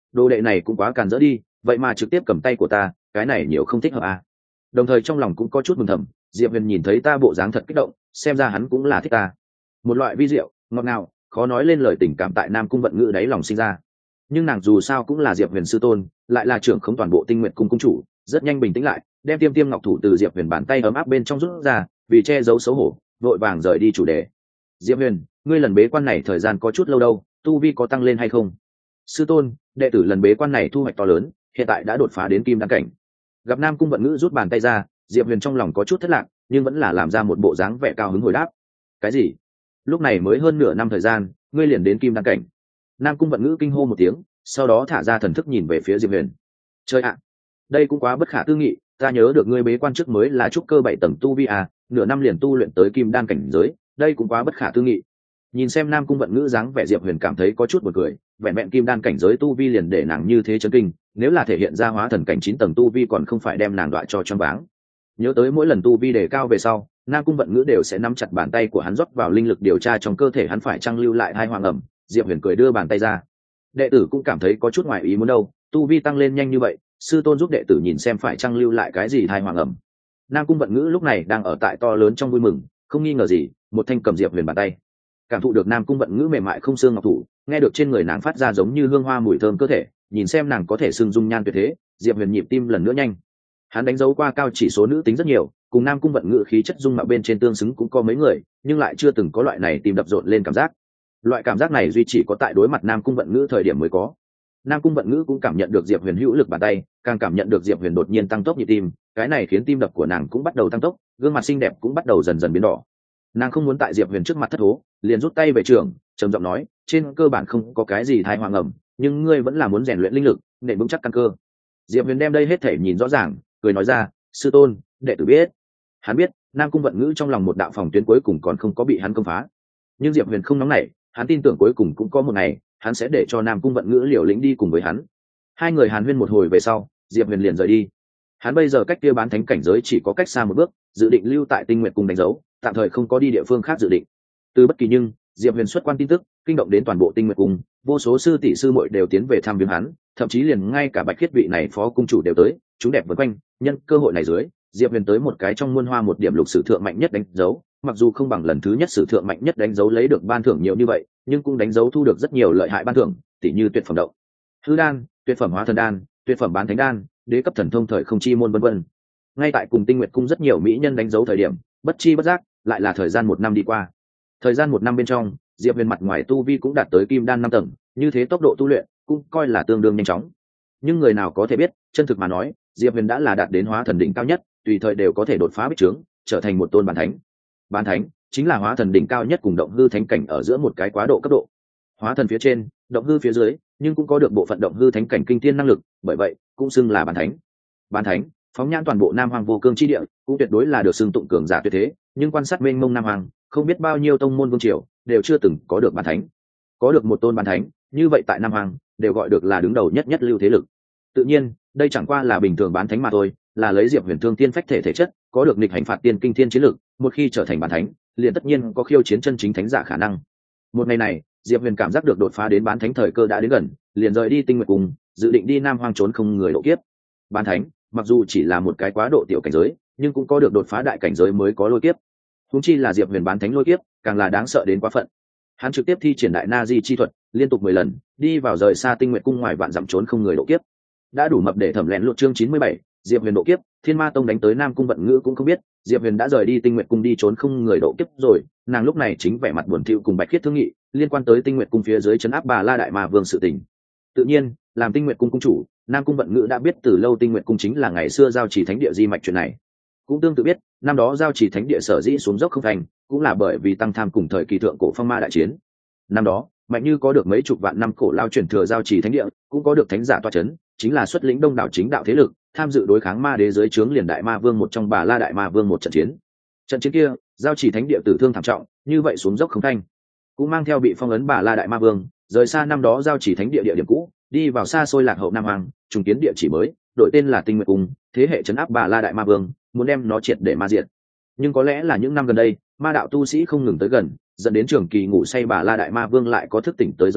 Speaker 1: đồ đệ này cũng quá càn rỡ đi, vậy mà trực tiếp cầm tay của ta, cái này nhiều không thích hợp à. Đồng thời trong lòng cũng có chút mừng thầm, Diệp Huyền nhìn thấy ta bộ dáng thật kích động, xem ra hắn cũng là thích ta. Một loại vi diệu ngọt ngào khó nói lên lời tình cảm tại Nam Cung Vận Ngữ đáy lòng sinh ra. Nhưng nàng dù sao cũng là Diệp Huyền sư tôn, lại là trưởng không toàn bộ Tinh Nguyệt cung cung chủ, rất nhanh bình tĩnh lại, đem tiêm tiêm ngọc thủ từ Diệp Huyền bàn tay ấm áp bên trong rút ra, vì che giấu xấu hổ, vội vàng rời đi chủ đề. Diệp Huyền, ngươi lần bế quan này thời gian có chút lâu đâu, tu vi có tăng lên hay không? Sư tôn, đệ tử lần bế quan này thu hoạch to lớn, hiện tại đã đột phá đến kim đan cảnh. Gặp Nam Cung Vận Ngữ rút bàn tay ra, Diệp Huyền trong lòng có chút thất lạc, nhưng vẫn là làm ra một bộ dáng vẻ cao hứng hồi đáp. Cái gì? Lúc này mới hơn nửa năm thời gian, ngươi liền đến kim đan cảnh? Nam Cung Vận Ngữ kinh hô một tiếng, sau đó thả ra thần thức nhìn về phía Diệp Huyền. Chơi ạ, đây cũng quá bất khả tư nghị, ta nhớ được ngươi bế quan trước mới là trúc cơ bảy tầng tu vi à, nửa năm liền tu luyện tới kim đan cảnh giới, đây cũng quá bất khả tư nghị. Nhìn xem Nam Cung Vận Ngữ dáng vẻ, Diệp Huyền cảm thấy có chút buồn cười, vẹn vẹn kim đan cảnh giới tu vi liền để nàng như thế chấn kinh, nếu là thể hiện ra hóa thần cảnh chín tầng tu vi còn không phải đem nàng đọa cho choáng váng. Nhớ tới mỗi lần tu vi đề cao về sau, Nam Cung Vận Ngữ đều sẽ nắm chặt bàn tay của hắn rót vào linh lực điều tra trong cơ thể hắn phải trang lưu lại hai hoàng ẩm. Diệp Huyền cười đưa bàn tay ra. Đệ tử cũng cảm thấy có chút ngoài ý muốn đâu, tu vi tăng lên nhanh như vậy, sư tôn giúp đệ tử nhìn xem phải trang lưu lại cái gì hai hoàng ẩm. Nam Cung Vận Ngữ lúc này đang ở tại to lớn trong vui mừng, không nghi ngờ gì, một thanh cầm Diệp Huyền bàn tay. Cảm thụ được Nam Cung Vận Ngữ mềm mại không xương ngọc thủ, nghe được trên người nàng phát ra giống như hương hoa mùi thơm cơ thể, nhìn xem nàng có thể xưng dung nhan tuyệt thế, Diệp Huyền nhịp tim lần nữa nhanh. Hắn đánh dấu qua cao chỉ số nữ tính rất nhiều, cùng Nam Cung Vận Ngữ khí chất dung mạo bên trên tương xứng cũng có mấy người, nhưng lại chưa từng có loại này tìm đập rộn lên cảm giác. Loại cảm giác này duy chỉ có tại đối mặt Nam Cung Vận Ngữ thời điểm mới có. Nam Cung Vận Ngữ cũng cảm nhận được Diệp Huyền hữu lực bàn tay, càng cảm nhận được Diệp Huyền đột nhiên tăng tốc nhịp tim, cái này khiến tim đập của nàng cũng bắt đầu tăng tốc, gương mặt xinh đẹp cũng bắt đầu dần dần biến đỏ. Nàng không muốn tại Diệp Huyền trước mặt thất thố, liền rút tay về trường, trầm giọng nói, trên cơ bản không có cái gì thai hoang ẩm, nhưng ngươi vẫn là muốn rèn luyện linh lực, để vững chắc căn cơ. Diệp Huyền đem đây hết thể nhìn rõ ràng, cười nói ra, sư tôn, đệ tử biết. Hắn biết Nam Cung Vận Ngữ trong lòng một đạo phòng tuyến cuối cùng còn không có bị hắn công phá, nhưng Diệp Huyền không nóng nảy, hắn tin tưởng cuối cùng cũng có một ngày hắn sẽ để cho Nam Cung Vận Ngữ liều lĩnh đi cùng với hắn. Hai người hàn huyên một hồi về sau, Diệp Huyền liền rời đi. Hắn bây giờ cách kia bán thánh cảnh giới chỉ có cách xa một bước, dự định lưu tại Tinh Nguyệt cung đánh dấu, tạm thời không có đi địa phương khác dự định. Từ bất kỳ nhưng Diệp Huyền xuất quan tin tức kinh động đến toàn bộ Tinh Nguyệt cung, vô số sư tỷ sư muội đều tiến về thăm viếng hắn, thậm chí liền ngay cả Bạch Khiết vị này phó cung chủ đều tới, chúng đẹp vây quanh. Nhân cơ hội này dưới, Diệp Huyền tới một cái trong muôn hoa một điểm lục sử thượng mạnh nhất đánh dấu, mặc dù không bằng lần thứ nhất sử thượng mạnh nhất đánh dấu lấy được ban thưởng nhiều như vậy, nhưng cũng đánh dấu thu được rất nhiều lợi hại ban thưởng, tỷ như tuyệt phẩm động hư đan, tuyệt phẩm hóa thần đan, tuyệt phẩm bán thánh đan, đế cấp thần thông thời không chi môn vân vân. Ngay tại cùng Tinh Nguyệt cung rất nhiều mỹ nhân đánh dấu thời điểm, bất chi bất giác lại là thời gian một năm đi qua. Thời gian một năm bên trong, Diệp Huyền mặt ngoài tu vi cũng đạt tới kim đan năm tầng, như thế tốc độ tu luyện cũng coi là tương đương nhanh chóng. Nhưng người nào có thể biết, chân thực mà nói, Diệp Huyền đã là đạt đến hóa thần đỉnh cao nhất, tùy thời đều có thể đột phá bích trướng, trở thành một tôn bán thánh. Bán thánh chính là hóa thần đỉnh cao nhất cùng động hư thánh cảnh ở giữa một cái quá độ cấp độ. Hóa thần phía trên, động hư phía dưới, nhưng cũng có được bộ phận động hư thánh cảnh kinh thiên năng lực, bởi vậy cũng xưng là bán thánh. Bán thánh, phóng nhãn toàn bộ Nam Hoang vô cương chi địa, cũng tuyệt đối là được xưng tụng cường giả tuyệt thế, nhưng quan sát mênh mông Nam Hoang, không biết bao nhiêu tông môn vương triều đều chưa từng có được bán thánh. Có được một tôn bán thánh, như vậy tại Nam Hoang đều gọi được là đứng đầu nhất nhất lưu thế lực. Tự nhiên, đây chẳng qua là bình thường bán thánh mà thôi, là lấy Diệp Huyền thương tiên phách thể thể chất, có được nghịch hành phạt tiên kinh thiên chiến lực, một khi trở thành bán thánh, liền tất nhiên có khiêu chiến chân chính thánh giả khả năng. Một ngày này, Diệp Huyền cảm giác được đột phá đến bán thánh thời cơ đã đến gần, liền rời đi Tinh Nguyệt cung, dự định đi Nam Hoang trốn không người độ kiếp. Bán thánh, mặc dù chỉ là một cái quá độ tiểu cảnh giới, nhưng cũng có được đột phá đại cảnh giới mới có lôi kiếp. Huống chi là Diệp Huyền bán thánh lôi kiếp, càng là đáng sợ đến quá phận. Hắn trực tiếp thi triển đại na di chi thuật, liên tục mười lần, đi vào rời xa Tinh Nguyệt cung ngoài vạn dặm trốn không người độ kiếp. Đã đủ mập để thẩm lén lột chương chín mươi bảy, Diệp Huyền độ kiếp, Thiên Ma tông đánh tới Nam Cung Vận Ngữ cũng không biết, Diệp Huyền đã rời đi Tinh Nguyệt cung đi trốn không người độ kiếp rồi, nàng lúc này chính vẻ mặt buồn thiu cùng Bạch Khiết thương nghị, liên quan tới Tinh Nguyệt cung phía dưới trấn áp Bà La Đại Ma Vương sự tình. Tự nhiên, làm Tinh Nguyệt cung cung chủ, Nam Cung Vận Ngữ đã biết từ lâu Tinh Nguyệt cung chính là ngày xưa giao chỉ thánh địa di mạch chuyện này. Cũng tương tự biết, năm đó giao chỉ thánh địa sở dĩ xuống dốc không thành, cũng là bởi vì tăng tham cùng thời kỳ thượng cổ phong ma đại chiến. Năm đó, Mạnh Như có được mấy chục vạn năm cổ lao truyền thừa giao chỉ thánh địa, cũng có được thánh giả toa chấn, chính là xuất lĩnh đông đảo chính đạo thế lực, tham dự đối kháng ma đế dưới trướng liền đại ma vương một trong Bà La Đại Ma Vương một trận chiến. Trận chiến kia, giao chỉ thánh địa tử thương thảm trọng, như vậy xuống dốc không thanh, cũng mang theo bị phong ấn Bà La Đại Ma Vương, rời xa năm đó giao chỉ thánh địa địa điểm cũ, đi vào xa xôi lạc hậu Nam Hoàng, trùng kiến địa chỉ mới, đổi tên là Tinh Nguyệt cung, thế hệ trấn áp Bà La Đại Ma Vương, muốn đem nó triệt để ma diệt. Nhưng có lẽ là những năm gần đây, ma đạo tu sĩ không ngừng tới gần, dẫn đến trường kỳ ngủ say Bà La Đại Ma Vương lại có thức tỉnh tới dấu hiệu,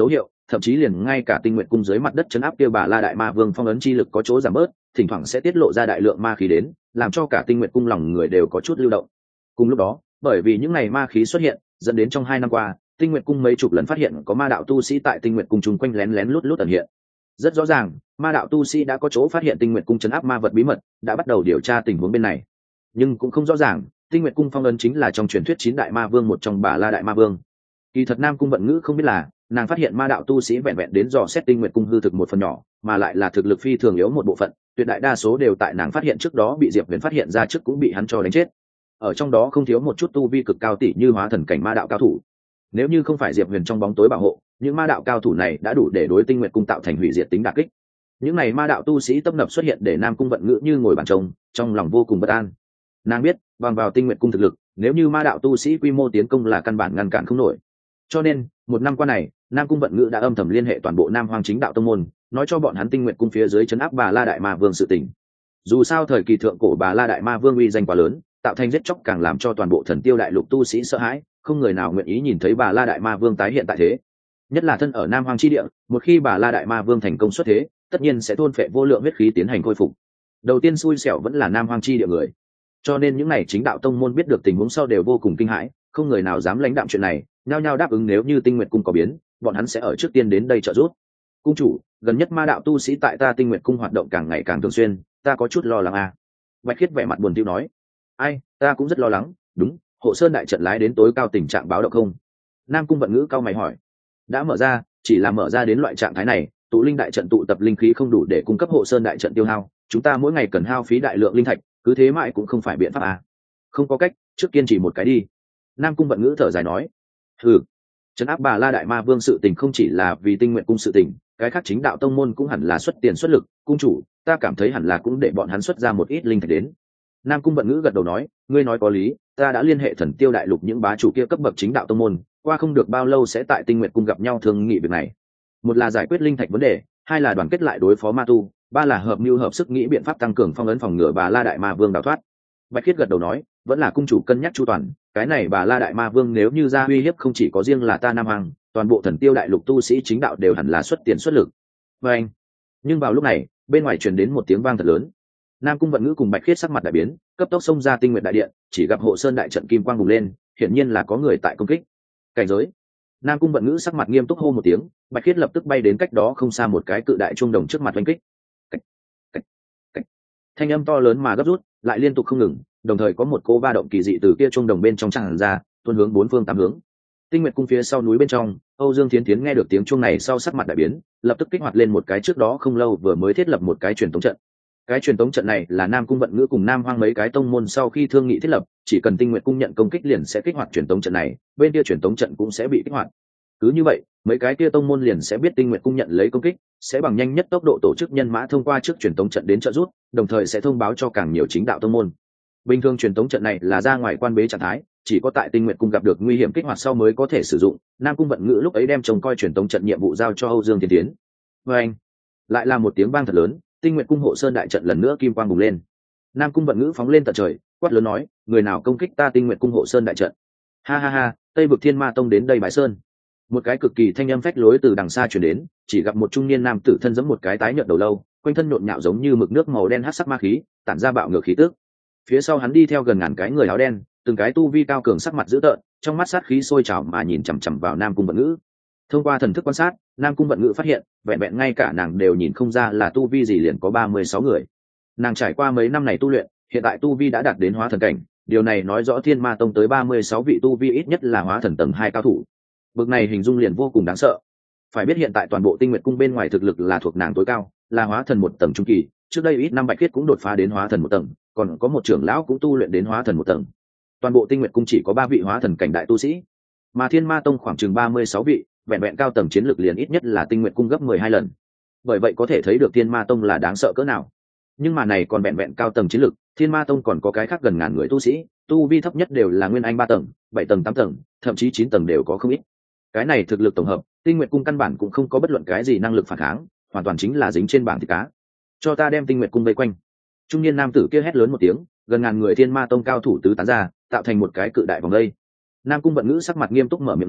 Speaker 1: thậm chí liền ngay cả tinh nguyện cung dưới mặt đất chấn áp kia bà la đại ma vương phong ấn chi lực có chỗ giảm bớt, thỉnh thoảng sẽ tiết lộ ra đại lượng ma khí đến, làm cho cả tinh nguyện cung lòng người đều có chút lưu động. Cùng lúc đó, bởi vì những ngày ma khí xuất hiện, dẫn đến trong hai năm qua, tinh nguyện cung mấy chục lần phát hiện có ma đạo tu sĩ tại tinh nguyện cung chung quanh lén lén lút lút ẩn hiện. Rất rõ ràng, ma đạo tu sĩ đã có chỗ phát hiện tinh nguyện cung chấn áp ma vật bí mật, đã bắt đầu điều tra tình huống bên này. Nhưng cũng không rõ ràng, tinh nguyện cung phong ấn chính là trong truyền thuyết chín đại ma vương một trong bà la đại ma vương. Kỳ thật Nam Cung Vận Ngữ không biết là, nàng phát hiện ma đạo tu sĩ vẹn vẹn đến dò xét tinh nguyện cung hư thực một phần nhỏ, mà lại là thực lực phi thường yếu một bộ phận, tuyệt đại đa số đều tại nàng phát hiện trước đó bị Diệp Huyền phát hiện ra trước cũng bị hắn cho đánh chết. Ở trong đó không thiếu một chút tu vi cực cao tỷ như hóa thần cảnh ma đạo cao thủ. Nếu như không phải Diệp Huyền trong bóng tối bảo hộ, những ma đạo cao thủ này đã đủ để đối tinh nguyện cung tạo thành hủy diệt tính đả kích. Những này ma đạo tu sĩ tấp nập xuất hiện để Nam Cung Vận Ngữ như ngồi bàn trông, trong lòng vô cùng bất an. Nàng biết, bằng vào tinh nguyện cung thực lực, nếu như ma đạo tu sĩ quy mô tiến công là căn bản ngăn cản không nổi. Cho nên, một năm qua này, Nam Cung Vận Ngữ đã âm thầm liên hệ toàn bộ Nam Hoang Chính Đạo tông môn, nói cho bọn hắn tinh nguyện cung phía dưới trấn áp Bà La Đại Ma Vương sự tình. Dù sao thời kỳ thượng cổ Bà La Đại Ma Vương uy danh quá lớn, tạo thành giết chóc càng làm cho toàn bộ Thần Tiêu Đại Lục tu sĩ sợ hãi, không người nào nguyện ý nhìn thấy Bà La Đại Ma Vương tái hiện tại thế. Nhất là thân ở Nam Hoang chi địa, một khi Bà La Đại Ma Vương thành công xuất thế, tất nhiên sẽ thôn phệ vô lượng huyết khí tiến hành khôi phục. Đầu tiên xui xẻo vẫn là Nam Hoang chi địa người. Cho nên những này chính đạo tông môn biết được tình huống sau đều vô cùng kinh hãi, không người nào dám lãnh đạm chuyện này, nhao nhao đáp ứng nếu như Tinh Nguyệt cung có biến, bọn hắn sẽ ở trước tiên đến đây trợ giúp. Cung chủ, gần nhất ma đạo tu sĩ tại ta Tinh Nguyệt cung hoạt động càng ngày càng thường xuyên, ta có chút lo lắng à. Bạch Khiết vẻ mặt buồn tiêu nói, ai, ta cũng rất lo lắng, đúng, Hộ Sơn đại trận lái đến tối cao tình trạng báo động không? Nam Cung Vận Ngữ cao mày hỏi, đã mở ra, chỉ là mở ra đến loại trạng thái này, tụ linh đại trận tụ tập linh khí không đủ để cung cấp Hộ Sơn đại trận tiêu hao, chúng ta mỗi ngày cần hao phí đại lượng linh thạch, cứ thế mãi cũng không phải biện pháp à. Không có cách, trước kiên trì một cái đi. Nam Cung Vận Ngữ thở dài nói, ừ, trấn áp Bà La Đại Ma Vương sự tình không chỉ là vì Tinh Nguyện cung sự tình, cái khác chính đạo tông môn cũng hẳn là xuất tiền xuất lực. Cung chủ, ta cảm thấy hẳn là cũng để bọn hắn xuất ra một ít linh thạch đến. Nam Cung Vận Ngữ gật đầu nói, ngươi nói có lý, ta đã liên hệ Thần Tiêu Đại Lục những bá chủ kia cấp bậc chính đạo tông môn, qua không được bao lâu sẽ tại Tinh Nguyện cung gặp nhau thương nghị việc này. Một là giải quyết linh thạch vấn đề, hai là đoàn kết lại đối phó ma tu, ba là hợp mưu hợp sức nghĩ biện pháp tăng cường phong ấn phòng ngừa Bà La Đại Ma Vương đào thoát. Bạch Khiết gật đầu nói, vẫn là cung chủ cân nhắc chu toàn, cái này Bà La Đại Ma Vương nếu như ra uy hiếp không chỉ có riêng là ta Nam Hoàng, toàn bộ Thần Tiêu Đại Lục tu sĩ chính đạo đều hẳn là xuất tiền xuất lực. Và anh, nhưng vào lúc này, bên ngoài truyền đến một tiếng vang thật lớn. Nam Cung Vận Ngữ cùng Bạch Khiết sắc mặt đại biến, cấp tốc xông ra Tinh Nguyệt đại điện, chỉ gặp Hộ Sơn đại trận kim quang bùng lên, hiển nhiên là có người tại công kích. Cảnh giới. Nam Cung Vận Ngữ sắc mặt nghiêm túc hô một tiếng, Bạch Khiết lập tức bay đến cách đó không xa một cái cự đại trung đồng trước mặt oanh kích. Cách, cách, cách. Thanh âm to lớn mà gấp rút, lại liên tục không ngừng, đồng thời có một cô ba động kỳ dị từ kia trung đồng bên trong tràn ra, tuôn hướng bốn phương tám hướng. Tinh Nguyệt cung phía sau núi bên trong, Âu Dương Thiến Thiến nghe được tiếng chuông này sau sắc mặt đại biến, lập tức kích hoạt lên một cái trước đó không lâu vừa mới thiết lập một cái truyền tống trận. Cái truyền tống trận này là Nam Cung Vận Ngữ cùng Nam Hoang mấy cái tông môn sau khi thương nghị thiết lập, chỉ cần Tinh Nguyệt cung nhận công kích liền sẽ kích hoạt truyền tống trận này, bên kia truyền tống trận cũng sẽ bị kích hoạt. Cứ như vậy, mấy cái kia tông môn liền sẽ biết Tinh Nguyệt cung nhận lấy công kích, sẽ bằng nhanh nhất tốc độ tổ chức nhân mã thông qua trước truyền tống trận đến trợ giúp, đồng thời sẽ thông báo cho càng nhiều chính đạo tông môn. Bình thường truyền tống trận này là ra ngoài quan bế trạng thái, chỉ có tại Tinh Nguyệt cung gặp được nguy hiểm kích hoạt sau mới có thể sử dụng. Nam Cung Vận Ngữ lúc ấy đem trông coi truyền tống trận nhiệm vụ giao cho Âu Dương Thiên Tiến. Và anh, lại là một tiếng vang thật lớn, Tinh Nguyệt cung Hộ Sơn đại trận lần nữa kim quang bùng lên. Nam Cung Vận Ngữ phóng lên tận trời, quát lớn nói, người nào công kích ta Tinh Nguyệt cung Hộ Sơn đại trận? Ha ha ha, Tây vực Thiên Ma tông đến đây bái sơn. Một cái cực kỳ thanh âm phách lối từ đằng xa truyền đến, chỉ gặp một trung niên nam tử thân giẫm một cái tái nhợt đầu lâu, quanh thân nhộn nhạo giống như mực nước màu đen hắc sắc ma khí, tản ra bạo ngược khí tức. Phía sau hắn đi theo gần ngàn cái người áo đen, từng cái tu vi cao cường sắc mặt dữ tợn, trong mắt sát khí sôi trào mà nhìn chằm chằm vào Nam Cung Vận Ngữ. Thông qua thần thức quan sát, Nam Cung Vận Ngữ phát hiện, vẹn vẹn ngay cả nàng đều nhìn không ra là tu vi gì liền có ba mươi sáu người. Nàng trải qua mấy năm này tu luyện, hiện tại tu vi đã đạt đến hóa thần cảnh, điều này nói rõ Thiên Ma tông tới ba mươi sáu vị tu vi ít nhất là hóa thần tầng hai cao thủ. Bực này hình dung liền vô cùng đáng sợ. Phải biết hiện tại toàn bộ Tinh Nguyệt cung bên ngoài thực lực là thuộc nàng tối cao, là hóa thần một tầng trung kỳ, trước đây ít năm Bạch Khiết cũng đột phá đến hóa thần một tầng, còn có một trưởng lão cũng tu luyện đến hóa thần một tầng. Toàn bộ Tinh Nguyệt cung chỉ có ba vị hóa thần cảnh đại tu sĩ, mà Thiên Ma tông khoảng chừng ba mươi sáu vị, vẹn vẹn cao tầng chiến lược liền ít nhất là Tinh Nguyệt cung gấp mười hai lần. Bởi vậy có thể thấy được Thiên Ma tông là đáng sợ cỡ nào. Nhưng mà này còn vẹn vẹn cao tầng chiến lược, Thiên Ma tông còn có cái khác gần ngàn người tu sĩ, tu vi thấp nhất đều là nguyên anh ba tầng, bảy tầng, tám tầng, thậm chí chín tầng đều có không ít. Cái này thực lực tổng hợp, Tinh Nguyệt cung căn bản cũng không có bất luận cái gì năng lực phản kháng, hoàn toàn chính là dính trên bảng thịt cá. Cho ta đem Tinh Nguyệt cung vây quanh. Trung niên nam tử kia hét lớn một tiếng, gần ngàn người Thiên Ma tông cao thủ tứ tán ra, tạo thành một cái cự đại vòng vây. Nam Cung Vận Ngữ sắc mặt nghiêm túc mở miệng nói,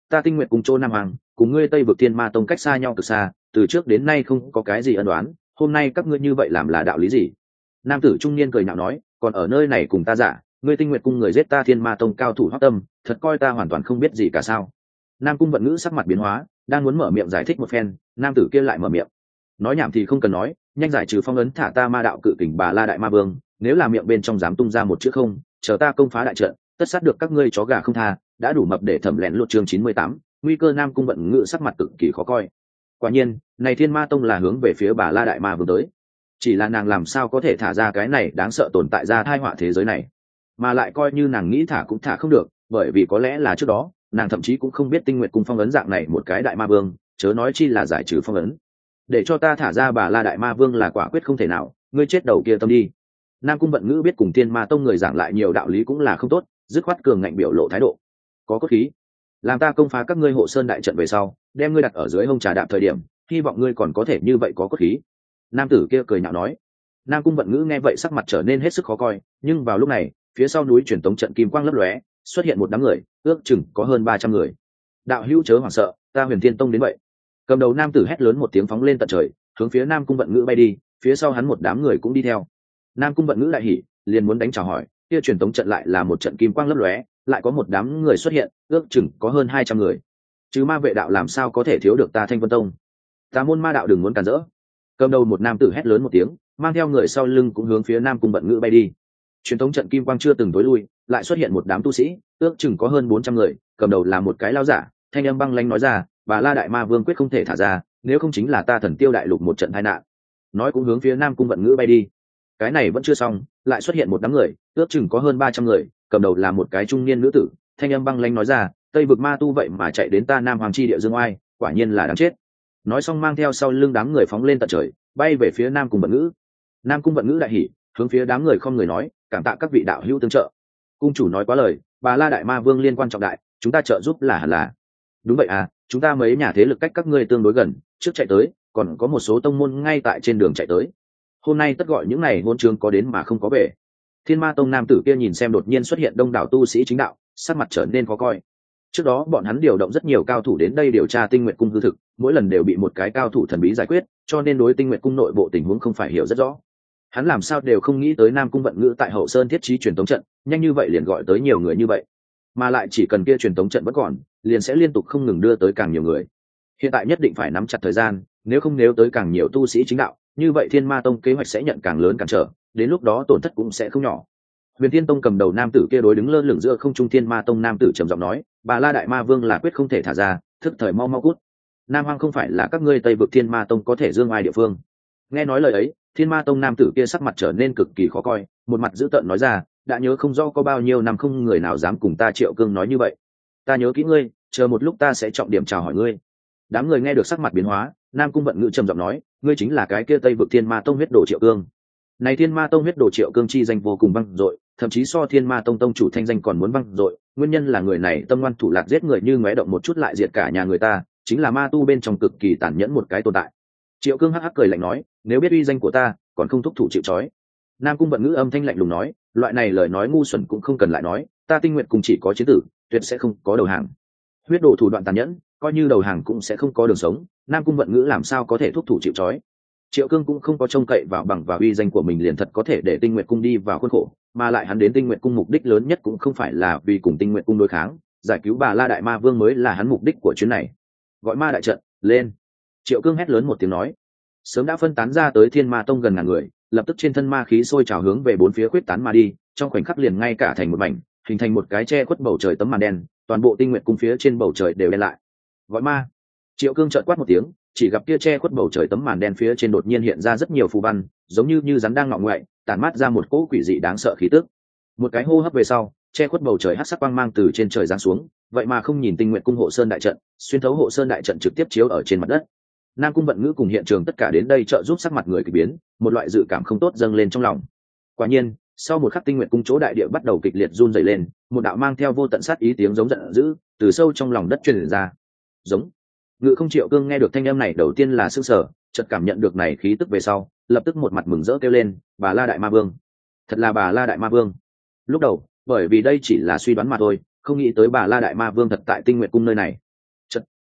Speaker 1: ta Tinh Nguyệt cung chỗ Nam Hoàng cùng ngươi Tây vực Thiên Ma tông cách xa nhau từ xa, từ trước đến nay không có cái gì ân đoán, hôm nay các ngươi như vậy làm là đạo lý gì? Nam tử trung niên cười nhạo nói, còn ở nơi này cùng ta giả, ngươi Tinh Nguyệt cung người giết ta Thiên Ma tông cao thủ Hoắc Tâm, thật coi ta hoàn toàn không biết gì cả sao? Nam cung Vận Ngữ sắc mặt biến hóa, đang muốn mở miệng giải thích một phen, nam tử kia lại mở miệng, nói nhảm thì không cần nói, nhanh giải trừ phong ấn, thả ta Ma đạo cự kình Bà La đại ma vương, nếu là miệng bên trong dám tung ra một chữ không, chờ ta công phá đại trận, tất sát được các ngươi chó gà không tha. Đã đủ mập để thẩm lén lột chương chín mươi tám, nguy cơ. Nam cung Vận Ngữ sắc mặt cực kỳ khó coi. Quả nhiên, này Thiên Ma tông là hướng về phía Bà La đại ma vương tới, chỉ là nàng làm sao có thể thả ra cái này đáng sợ tồn tại ra tai họa thế giới này, mà lại coi như nàng nghĩ thả cũng thả không được, bởi vì có lẽ là trước đó nàng thậm chí cũng không biết Tinh Nguyệt cung phong ấn dạng này một cái đại ma vương, chớ nói chi là giải trừ phong ấn. Để cho ta thả ra Bà La đại ma vương là quả quyết không thể nào, ngươi chết đầu kia tâm đi. Nam cung Vận Ngữ biết cùng Thiên Ma tông người giảng lại nhiều đạo lý cũng là không tốt, dứt khoát cường ngạnh biểu lộ thái độ, có cốt khí, làm ta công phá các ngươi hộ sơn đại trận về sau, đem ngươi đặt ở dưới hông trà đạp thời điểm, hy vọng ngươi còn có thể như vậy có cốt khí. Nam tử kia cười nhạo nói. Nam cung Vận Ngữ nghe vậy sắc mặt trở nên hết sức khó coi, nhưng vào lúc này phía sau núi truyền tống trận kim quang lấp lóe, xuất hiện một đám người, ước chừng có hơn ba trăm người. Đạo hữu chớ hoảng sợ, ta Huyền Thiên tông đến vậy. Cầm đầu nam tử hét lớn một tiếng phóng lên tận trời, hướng phía Nam cung Vận Ngữ bay đi, phía sau hắn một đám người cũng đi theo. Nam cung Vận Ngữ đại hỉ, liền muốn đánh chào hỏi, kia truyền tống trận lại là một trận kim quang lấp lóe, lại có một đám người xuất hiện, ước chừng có hơn hai trăm người. Chứ ma vệ đạo làm sao có thể thiếu được ta Thanh Vân tông? Ta môn ma đạo đừng muốn cản rỡ. Cầm đầu một nam tử hét lớn một tiếng, mang theo người sau lưng cũng hướng phía Nam cung Vận Ngữ bay đi. Truyền thống trận kim quang chưa từng tối lui, lại xuất hiện một đám tu sĩ, ước chừng có hơn bốn trăm người, cầm đầu là một cái lao giả, thanh âm băng lãnh nói ra, Bà La đại ma vương quyết không thể thả ra, nếu không chính là ta Thần Tiêu đại lục một trận tai nạn. Nói cũng hướng phía Nam cung Vận Ngữ bay đi. Cái này vẫn chưa xong, lại xuất hiện một đám người, ước chừng có hơn ba trăm người, cầm đầu là một cái trung niên nữ tử, thanh âm băng lãnh nói ra, Tây vực ma tu vậy mà chạy đến ta Nam Hoàng chi địa dương oai, quả nhiên là đáng chết. Nói xong mang theo sau lưng đám người phóng lên tận trời, bay về phía Nam cung Vận Ngữ. Nam cung Vận Ngữ đại hỉ, hướng phía đám người không người nói, cảm tạ các vị đạo hữu tương trợ. Cung chủ nói quá lời, Bà La đại ma vương liên quan trọng đại, chúng ta trợ giúp là hẳn là. Đúng vậy à, chúng ta mấy nhà thế lực cách các ngươi tương đối gần, trước chạy tới, còn có một số tông môn ngay tại trên đường chạy tới. Hôm nay tất gọi những này hôn trường có đến mà không có về. Thiên Ma tông nam tử kia nhìn xem đột nhiên xuất hiện đông đảo tu sĩ chính đạo, sắc mặt trở nên khó coi. Trước đó bọn hắn điều động rất nhiều cao thủ đến đây điều tra Tinh Nguyệt cung hư thực, mỗi lần đều bị một cái cao thủ thần bí giải quyết, cho nên đối Tinh Nguyệt cung nội bộ tình huống không phải hiểu rất rõ. Hắn làm sao đều không nghĩ tới Nam cung Vận Ngữ tại hậu sơn thiết trí truyền tống trận, nhanh như vậy liền gọi tới nhiều người như vậy, mà lại chỉ cần kia truyền tống trận vẫn còn, liền sẽ liên tục không ngừng đưa tới càng nhiều người. Hiện tại nhất định phải nắm chặt thời gian, nếu không nếu tới càng nhiều tu sĩ chính đạo, như vậy Thiên Ma tông kế hoạch sẽ nhận càng lớn cản trở, đến lúc đó tổn thất cũng sẽ không nhỏ. Huyền Thiên tông cầm đầu nam tử kia đối đứng lơ lửng giữa không trung Thiên Ma tông nam tử trầm giọng nói, Bà La đại ma vương là quyết không thể thả ra, thức thời mau mau cút. Nam Hoang không phải là các ngươi Tây vực Thiên Ma tông có thể dương ai địa phương. Nghe nói lời ấy, Thiên Ma tông nam tử kia sắc mặt trở nên cực kỳ khó coi, một mặt dữ tợn nói ra, đã nhớ không rõ có bao nhiêu năm không người nào dám cùng ta Triệu Cương nói như vậy. Ta nhớ kỹ ngươi, chờ một lúc ta sẽ trọng điểm chào hỏi ngươi. Đám người nghe được sắc mặt biến hóa, Nam cung Vận Ngữ trầm giọng nói, ngươi chính là cái kia Tây vực Thiên Ma tông huyết đồ Triệu Cương. Này Thiên Ma tông huyết đồ Triệu Cương chi danh vô cùng vang dội, thậm chí so Thiên Ma tông tông chủ thanh danh còn muốn vang dội, nguyên nhân là người này tâm ngoan thủ lạc, giết người như ngoé động một chút lại diệt cả nhà người ta, chính là ma tu bên trong cực kỳ tàn nhẫn một cái tồn tại. Triệu Cương hắc hắc cười lạnh nói, nếu biết uy danh của ta, còn không thúc thủ chịu trói. Nam cung Vận Ngữ âm thanh lạnh lùng nói, loại này lời nói ngu xuẩn cũng không cần lại nói, ta Tinh Nguyệt cung chỉ có chiến tử, tuyệt sẽ không có đầu hàng. Huyết đồ thủ đoạn tàn nhẫn, coi như đầu hàng cũng sẽ không có đường sống, Nam cung Vận Ngữ làm sao có thể thúc thủ chịu trói. Triệu Cương cũng không có trông cậy vào bằng và uy danh của mình liền thật có thể để Tinh Nguyệt cung đi vào khuôn khổ, mà lại hắn đến Tinh Nguyệt cung mục đích lớn nhất cũng không phải là vì cùng Tinh Nguyệt cung đối kháng, giải cứu Bà La đại ma vương mới là hắn mục đích của chuyến này. Gọi ma đại trận lên. Triệu Cương hét lớn một tiếng nói. Sớm đã phân tán ra tới Thiên Ma tông gần ngàn người, lập tức trên thân ma khí sôi trào hướng về bốn phía khuyết tán mà đi, trong khoảnh khắc liền ngay cả thành một mảnh, hình thành một cái che khuất bầu trời tấm màn đen, toàn bộ Tinh Nguyệt cung phía trên bầu trời đều đen lại. Gọi ma. Triệu Cương chợt quát một tiếng, chỉ gặp kia che khuất bầu trời tấm màn đen phía trên đột nhiên hiện ra rất nhiều phù văn, giống như như rắn đang ngọ ngoại, tản mát ra một cỗ quỷ dị đáng sợ khí tức. Một cái hô hấp về sau, che khuất bầu trời hắc sắc quang mang từ trên trời giáng xuống, vậy mà không nhìn Tinh Nguyệt cung hộ sơn đại trận, xuyên thấu hộ sơn đại trận trực tiếp chiếu ở trên mặt đất. Nam cung Vận Ngữ cùng hiện trường tất cả đến đây trợ giúp, sắc mặt người kỳ biến, một loại dự cảm không tốt dâng lên trong lòng. Quả nhiên, sau một khắc Tinh Nguyệt cung chỗ đại địa bắt đầu kịch liệt run rẩy lên, một đạo mang theo vô tận sát ý tiếng giống giận dữ từ sâu trong lòng đất truyền ra. Giống. Ngự không Triệu Cương nghe được thanh âm này đầu tiên là sửng sở, chợt cảm nhận được này khí tức về sau, lập tức một mặt mừng rỡ kêu lên, Bà La đại ma vương. Thật là Bà La đại ma vương. Lúc đầu, bởi vì đây chỉ là suy đoán mà thôi, không nghĩ tới Bà La đại ma vương thật tại Tinh Nguyệt cung nơi này.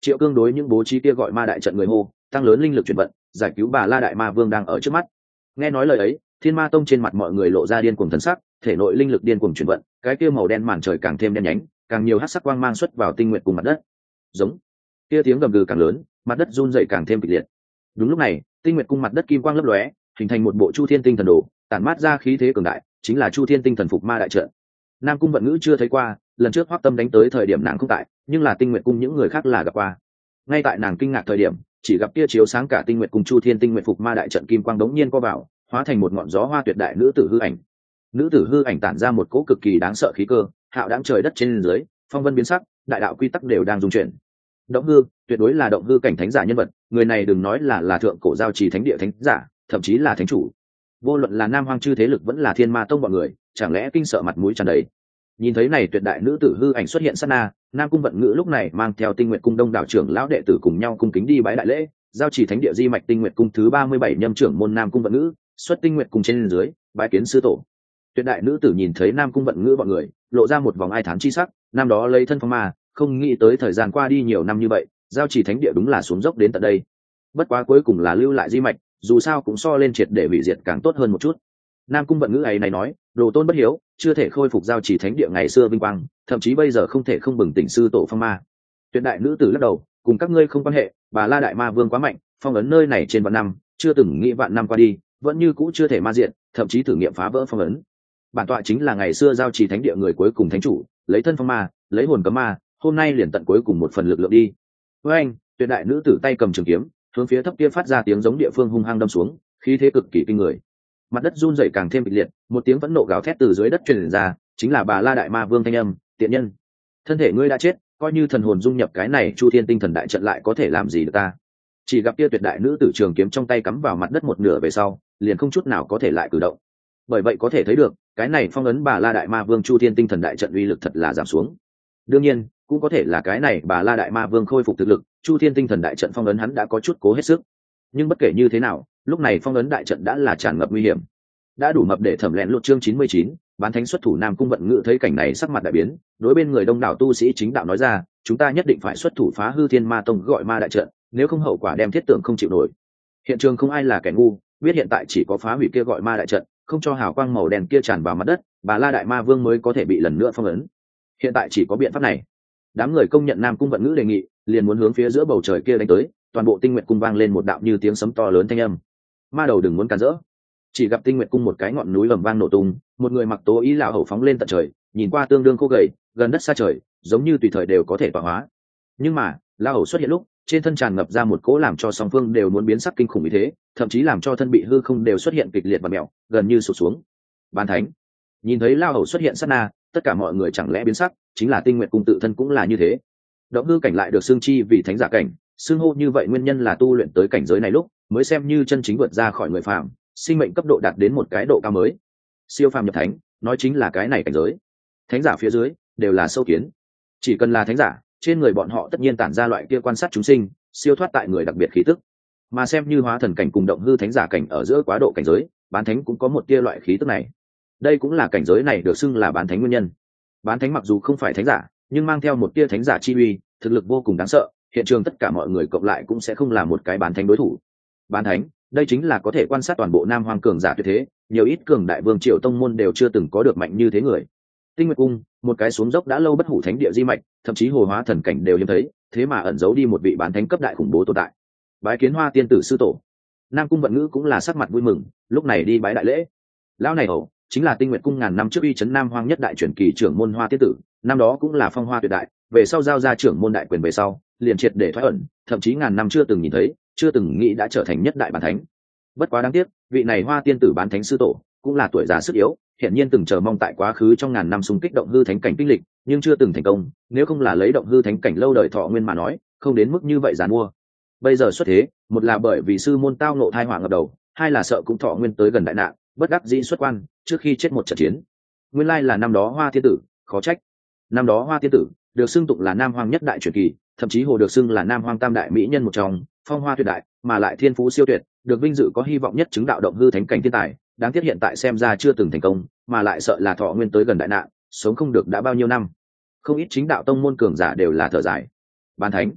Speaker 1: Triệu Cương đối những bố trí kia gọi ma đại trận người hô, tăng lớn linh lực chuyển vận, giải cứu bà La Đại Ma Vương đang ở trước mắt. Nghe nói lời ấy, Thiên Ma Tông trên mặt mọi người lộ ra điên cuồng thần sắc, thể nội linh lực điên cuồng chuyển vận, cái kia màu đen màn trời càng thêm đen nhánh, càng nhiều hắc sắc quang mang xuất vào tinh nguyện cùng mặt đất. Giống. Kia tiếng gầm gừ càng lớn, mặt đất run rẩy càng thêm kịch liệt. Đúng lúc này, tinh nguyện cung mặt đất kim quang lấp lóe, hình thành một bộ Chu Thiên Tinh Thần Đồ, tản mát ra khí thế cường đại, chính là Chu Thiên Tinh Thần Phục Ma đại trận. Nam Cung Vận Ngữ chưa thấy qua, lần trước Hoắc Tâm đánh tới thời điểm nàng không tại, nhưng là Tinh Nguyệt Cung những người khác là gặp qua. Ngay tại nàng kinh ngạc thời điểm, chỉ gặp kia chiếu sáng cả Tinh Nguyệt Cung Chu Thiên Tinh Nguyệt Phục Ma đại trận kim quang đống nhiên co vào, hóa thành một ngọn gió hoa tuyệt đại nữ tử hư ảnh. Nữ tử hư ảnh tản ra một cỗ cực kỳ đáng sợ khí cơ, hạo đáng trời đất trên dưới, phong vân biến sắc, đại đạo quy tắc đều đang dung chuyển. Động hư, tuyệt đối là động hư cảnh thánh giả nhân vật, người này đừng nói là là thượng cổ giao trì thánh địa thánh giả, thậm chí là thánh chủ. Vô luận là Nam Hoang chư thế lực vẫn là Thiên Ma Tông bọn người, chẳng lẽ kinh sợ mặt mũi tràn đầy. Nhìn thấy này tuyệt đại nữ tử hư ảnh xuất hiện sát na, Nam Cung Vận Ngữ lúc này mang theo Tinh Nguyệt Cung đông đảo trưởng lão đệ tử cùng nhau cung kính đi bái đại lễ, giao trì thánh địa di mạch Tinh Nguyệt Cung thứ ba mươi bảy nhâm trưởng môn Nam Cung Vận Ngữ, xuất Tinh Nguyệt Cung trên dưới, bái kiến sư tổ. Tuyệt đại nữ tử nhìn thấy Nam Cung Vận Ngữ bọn người, lộ ra một vòng ai thán chi sắc, năm đó lấy thân phong ma, không nghĩ tới thời gian qua đi nhiều năm như vậy, giao trì thánh địa đúng là xuống dốc đến tận đây. Bất quá cuối cùng là lưu lại di mạch, dù sao cũng so lên triệt để hủy diệt càng tốt hơn một chút. Nam Cung Vận Ngữ ấy này nói, đồ tôn bất hiếu, chưa thể khôi phục giao trì thánh địa ngày xưa vinh quang, thậm chí bây giờ không thể không bừng tỉnh sư tổ phong ma. Tuyệt đại nữ tử lắc đầu, cùng các ngươi không quan hệ, bà La Đại Ma Vương quá mạnh, phong ấn nơi này trên vạn năm, chưa từng nghĩ vạn năm qua đi, vẫn như cũ chưa thể ma diện, thậm chí thử nghiệm phá vỡ phong ấn. Bản tọa chính là ngày xưa giao trì thánh địa người cuối cùng thánh chủ, lấy thân phong ma, lấy hồn cấm ma, hôm nay liền tận cuối cùng một phần lực lượng đi. Với anh, tuyệt đại nữ tử tay cầm trường kiếm, hướng phía thấp kia phát ra tiếng giống địa phương hung hăng đâm xuống, khí thế cực kỳ kinh người. Mặt đất run rẩy càng thêm kịch liệt, một tiếng phẫn nộ gào thét từ dưới đất truyền ra, chính là bà La Đại Ma Vương thanh âm, tiện nhân, thân thể ngươi đã chết, coi như thần hồn dung nhập cái này Chu Thiên Tinh Thần đại trận lại có thể làm gì được ta. Chỉ gặp kia tuyệt đại nữ tử trường kiếm trong tay cắm vào mặt đất một nửa về sau, liền không chút nào có thể lại cử động. Bởi vậy có thể thấy được, cái này phong ấn bà La Đại Ma Vương Chu Thiên Tinh Thần đại trận uy lực thật là giảm xuống. Đương nhiên, cũng có thể là cái này bà La Đại Ma Vương khôi phục thực lực, Chu Thiên Tinh Thần đại trận phong ấn hắn đã có chút cố hết sức. Nhưng bất kể như thế nào, lúc này phong ấn đại trận đã là tràn ngập nguy hiểm, đã đủ mập để thẩm lén lột chương chín mươi chín, bán thánh xuất thủ. Nam Cung Vận Ngữ thấy cảnh này sắc mặt đại biến, đối bên người đông đảo tu sĩ chính đạo nói ra, chúng ta nhất định phải xuất thủ phá hư Thiên Ma Tông gọi ma đại trận, nếu không hậu quả đem thiết tưởng không chịu nổi. Hiện trường không ai là kẻ ngu, biết hiện tại chỉ có phá hủy kia gọi ma đại trận, không cho hào quang màu đen kia tràn vào mặt đất, bà La Đại Ma Vương mới có thể bị lần nữa phong ấn. Hiện tại chỉ có biện pháp này. Đám người công nhận Nam Cung Vận Ngữ đề nghị, liền muốn hướng phía giữa bầu trời kia đánh tới, toàn bộ Tinh Nguyệt Cung vang lên một đạo như tiếng sấm to lớn thanh âm. Ma đầu đừng muốn cản rỡ. Chỉ gặp Tinh Nguyệt Cung một cái ngọn núi ầm vang nổ tung, một người mặc tố ý lão hầu phóng lên tận trời, nhìn qua tương đương khô gầy, gần đất xa trời, giống như tùy thời đều có thể tọa hóa. Nhưng mà, lão hầu xuất hiện lúc, trên thân tràn ngập ra một cỗ làm cho song phương đều muốn biến sắc kinh khủng như thế, thậm chí làm cho thân bị hư không đều xuất hiện kịch liệt và mèo, gần như sụp xuống. Bán thánh. Nhìn thấy lão hầu xuất hiện sát na, tất cả mọi người chẳng lẽ biến sắc, chính là Tinh Nguyệt Cung tự thân cũng là như thế. Động hư cảnh lại được xương chi vì thánh giả cảnh, xương hô như vậy nguyên nhân là tu luyện tới cảnh giới này lúc mới xem như chân chính vượt ra khỏi người phàm, sinh mệnh cấp độ đạt đến một cái độ cao mới. Siêu phàm nhập thánh, nói chính là cái này cảnh giới. Thánh giả phía dưới đều là sâu kiến, chỉ cần là thánh giả, trên người bọn họ tất nhiên tản ra loại kia quan sát chúng sinh, siêu thoát tại người đặc biệt khí tức. Mà xem như hóa thần cảnh cùng động hư thánh giả cảnh ở giữa quá độ cảnh giới, bán thánh cũng có một tia loại khí tức này. Đây cũng là cảnh giới này được xưng là bán thánh nguyên nhân. Bán thánh mặc dù không phải thánh giả, nhưng mang theo một tia thánh giả chi uy, thực lực vô cùng đáng sợ, hiện trường tất cả mọi người cộng lại cũng sẽ không là một cái bán thánh đối thủ. Bán thánh, đây chính là có thể quan sát toàn bộ Nam Hoang cường giả tuyệt thế, nhiều ít cường đại vương triều tông môn đều chưa từng có được mạnh như thế người. Tinh Nguyệt Cung, một cái xuống dốc đã lâu bất hủ thánh địa di mạch, thậm chí hồ hóa thần cảnh đều hiếm thấy, thế mà ẩn giấu đi một vị bán thánh cấp đại khủng bố tồn tại. Bái kiến Hoa tiên tử sư tổ. Nam Cung Vận Ngữ cũng là sắc mặt vui mừng, lúc này đi bái đại lễ. Lão này hầu chính là Tinh Nguyệt Cung ngàn năm trước uy chấn Nam Hoang nhất đại truyền kỳ trưởng môn Hoa tiên tử, năm đó cũng là phong hoa tuyệt đại, về sau giao ra trưởng môn đại quyền về sau, liền triệt để thoái ẩn, thậm chí ngàn năm chưa từng nhìn thấy, chưa từng nghĩ đã trở thành nhất đại bán thánh. Bất quá đáng tiếc, vị này Hoa tiên tử bán thánh sư tổ cũng là tuổi già sức yếu, hiện nhiên từng chờ mong tại quá khứ trong ngàn năm xung kích động hư thánh cảnh kinh lịch, nhưng chưa từng thành công, nếu không là lấy động hư thánh cảnh lâu đời thọ nguyên mà nói, không đến mức như vậy giàn mua. Bây giờ xuất thế, một là bởi vì sư môn tao ngộ thai họa ngập đầu, hai là sợ cũng thọ nguyên tới gần đại nạn, bất đắc dĩ xuất quan, trước khi chết một trận chiến. Nguyên lai là năm đó Hoa tiên tử, khó trách. Năm đó Hoa tiên tử được xưng tụng là Nam Hoang nhất đại truyền kỳ, thậm chí hồ được xưng là Nam Hoang tam đại mỹ nhân một trong, phong hoa tuyệt đại, mà lại thiên phú siêu tuyệt, được vinh dự có hy vọng nhất chứng đạo động hư thánh cảnh thiên tài, đáng tiếc hiện tại xem ra chưa từng thành công, mà lại sợ là thọ nguyên tới gần đại nạn, sống không được đã bao nhiêu năm. Không ít chính đạo tông môn cường giả đều là thở dài. Bán thánh,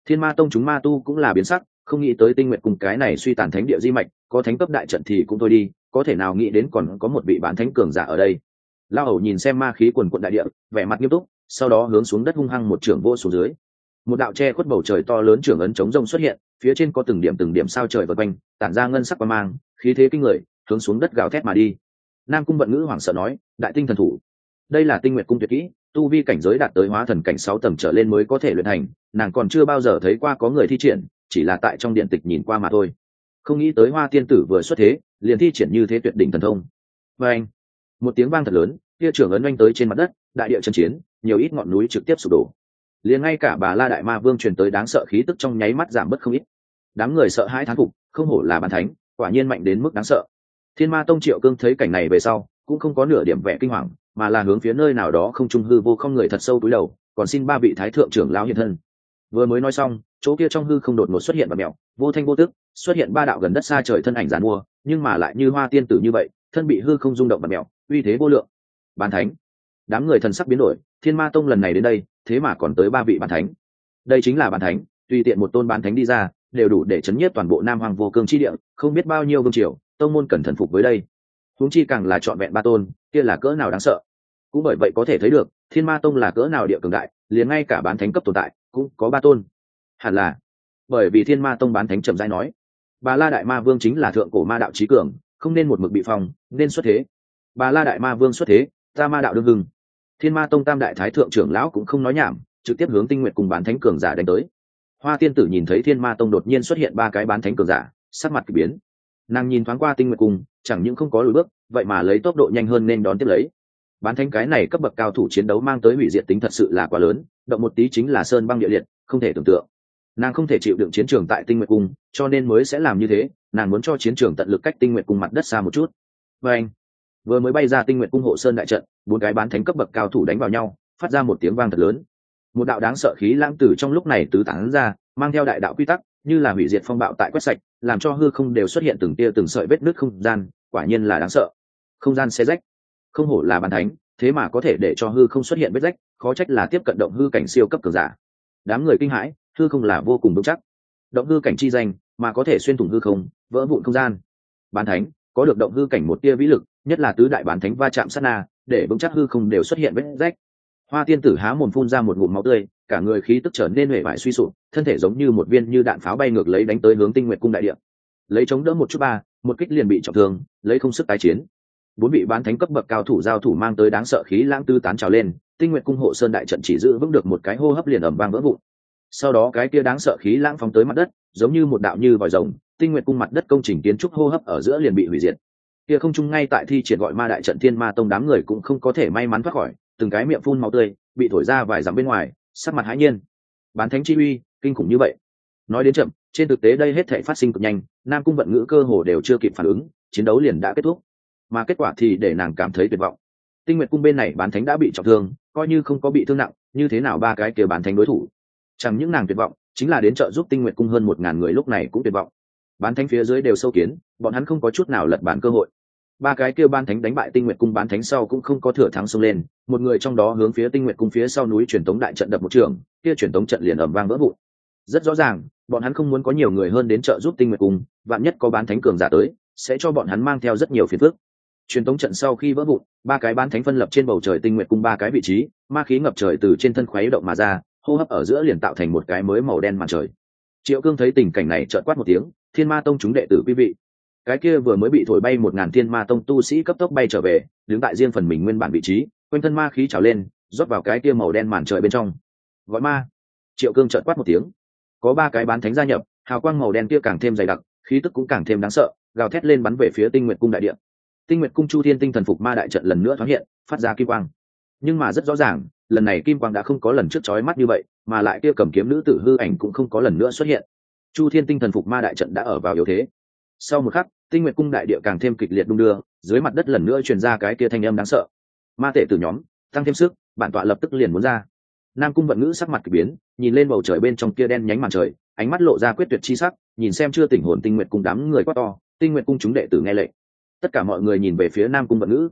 Speaker 1: Thiên Ma tông chúng ma tu cũng là biến sắc, không nghĩ tới Tinh Nguyệt cung cái này suy tàn thánh địa di mạch có thánh cấp đại trận thì cũng thôi đi, có thể nào nghĩ đến còn có một vị bán thánh cường giả ở đây. Lao Hầu nhìn xem ma khí quần quận đại địa, vẻ mặt nghiêm túc, sau đó hướng xuống đất hung hăng một trưởng vô xuống dưới. Một đạo che khuất bầu trời to lớn trưởng ấn chống rông xuất hiện, phía trên có từng điểm từng điểm sao trời vần quanh, tản ra ngân sắc quang mang, khí thế kinh người, hướng xuống đất gào thét mà đi. Nam Cung Vận Ngữ hoảng sợ nói, đại tinh thần thủ. Đây là Tinh Nguyệt cung tuyệt kỹ, tu vi cảnh giới đạt tới hóa thần cảnh sáu tầng trở lên mới có thể luyện thành, nàng còn chưa bao giờ thấy qua có người thi triển, chỉ là tại trong điện tịch nhìn qua mà thôi. Không nghĩ tới Hoa tiên tử vừa xuất thế, liền thi triển như thế tuyệt đỉnh thần thông. Và anh, một tiếng vang thật lớn, kia trưởng ấn oanh tới trên mặt đất, đại địa chấn chiến, nhiều ít ngọn núi trực tiếp sụp đổ. Liền ngay cả Bà La Đại Ma Vương truyền tới đáng sợ khí tức trong nháy mắt giảm bớt không ít. Đám người sợ hãi thán phục, không hổ là bản thánh, quả nhiên mạnh đến mức đáng sợ. Thiên Ma tông Triệu Cương thấy cảnh này về sau, cũng không có nửa điểm vẻ kinh hoàng, mà là hướng phía nơi nào đó không trung hư vô không người thật sâu túi đầu, còn xin ba vị thái thượng trưởng lão hiện thân. Vừa mới nói xong, chỗ kia trong hư không đột ngột xuất hiện vật mèo, vô thanh vô tức, xuất hiện ba đạo gần đất xa trời thân ảnh giàn mua, nhưng mà lại như Hoa tiên tử như vậy, thân bị hư không rung động vật mèo, uy thế vô lượng. Bán thánh. Đám người thần sắc biến đổi, Thiên Ma tông lần này đến đây, thế mà còn tới ba vị bán thánh. Đây chính là bán thánh, tùy tiện một tôn bán thánh đi ra, đều đủ để chấn nhiếp toàn bộ Nam Hoàng vô cương chi địa, không biết bao nhiêu vương triều, tông môn cần thần phục với đây. Huống chi càng là trọn vẹn ba tôn, kia là cỡ nào đáng sợ. Cũng bởi vậy có thể thấy được, Thiên Ma tông là cỡ nào địa cường đại, liền ngay cả bán thánh cấp tồn tại cũng có ba tôn. Hẳn là bởi vì Thiên Ma tông bán thánh trầm rãi nói, Bà La Đại Ma Vương chính là thượng cổ ma đạo chí cường, không nên một mực bị phòng, nên xuất thế. Bà La Đại Ma Vương xuất thế, ta ma đạo đương hưng. Thiên Ma tông tam đại thái thượng trưởng lão cũng không nói nhảm, trực tiếp hướng Tinh Nguyệt cùng bán thánh cường giả đánh tới. Hoa tiên tử nhìn thấy Thiên Ma tông đột nhiên xuất hiện ba cái bán thánh cường giả, sắc mặt kỳ biến. Nàng nhìn thoáng qua Tinh Nguyệt cung, chẳng những không có lùi bước, vậy mà lấy tốc độ nhanh hơn nên đón tiếp lấy. Bán thánh cái này cấp bậc cao thủ chiến đấu mang tới hủy diệt tính thật sự là quá lớn, động một tí chính là sơn băng địa liệt, không thể tưởng tượng. Nàng không thể chịu đựng chiến trường tại Tinh Nguyệt cung, cho nên mới sẽ làm như thế, nàng muốn cho chiến trường tận lực cách Tinh Nguyệt cung mặt đất xa một chút. Và anh, vừa mới bay ra Tinh Nguyệt cung hộ sơn đại trận, bốn cái bán thánh cấp bậc cao thủ đánh vào nhau, phát ra một tiếng vang thật lớn. Một đạo đáng sợ khí lãng từ trong lúc này tứ tán ra, mang theo đại đạo quy tắc, như là hủy diệt phong bạo tại quét sạch, làm cho hư không đều xuất hiện từng tia từng sợi vết nứt không gian, quả nhiên là đáng sợ. Không gian xé rách, không hổ là bán thánh, thế mà có thể để cho hư không xuất hiện vết rách, khó trách là tiếp cận động hư cảnh siêu cấp cường giả. Đám người kinh hãi, hư không là vô cùng vững chắc, động hư cảnh chi danh mà có thể xuyên thủng hư không, vỡ vụn không gian. Bán thánh có được động hư cảnh một tia vĩ lực, nhất là tứ đại bán thánh va chạm sát na, để vững chắc hư không đều xuất hiện vết rách. Hoa tiên tử há mồm phun ra một ngụm máu tươi, cả người khí tức trở nên huệ vải suy sụp, thân thể giống như một viên như đạn pháo bay ngược lấy đánh tới hướng Tinh Nguyệt cung đại địa. Lấy chống đỡ một chút ba, một kích liền bị trọng thương, lấy không sức tái chiến. Bốn vị bán thánh cấp bậc cao thủ giao thủ mang tới đáng sợ khí lãng tư tán trào lên, Tinh Nguyệt cung hộ sơn đại trận chỉ giữ vững được một cái hô hấp liền ầm vang vỡ vụn. Sau đó cái kia đáng sợ khí lãng phóng tới mặt đất, giống như một đạo như vòi rồng, Tinh Nguyệt cung mặt đất công trình kiến trúc hô hấp ở giữa liền bị hủy diệt. Kia không trung ngay tại thi triển gọi ma đại trận Thiên Ma tông đám người cũng không có thể may mắn thoát khỏi, từng cái miệng phun máu tươi, bị thổi ra vài dặm bên ngoài, sắc mặt hãi nhiên. Bán thánh chi uy, kinh khủng như vậy. Nói đến chậm, trên thực tế đây hết thảy phát sinh cực nhanh, Nam Cung Vận Ngữ cơ hồ đều chưa kịp phản ứng, chiến đấu liền đã kết thúc. Mà kết quả thì để nàng cảm thấy tuyệt vọng. Tinh Nguyệt cung bên này bán thánh đã bị trọng thương, coi như không có bị thương nặng, như thế nào ba cái kia bán thánh đối thủ? Chẳng những nàng tuyệt vọng, chính là đến trợ giúp Tinh Nguyệt cung hơn một ngàn người lúc này cũng tuyệt vọng. Bán thánh phía dưới đều sâu kiến, bọn hắn không có chút nào lật bản cơ hội. Ba cái kia bán thánh đánh bại Tinh Nguyệt cung bán thánh sau cũng không có thừa thắng xông lên, một người trong đó hướng phía Tinh Nguyệt cung phía sau núi truyền tống đại trận đập một trường, kia truyền tống trận liền ầm vang vỡ vụn. Rất rõ ràng, bọn hắn không muốn có nhiều người hơn đến trợ giúp Tinh Nguyệt cung, vạn nhất có bán thánh cường giả tới, sẽ cho bọn hắn mang theo rất nhiều phiền phức. Truyền tống trận sau khi vỡ vụn, ba cái bán thánh phân lập trên bầu trời Tinh Nguyệt cung ba cái vị trí, ma khí ngập trời từ trên thân khuấy động mà ra, hô hấp ở giữa liền tạo thành một cái mới màu đen màn trời. Triệu Cương thấy tình cảnh này chợt quát một tiếng, Thiên Ma tông chúng đệ tử quý vị. Cái kia vừa mới bị thổi bay một ngàn Thiên Ma tông tu sĩ cấp tốc bay trở về, đứng tại riêng phần mình nguyên bản vị trí, quanh thân ma khí trào lên, rót vào cái kia màu đen màn trời bên trong. Gọi ma. Triệu Cương chợt quát một tiếng. Có ba cái bán thánh gia nhập, hào quang màu đen kia càng thêm dày đặc, khí tức cũng càng thêm đáng sợ, gào thét lên bắn về phía Tinh Nguyệt cung đại địa. Tinh Nguyệt cung Chu Thiên tinh thần phục ma đại trận lần nữa thoáng hiện, phát ra kim quang. Nhưng mà rất rõ ràng, lần này kim quang đã không có lần trước chói mắt như vậy, mà lại kia cầm kiếm nữ tử hư ảnh cũng không có lần nữa xuất hiện. Chu Thiên tinh thần phục ma đại trận đã ở vào yếu thế. Sau một khắc, Tinh Nguyệt cung đại địa càng thêm kịch liệt đung đưa, dưới mặt đất lần nữa truyền ra cái kia thanh âm đáng sợ. Ma tệ tử nhóm, tăng thêm sức, bản tọa lập tức liền muốn ra. Nam Cung Vận Ngữ sắc mặt kỳ biến, nhìn lên bầu trời bên trong kia đen nhánh màn trời, ánh mắt lộ ra quyết tuyệt chi sắc, nhìn xem chưa tỉnh hồn Tinh Nguyệt cung đám người quá to, Tinh Nguyệt cung chúng đệ tử nghe lệnh. Tất cả mọi người nhìn về phía Nam Cung Vận Ngữ.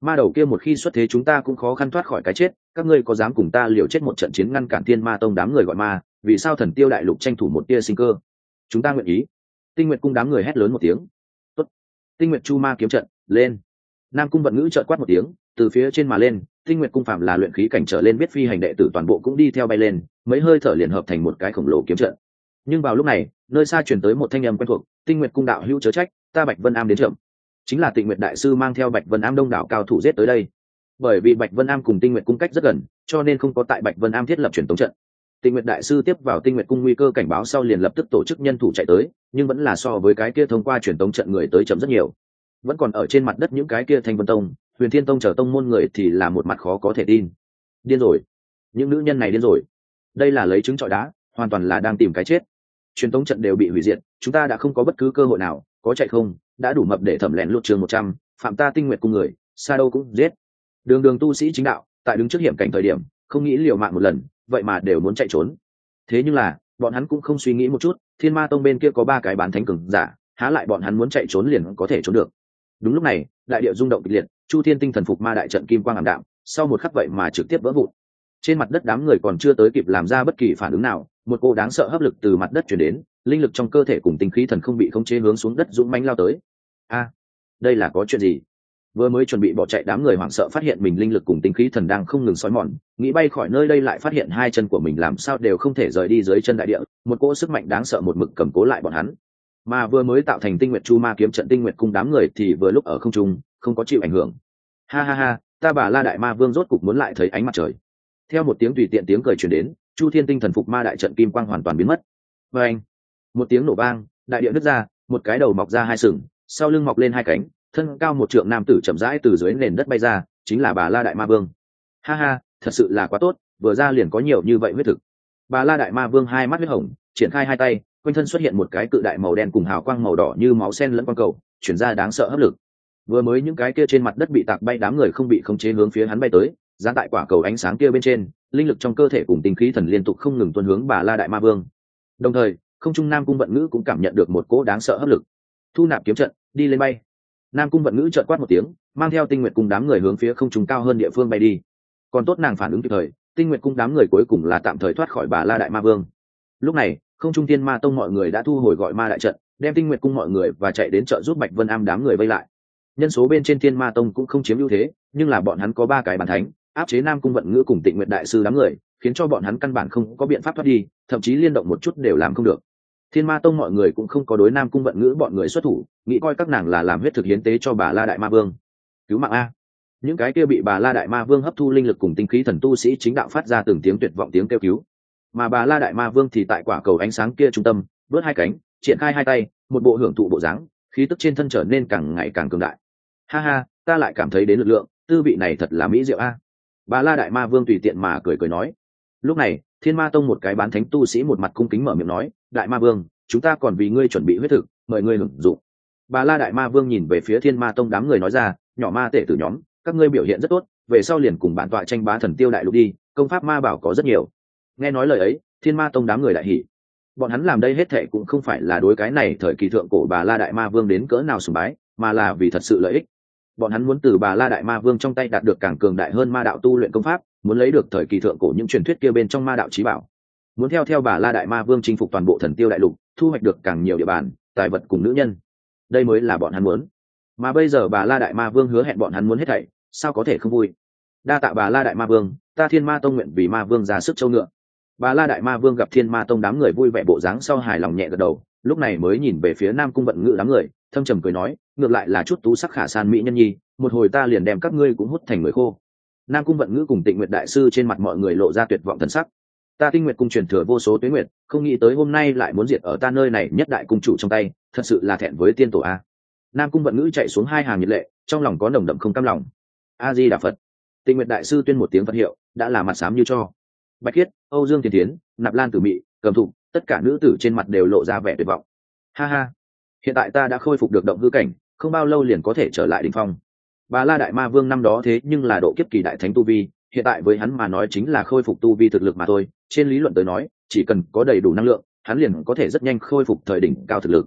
Speaker 1: Ma đầu kia một khi xuất thế chúng ta cũng khó khăn thoát khỏi cái chết, các ngươi có dám cùng ta liều chết một trận chiến ngăn cản Thiên Ma tông đám người gọi ma, vì sao Thần Tiêu đại lục tranh thủ một tia sinh cơ? Chúng ta nguyện ý. Tinh Nguyệt cung đám người hét lớn một tiếng. Tốt. Tinh Nguyệt Chu Ma kiếm trận, lên. Nam cung vận ngữ trợn quát một tiếng, từ phía trên mà lên, Tinh Nguyệt cung phạm là luyện khí cảnh trở lên biết phi hành đệ tử toàn bộ cũng đi theo bay lên, mấy hơi thở liền hợp thành một cái khổng lồ kiếm trận. Nhưng vào lúc này, nơi xa truyền tới một thanh âm quen thuộc, Tinh Nguyệt cung đạo hữu chớ trách, ta Bạch Vân Am đến chậm. Chính là Tịnh Nguyệt đại sư mang theo Bạch Vân Am đông đảo cao thủ giết tới đây. Bởi vì Bạch Vân Am cùng Tinh Nguyệt cung cách rất gần, cho nên không có tại Bạch Vân Am thiết lập truyền tống trận. Tịnh Nguyệt đại sư tiếp vào Tinh Nguyệt cung nguy cơ cảnh báo sau liền lập tức tổ chức nhân thủ chạy tới, nhưng vẫn là so với cái kia thông qua truyền tống trận người tới chậm rất nhiều. Vẫn còn ở trên mặt đất những cái kia Thanh Vân tông, Huyền Thiên tông chờ tông môn người thì là một mặt khó có thể tin. Điên rồi, những nữ nhân này điên rồi. Đây là lấy trứng trọi đá, hoàn toàn là đang tìm cái chết. Truyền tống trận đều bị hủy diệt, chúng ta đã không có bất cứ cơ hội nào, có chạy không, đã đủ mập để thẩm lẹn lút trường một trăm, phạm ta Tinh Nguyệt cung người, xa đâu cũng giết. Đường đường tu sĩ chính đạo, tại đứng trước hiểm cảnh thời điểm, không nghĩ liều mạng một lần, vậy mà đều muốn chạy trốn. Thế nhưng là, bọn hắn cũng không suy nghĩ một chút, Thiên Ma tông bên kia có ba cái bán thánh cường giả, há lại bọn hắn muốn chạy trốn liền có thể trốn được. Đúng lúc này, đại địa rung động kịch liệt, Chu Thiên tinh thần phục ma đại trận kim quang ảm đạm, sau một khắc vậy mà trực tiếp vỡ vụn. Trên mặt đất đám người còn chưa tới kịp làm ra bất kỳ phản ứng nào, một cô đáng sợ hấp lực từ mặt đất truyền đến, linh lực trong cơ thể cùng tinh khí thần không bị khống chế hướng xuống đất dũng mãnh lao tới. A, đây là có chuyện gì? Vừa mới chuẩn bị bỏ chạy đám người hoảng sợ phát hiện mình linh lực cùng tinh khí thần đang không ngừng xói mòn, nghĩ bay khỏi nơi đây lại phát hiện hai chân của mình làm sao đều không thể rời đi dưới chân đại địa, một cỗ sức mạnh đáng sợ một mực cầm cố lại bọn hắn. Mà vừa mới tạo thành Tinh Nguyệt Chu Ma kiếm trận Tinh Nguyệt cung đám người thì vừa lúc ở không trung, không có chịu ảnh hưởng. Ha ha ha, ta Bà La đại ma vương rốt cục muốn lại thấy ánh mặt trời. Theo một tiếng tùy tiện tiếng cười truyền đến, Chu Thiên tinh thần phục ma đại trận kim quang hoàn toàn biến mất. Và anh, một tiếng nổ vang, đại địa nứt ra, một cái đầu mọc ra hai sừng, sau lưng mọc lên hai cánh, thân cao một trượng nam tử chậm rãi từ dưới nền đất bay ra, chính là Bà La đại ma vương. Ha ha, thật sự là quá tốt, vừa ra liền có nhiều như vậy huyết thực. Bà La đại ma vương hai mắt huyết hồng, triển khai hai tay, quanh thân xuất hiện một cái cự đại màu đen cùng hào quang màu đỏ như máu sen lẫn quang cầu, chuyển ra đáng sợ hấp lực. Vừa mới những cái kia trên mặt đất bị tạc bay đám người không bị khống chế hướng phía hắn bay tới, dán tại quả cầu ánh sáng kia bên trên, linh lực trong cơ thể cùng tinh khí thần liên tục không ngừng tuôn hướng Bà La đại ma vương. Đồng thời, không trung Nam cung vận ngữ cũng cảm nhận được một cỗ đáng sợ hấp lực. Thu nạp kiếm trận, đi lên bay. Nam cung vận ngữ trợn quát một tiếng, mang theo Tinh Nguyệt cung đám người hướng phía không trung cao hơn địa phương bay đi. Còn tốt nàng phản ứng kịp thời, Tinh Nguyệt cung đám người cuối cùng là tạm thời thoát khỏi Bà La đại ma vương. Lúc này, không trung Thiên Ma tông mọi người đã thu hồi gọi ma đại trận, đem Tinh Nguyệt cung mọi người và chạy đến trợ giúp Bạch Vân Am đám người vây lại. Nhân số bên trên Thiên Ma tông cũng không chiếm ưu thế, nhưng là bọn hắn có ba cái bàn thánh, áp chế Nam cung vận ngữ cùng Tịnh Nguyệt đại sư đám người, khiến cho bọn hắn căn bản không có biện pháp thoát đi, thậm chí liên động một chút đều làm không được. Thiên Ma tông mọi người cũng không có đối Nam cung vận ngữ bọn người xuất thủ, nghĩ coi các nàng là làm huyết thực hiến tế cho Bà La đại ma vương. Cứu mạng a! Những cái kia bị Bà La đại ma vương hấp thu linh lực cùng tinh khí thần tu sĩ chính đạo phát ra từng tiếng tuyệt vọng tiếng kêu cứu. Mà Bà La đại ma vương thì tại quả cầu ánh sáng kia trung tâm, vớt hai cánh, triển khai hai tay, một bộ hưởng thụ bộ dáng, khí tức trên thân trở nên càng ngày càng cường đại. Ha ha, ta lại cảm thấy đến lực lượng, tư vị này thật là mỹ diệu a. Bà La đại ma vương tùy tiện mà cười cười nói. Lúc này, Thiên Ma tông một cái bán thánh tu sĩ một mặt cung kính mở miệng nói, đại ma vương, chúng ta còn vì ngươi chuẩn bị huyết thực, mời ngươi hưởng dụng. Bà La đại ma vương nhìn về phía Thiên Ma tông đám người nói ra, nhỏ ma tể tử nhóm, các ngươi biểu hiện rất tốt, về sau liền cùng bản tọa tranh bá Thần Tiêu đại lục đi, công pháp ma bảo có rất nhiều. Nghe nói lời ấy, Thiên Ma tông đám người đại hỉ. Bọn hắn làm đây hết thệ cũng không phải là đối cái này thời kỳ thượng cổ Bà La đại ma vương đến cỡ nào sùng bái, mà là vì thật sự lợi ích. Bọn hắn muốn từ Bà La đại ma vương trong tay đạt được càng cường đại hơn ma đạo tu luyện công pháp, muốn lấy được thời kỳ thượng cổ những truyền thuyết kia bên trong ma đạo chí bảo, muốn theo theo Bà La đại ma vương chinh phục toàn bộ Thần Tiêu đại lục, thu hoạch được càng nhiều địa bàn, tài vật cùng nữ nhân. Đây mới là bọn hắn muốn. Mà bây giờ Bà La đại ma vương hứa hẹn bọn hắn muốn hết thảy, sao có thể không vui? Đa tạ Bà La đại ma vương, ta Thiên Ma tông nguyện vì ma vương ra sức châu ngựa. Bà La đại ma vương gặp Thiên Ma tông đám người vui vẻ bộ dáng sau hài lòng nhẹ gật đầu, lúc này mới nhìn về phía Nam cung vận ngữ đám người, thâm trầm cười nói, ngược lại là chút tú sắc khả san mỹ nhân nhi, một hồi ta liền đem các ngươi cũng hút thành người khô. Nam cung vận ngữ cùng Tịnh Nguyệt đại sư trên mặt mọi người lộ ra tuyệt vọng thần sắc. Ta Tinh Nguyệt cung truyền thừa vô số tuế nguyệt, không nghĩ tới hôm nay lại muốn diệt ở ta nơi này nhất đại cung chủ trong tay, thật sự là thẹn với tiên tổ a. Nam cung vận ngữ chạy xuống hai hàng nhiệt lệ, trong lòng có nồng đậm không cam lòng. A Di Đà Phật. Tịnh Nguyệt đại sư tuyên một tiếng Phật hiệu, đã là mặt xám như cho. Bạch Khiết, Âu Dương Tiền Thiến, Nạp Lan Tử Mị, Cầm Thục, tất cả nữ tử trên mặt đều lộ ra vẻ tuyệt vọng. Ha ha, hiện tại ta đã khôi phục được động hư cảnh, không bao lâu liền có thể trở lại đỉnh phong. Bà La đại ma vương năm đó thế nhưng là độ kiếp kỳ đại thánh tu vi, hiện tại với hắn mà nói chính là khôi phục tu vi thực lực mà thôi, trên lý luận tới nói, chỉ cần có đầy đủ năng lượng, hắn liền có thể rất nhanh khôi phục thời đỉnh cao thực lực.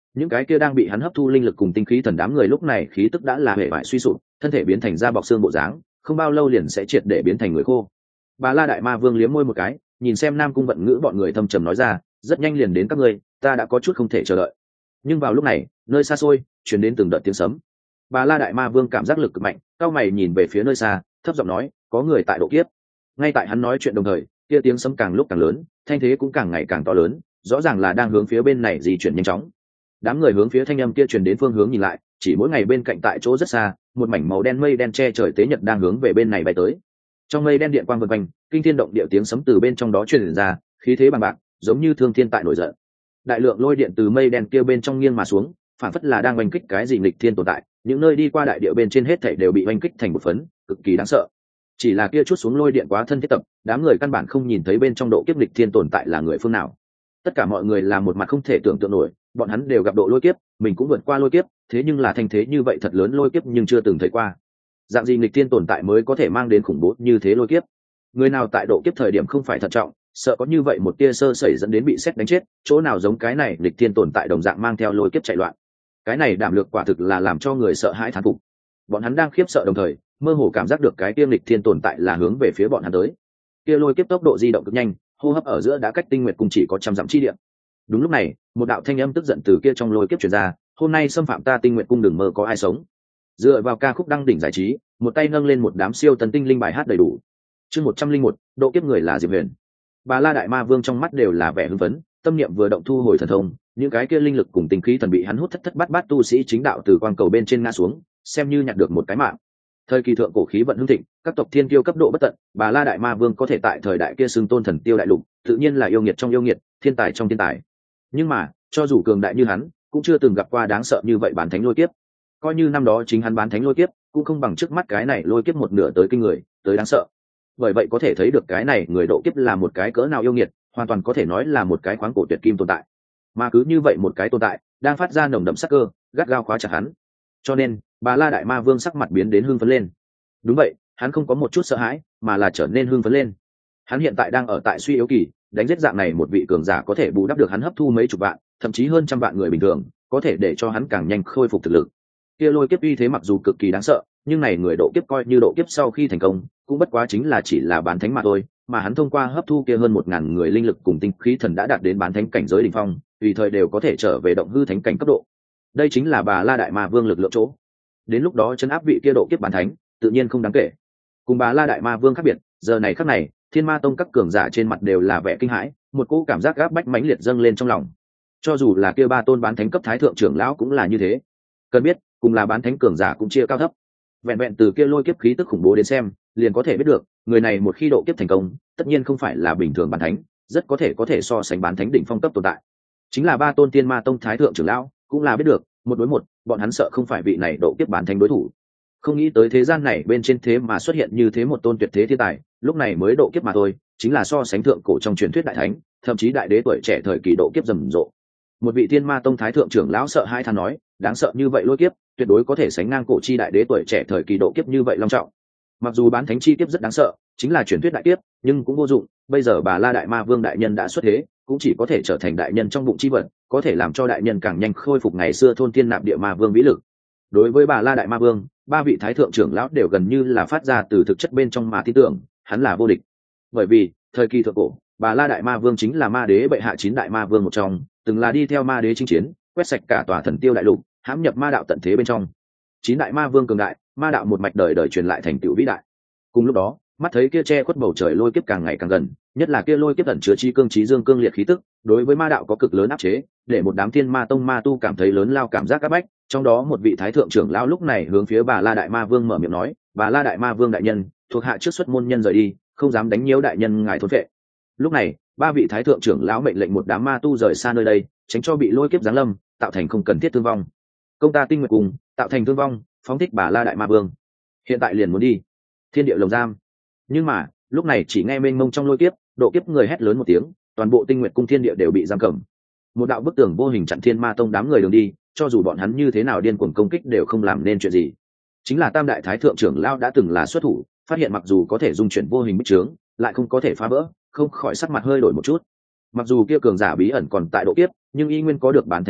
Speaker 1: những cái kia đang bị hắn hấp thu linh lực cùng tinh khí thần đám người lúc này khí tức đã là hệ vải suy sụp, thân thể biến thành da bọc xương bộ dáng, không bao lâu liền sẽ triệt để biến thành người khô. Bà La Đại Ma Vương liếm môi một cái, nhìn xem Nam Cung Vận Ngữ bọn người thâm trầm nói ra, rất nhanh liền đến các ngươi, ta đã có chút không thể chờ đợi. Nhưng vào lúc này, nơi xa xôi truyền đến từng đợt tiếng sấm. Bà La Đại Ma Vương cảm giác lực cực mạnh, cao mày nhìn về phía nơi xa, thấp giọng nói, có người tại độ kiếp. Ngay tại hắn nói chuyện đồng thời, kia tiếng sấm càng lúc càng lớn, thanh thế cũng càng ngày càng to lớn, rõ ràng là đang hướng phía bên này di chuyển nhanh chóng. Đám người hướng phía thanh âm kia truyền đến phương hướng nhìn lại, chỉ mỗi ngày bên cạnh tại chỗ rất xa, một mảnh màu đen mây đen che trời tế nhật đang hướng về bên này bay tới. Trong mây đen điện quang vần quanh, kinh thiên động địa tiếng sấm từ bên trong đó truyền ra, khí thế bằng bạc, giống như thương thiên tại nổi giận. Đại lượng lôi điện từ mây đen kia bên trong nghiêng mà xuống, phản phất là đang oanh kích cái gì nghịch thiên tồn tại, những nơi đi qua đại địa bên trên hết thảy đều bị oanh kích thành một phấn, cực kỳ đáng sợ. Chỉ là kia chút xuống lôi điện quá thân thiết tập, đám người căn bản không nhìn thấy bên trong độ kiếp nghịch thiên tồn tại là người phương nào. Tất cả mọi người là một mặt không thể tưởng tượng nổi, bọn hắn đều gặp độ lôi kiếp, mình cũng vượt qua lôi kiếp, thế nhưng là thanh thế như vậy thật lớn lôi kiếp nhưng chưa từng thấy qua. Dạng gì nghịch thiên tồn tại mới có thể mang đến khủng bố như thế lôi kiếp? Người nào tại độ kiếp thời điểm không phải thận trọng, sợ có như vậy một tia sơ sẩy dẫn đến bị sét đánh chết, chỗ nào giống cái này nghịch thiên tồn tại đồng dạng mang theo lôi kiếp chạy loạn. Cái này đảm lược quả thực là làm cho người sợ hãi thán phục. Bọn hắn đang khiếp sợ đồng thời, mơ hồ cảm giác được cái kia nghịch thiên tồn tại là hướng về phía bọn hắn tới. Kia lôi kiếp tốc độ di động cực nhanh, hô hấp ở giữa đã cách Tinh Nguyệt Cung chỉ có trăm dặm chi địa. Đúng lúc này, một đạo thanh âm tức giận từ kia trong lôi kiếp truyền ra, hôm nay xâm phạm ta Tinh Nguyệt Cung đừng mơ có ai sống. Dựa vào ca khúc đăng đỉnh giải trí, một tay nâng lên một đám siêu tần tinh linh bài hát đầy đủ. Chương một trăm linh một, độ kiếp người là Diệp Huyền. Bà La Đại Ma Vương trong mắt đều là vẻ hưng phấn, tâm niệm vừa động thu hồi thần thông, những cái kia linh lực cùng tinh khí thần bị hắn hút thất thất bát bát tu sĩ chính đạo từ quang cầu bên trên ngã xuống, xem như nhặt được một cái mạng. Thời kỳ thượng cổ khí vận hưng thịnh, các tộc thiên kiêu cấp độ bất tận, Bà La Đại Ma Vương có thể tại thời đại kia xưng tôn thần tiêu đại lục, tự nhiên là yêu nghiệt trong yêu nghiệt, thiên tài trong thiên tài. Nhưng mà, cho dù cường đại như hắn, cũng chưa từng gặp qua đáng sợ như vậy bán thánh lôi kiếp. Coi như năm đó chính hắn bán thánh lôi kiếp, cũng không bằng trước mắt cái này lôi kiếp một nửa tới kinh người, tới đáng sợ. Bởi vậy có thể thấy được cái này người độ kiếp là một cái cỡ nào yêu nghiệt, hoàn toàn có thể nói là một cái khoáng cổ tuyệt kim tồn tại. Mà cứ như vậy một cái tồn tại, đang phát ra nồng đậm sắc cơ, gắt gao khóa chặt hắn. Cho nên, Bà La Đại Ma Vương sắc mặt biến đến hưng phấn lên. Đúng vậy, hắn không có một chút sợ hãi, mà là trở nên hưng phấn lên. Hắn hiện tại đang ở tại suy yếu kỳ, đánh giết dạng này một vị cường giả có thể bù đắp được hắn hấp thu mấy chục vạn, thậm chí hơn trăm vạn người bình thường, có thể để cho hắn càng nhanh khôi phục thực lực. Kia lôi kiếp uy thế mặc dù cực kỳ đáng sợ, nhưng này người độ kiếp coi như độ kiếp sau khi thành công, cũng bất quá chính là chỉ là bán thánh mà thôi, mà hắn thông qua hấp thu kia hơn một ngàn người linh lực cùng tinh khí thần đã đạt đến bán thánh cảnh giới đỉnh phong, tùy thời đều có thể trở về động hư thánh cảnh cấp độ. Đây chính là Bà La Đại Ma Vương lực lượng chỗ. Đến lúc đó trấn áp vị kia độ kiếp bán thánh, tự nhiên không đáng kể. Cùng Bà La Đại Ma Vương khác biệt, giờ này khắc này, Thiên Ma Tông các cường giả trên mặt đều là vẻ kinh hãi, một cỗ cảm giác gáp bách mãnh liệt dâng lên trong lòng. Cho dù là kia ba tôn bán thánh cấp thái thượng trưởng lão cũng là như thế. Cần biết, cùng là bán thánh cường giả cũng chia cao thấp. Vẹn vẹn từ kia lôi kiếp khí tức khủng bố đến xem, liền có thể biết được, người này một khi độ kiếp thành công, tất nhiên không phải là bình thường bán thánh, rất có thể có thể so sánh bán thánh đỉnh phong cấp tồn tại. Chính là ba tôn Tiên Ma Tông thái thượng trưởng lão, cũng là biết được, một đối một, bọn hắn sợ không phải vị này độ kiếp bán thánh đối thủ. Không nghĩ tới thế gian này bên trên thế mà xuất hiện như thế một tôn tuyệt thế thiên tài, lúc này mới độ kiếp mà thôi, chính là so sánh thượng cổ trong truyền thuyết đại thánh, thậm chí đại đế tuổi trẻ thời kỳ độ kiếp rầm rộ. Một vị Tiên Ma Tông thái thượng trưởng lão sợ hai than nói, đáng sợ như vậy lôi kiếp, tuyệt đối có thể sánh ngang cổ chi đại đế tuổi trẻ thời kỳ độ kiếp như vậy long trọng. Mặc dù bán thánh chi kiếp rất đáng sợ, chính là truyền thuyết đại kiếp, nhưng cũng vô dụng, bây giờ Bà La Đại Ma Vương đại nhân đã xuất thế, cũng chỉ có thể trở thành đại nhân trong bụng chi vật, có thể làm cho đại nhân càng nhanh khôi phục ngày xưa thôn tiên nạp địa ma vương vĩ lực. Đối với Bà La Đại Ma Vương, ba vị thái thượng trưởng lão đều gần như là phát ra từ thực chất bên trong mà tin tưởng, hắn là vô địch. Bởi vì, thời kỳ thượng cổ, Bà La Đại Ma Vương chính là ma đế bệ hạ chín đại ma vương một trong, từng là đi theo ma đế chinh chiến, quét sạch cả tòa thần tiêu đại lục, hãm nhập ma đạo tận thế bên trong. Chín đại ma vương cường đại, ma đạo một mạch đời đời truyền lại thành tựu vĩ đại. Cùng lúc đó, mắt thấy kia che khuất bầu trời lôi kiếp càng ngày càng gần, nhất là kia lôi kiếp ẩn chứa chi cương trí dương cương liệt khí tức, đối với ma đạo có cực lớn áp chế, để một đám Thiên Ma Tông ma tu cảm thấy lớn lao cảm giác áp bách. Trong đó một vị thái thượng trưởng lão lúc này hướng phía Bà La Đại Ma Vương mở miệng nói, Bà La Đại Ma Vương đại nhân, thuộc hạ trước xuất môn nhân rời đi, không dám đánh nhiễu đại nhân ngài thôn vệ. Lúc này, ba vị thái thượng trưởng lão mệnh lệnh một đám ma tu rời xa nơi đây, tránh cho bị lôi kiếp giáng lâm, tạo thành không cần thiết thương vong. Công ta Tinh Nguyệt cùng tạo thành thương vong, phóng thích Bà La Đại Ma Vương. Hiện tại liền muốn đi thiên địa lồng giam. Nhưng mà lúc này chỉ nghe mênh mông trong lôi kiếp, độ kiếp người hét lớn một tiếng, toàn bộ Tinh Nguyệt cung thiên địa đều bị giam cầm. Một đạo bức tường vô hình chặn Thiên Ma Tông đám người đường đi, cho dù bọn hắn như thế nào điên cuồng công kích đều không làm nên chuyện gì. Chính là Tam đại thái thượng trưởng lão đã từng là xuất thủ, phát hiện mặc dù có thể dung chuyển vô hình bích trướng, lại không có thể phá vỡ, không khỏi sắc mặt hơi đổi một chút. Mặc dù kia cường giả bí ẩn còn tại độ kiếp, nhưng y nguyên có được bán thánh năng lực,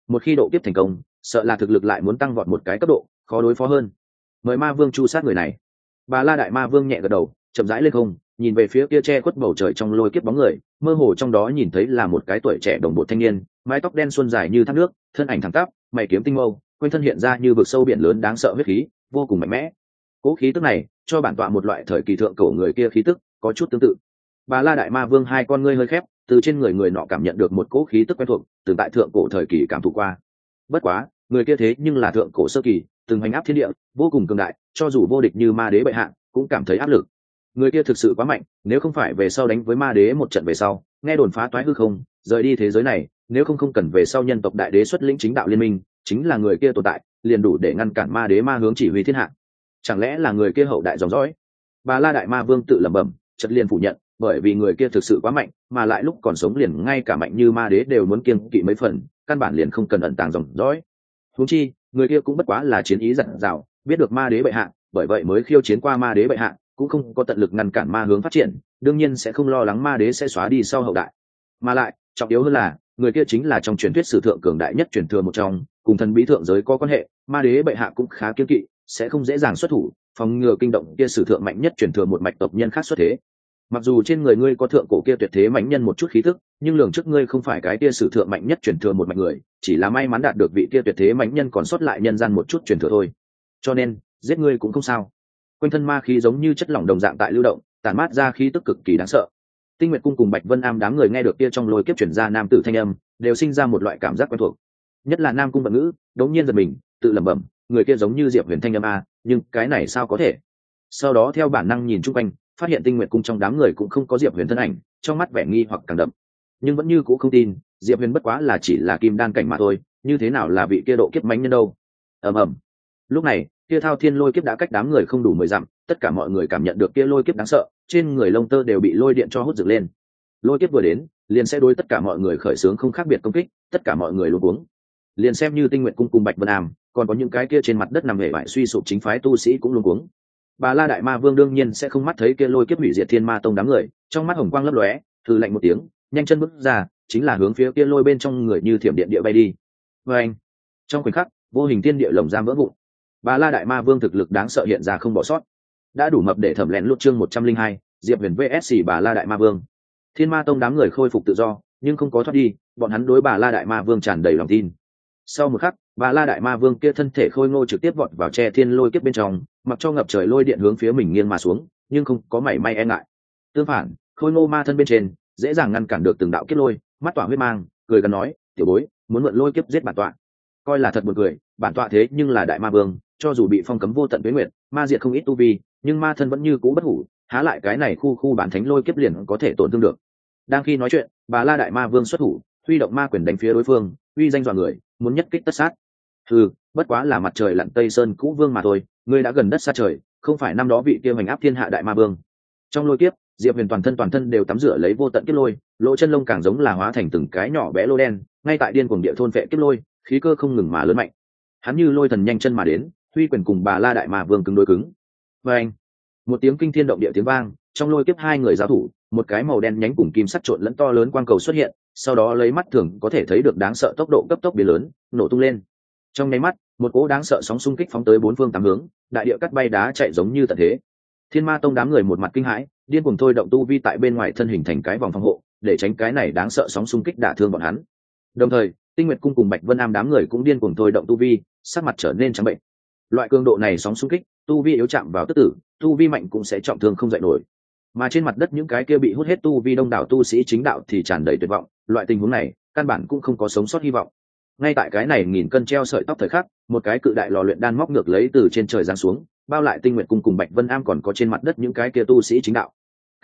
Speaker 1: một khi độ kiếp thành công sợ là thực lực lại muốn tăng vọt một cái cấp độ, khó đối phó hơn. Mời ma vương chu sát người này. Bà La Đại Ma Vương nhẹ gật đầu, chậm rãi lên không, nhìn về phía kia che khuất bầu trời trong lôi kiếp bóng người, mơ hồ trong đó nhìn thấy là một cái tuổi trẻ đồng bộ thanh niên, mái tóc đen xuân dài như thác nước, thân ảnh thẳng tắp, mày kiếm tinh mâu, quanh thân hiện ra như vực sâu biển lớn đáng sợ huyết khí, vô cùng mạnh mẽ. Cố khí tức này cho bản tọa một loại thời kỳ thượng cổ người kia khí tức có chút tương tự. Bà La Đại Ma Vương hai con ngươi hơi khép, từ trên người người nọ cảm nhận được một cố khí tức quen thuộc, từ tại thượng cổ thời kỳ cảm thụ qua. Bất quá, người kia thế nhưng là thượng cổ sơ kỳ, từng hành áp thiên địa, vô cùng cường đại, cho dù vô địch như ma đế bệ hạ cũng cảm thấy áp lực. Người kia thực sự quá mạnh, nếu không phải về sau đánh với ma đế một trận về sau nghe đồn phá toái hư không rời đi thế giới này, nếu không không cần về sau nhân tộc đại đế xuất lĩnh chính đạo liên minh, chính là người kia tồn tại liền đủ để ngăn cản ma đế ma hướng chỉ huy thiên hạ. Chẳng lẽ là người kia hậu đại dòng dõi? Bà La Đại Ma Vương tự lẩm bẩm, chợt liền phủ nhận, bởi vì người kia thực sự quá mạnh, mà lại lúc còn sống liền ngay cả mạnh như ma đế đều muốn kiêng kỵ mấy phần, căn bản liền không cần ẩn tàng dòng dõi. Huống chi người kia cũng bất quá là chiến ý dặn dào, biết được ma đế bệ hạ, bởi vậy mới khiêu chiến qua ma đế bệ hạ, cũng không có tận lực ngăn cản ma hướng phát triển, đương nhiên sẽ không lo lắng ma đế sẽ xóa đi sau hậu đại. Mà lại trọng yếu hơn là người kia chính là trong truyền thuyết sử thượng cường đại nhất truyền thừa một trong, cùng thần bí thượng giới có quan hệ, ma đế bệ hạ cũng khá kiêng kỵ, sẽ không dễ dàng xuất thủ, phòng ngừa kinh động kia sử thượng mạnh nhất truyền thừa một mạch tộc nhân khác xuất thế. Mặc dù trên người ngươi có thượng cổ kia tuyệt thế mạnh nhân một chút khí tức, nhưng lường trước ngươi không phải cái kia sử thượng mạnh nhất truyền thừa một mạch người, chỉ là may mắn đạt được vị kia tuyệt thế mạnh nhân còn sót lại nhân gian một chút truyền thừa thôi. Cho nên giết ngươi cũng không sao. Quanh thân ma khí giống như chất lỏng đồng dạng tại lưu động, tản mát ra khí tức cực kỳ đáng sợ. Tinh Nguyệt Cung cùng Bạch Vân Am đám người nghe được kia trong lôi kiếp truyền ra nam tử thanh âm, đều sinh ra một loại cảm giác quen thuộc. Nhất là Nam Cung Vận Ngữ, đống nhiên giật mình, tự lẩm bẩm, người kia giống như Diệp Huyền thanh âm a, nhưng cái này sao có thể? Sau đó theo bản năng nhìn chung quanh, phát hiện Tinh Nguyệt Cung trong đám người cũng không có Diệp Huyền thân ảnh, trong mắt vẻ nghi hoặc càng đậm. Nhưng vẫn như cũ không tin, Diệp Huyền bất quá là chỉ là kim đan cảnh mà thôi, như thế nào là vị kia độ kiếp mãnh nhân đâu? Ầm ầm. Lúc này, kia thao thiên lôi kiếp đã cách đám người không đủ mười dặm, tất cả mọi người cảm nhận được kia lôi kiếp đáng sợ, trên người lông tơ đều bị lôi điện cho hút dựng lên. Lôi kiếp vừa đến, liền sẽ đối tất cả mọi người khởi xướng không khác biệt công kích, tất cả mọi người luống cuống. Liền xem như Tinh Nguyệt Cung cùng Bạch Vân Am, còn có những cái kia trên mặt đất nằm hề bại suy sụp chính phái tu sĩ cũng luống cuống. Bà La Đại Ma Vương đương nhiên sẽ không mắt thấy kia lôi kiếp hủy diệt Thiên Ma Tông đám người, trong mắt hồng quang lấp lóe, hừ lạnh một tiếng, nhanh chân bước ra, chính là hướng phía kia lôi bên trong người như thiểm điện địa bay đi. Và anh, trong khoảnh khắc, vô hình thiên địa lồng giam vỡ vụn. Bà La Đại Ma Vương thực lực đáng sợ hiện ra không bỏ sót, đã đủ mập để thẩm lén lút chương một trăm linh hai, Diệp Huyền vs Bà La Đại Ma Vương. Thiên Ma Tông đám người khôi phục tự do, nhưng không có thoát đi, bọn hắn đối Bà La Đại Ma Vương tràn đầy lòng tin. Sau một khắc, Bà La Đại Ma Vương kia thân thể khôi ngô trực tiếp vọt vào che thiên lôi kiếp bên trong, mặc cho ngập trời lôi điện hướng phía mình nghiêng mà xuống, nhưng không có mảy may e ngại. Tương phản, khôi ngô ma thân bên trên dễ dàng ngăn cản được từng đạo kiếp lôi, mắt tỏa huyết mang, cười gần nói, tiểu bối, muốn mượn lôi kiếp giết bản tọa. Coi là thật buồn cười, bản tọa thế nhưng là Đại Ma Vương, cho dù bị phong cấm vô tận tuế nguyệt, ma diệt không ít tu vi, nhưng ma thân vẫn như cũ bất hủ, há lại cái này khu khu bản thánh lôi kiếp liền có thể tổn thương được. Đang khi nói chuyện, Bà La Đại Ma Vương xuất thủ, huy động ma quyền đánh phía đối phương, uy danh dọa người, muốn nhất kích tất sát. Hừ, bất quá là mặt trời lặn tây sơn cũ vương mà thôi, ngươi đã gần đất xa trời, không phải năm đó vị kia hành áp thiên hạ Đại Ma Vương. Trong lôi kiếp, Diệp Huyền toàn thân toàn thân đều tắm rửa lấy vô tận kiếp lôi, lỗ chân lông càng giống là hóa thành từng cái nhỏ bé lô đen, ngay tại điên cuồng địa thôn vệ kiếp lôi, khí cơ không ngừng mà lớn mạnh. Hắn như lôi thần nhanh chân mà đến, huy quyền cùng Bà La Đại Ma Vương cứng đối cứng. Và anh, một tiếng kinh thiên động địa tiếng vang, trong lôi kiếp hai người giao thủ, một cái màu đen nhánh cùng kim sắc trộn lẫn to lớn quang cầu xuất hiện, sau đó lấy mắt thường có thể thấy được đáng sợ tốc độ cấp tốc biến lớn, nổ tung lên. Trong nháy mắt, một cỗ đáng sợ sóng xung kích phóng tới bốn phương tám hướng, đại địa cắt bay đá chạy giống như tận thế. Thiên Ma Tông đám người một mặt kinh hãi, điên cuồng thôi động tu vi tại bên ngoài thân hình thành cái vòng phòng hộ, để tránh cái này đáng sợ sóng xung kích đả thương bọn hắn. Đồng thời, Tinh Nguyệt Cung cùng Bạch Vân Am đám người cũng điên cuồng thôi động tu vi, sắc mặt trở nên trắng bệnh. Loại cường độ này sóng xung kích, tu vi yếu chạm vào tức tử, tu vi mạnh cũng sẽ trọng thương không dậy nổi. Mà trên mặt đất những cái kia bị hút hết tu vi đông đảo tu sĩ chính đạo thì tràn đầy tuyệt vọng, loại tình huống này, căn bản cũng không có sống sót hy vọng. Ngay tại cái này nghìn cân treo sợi tóc thời khắc, một cái cự đại lò luyện đan móc ngược lấy từ trên trời giáng xuống, bao lại Tinh Nguyệt Cung cùng Bạch Vân Am còn có trên mặt đất những cái kia tu sĩ chính đạo.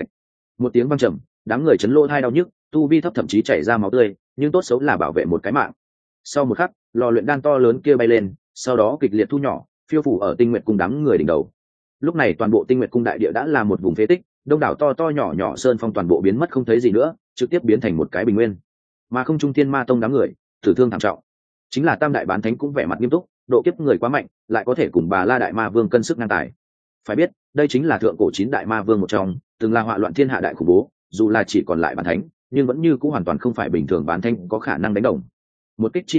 Speaker 1: Một tiếng vang trầm, đám người chấn lỗ tai đau nhức, tu vi thấp thậm chí chảy ra máu tươi, nhưng tốt xấu là bảo vệ một cái mạng. Sau một khắc, lò luyện đan to lớn kia bay lên, sau đó kịch liệt thu nhỏ, phiêu phủ ở Tinh Nguyệt Cung đám người đỉnh đầu. Lúc này toàn bộ Tinh Nguyệt Cung đại địa đã là một vùng phế tích, đông đảo to to nhỏ nhỏ sơn phong toàn bộ biến mất không thấy gì nữa, trực tiếp biến thành một cái bình nguyên. Mà không trung Thiên Ma Tông đám người, tử thương thảm trọng. Chính là Tam Đại Bán Thánh cũng vẻ mặt nghiêm túc, độ kiếp người quá mạnh, lại có thể cùng Bà La Đại Ma Vương cân sức ngang tài. Phải biết, đây chính là thượng cổ chín đại ma vương một trong, từng là họa loạn thiên hạ đại khủng bố, dù là chỉ còn lại bán thánh, nhưng vẫn như cũng hoàn toàn không phải bình thường bán thánh có khả năng đánh đồng. Một kích chi uy,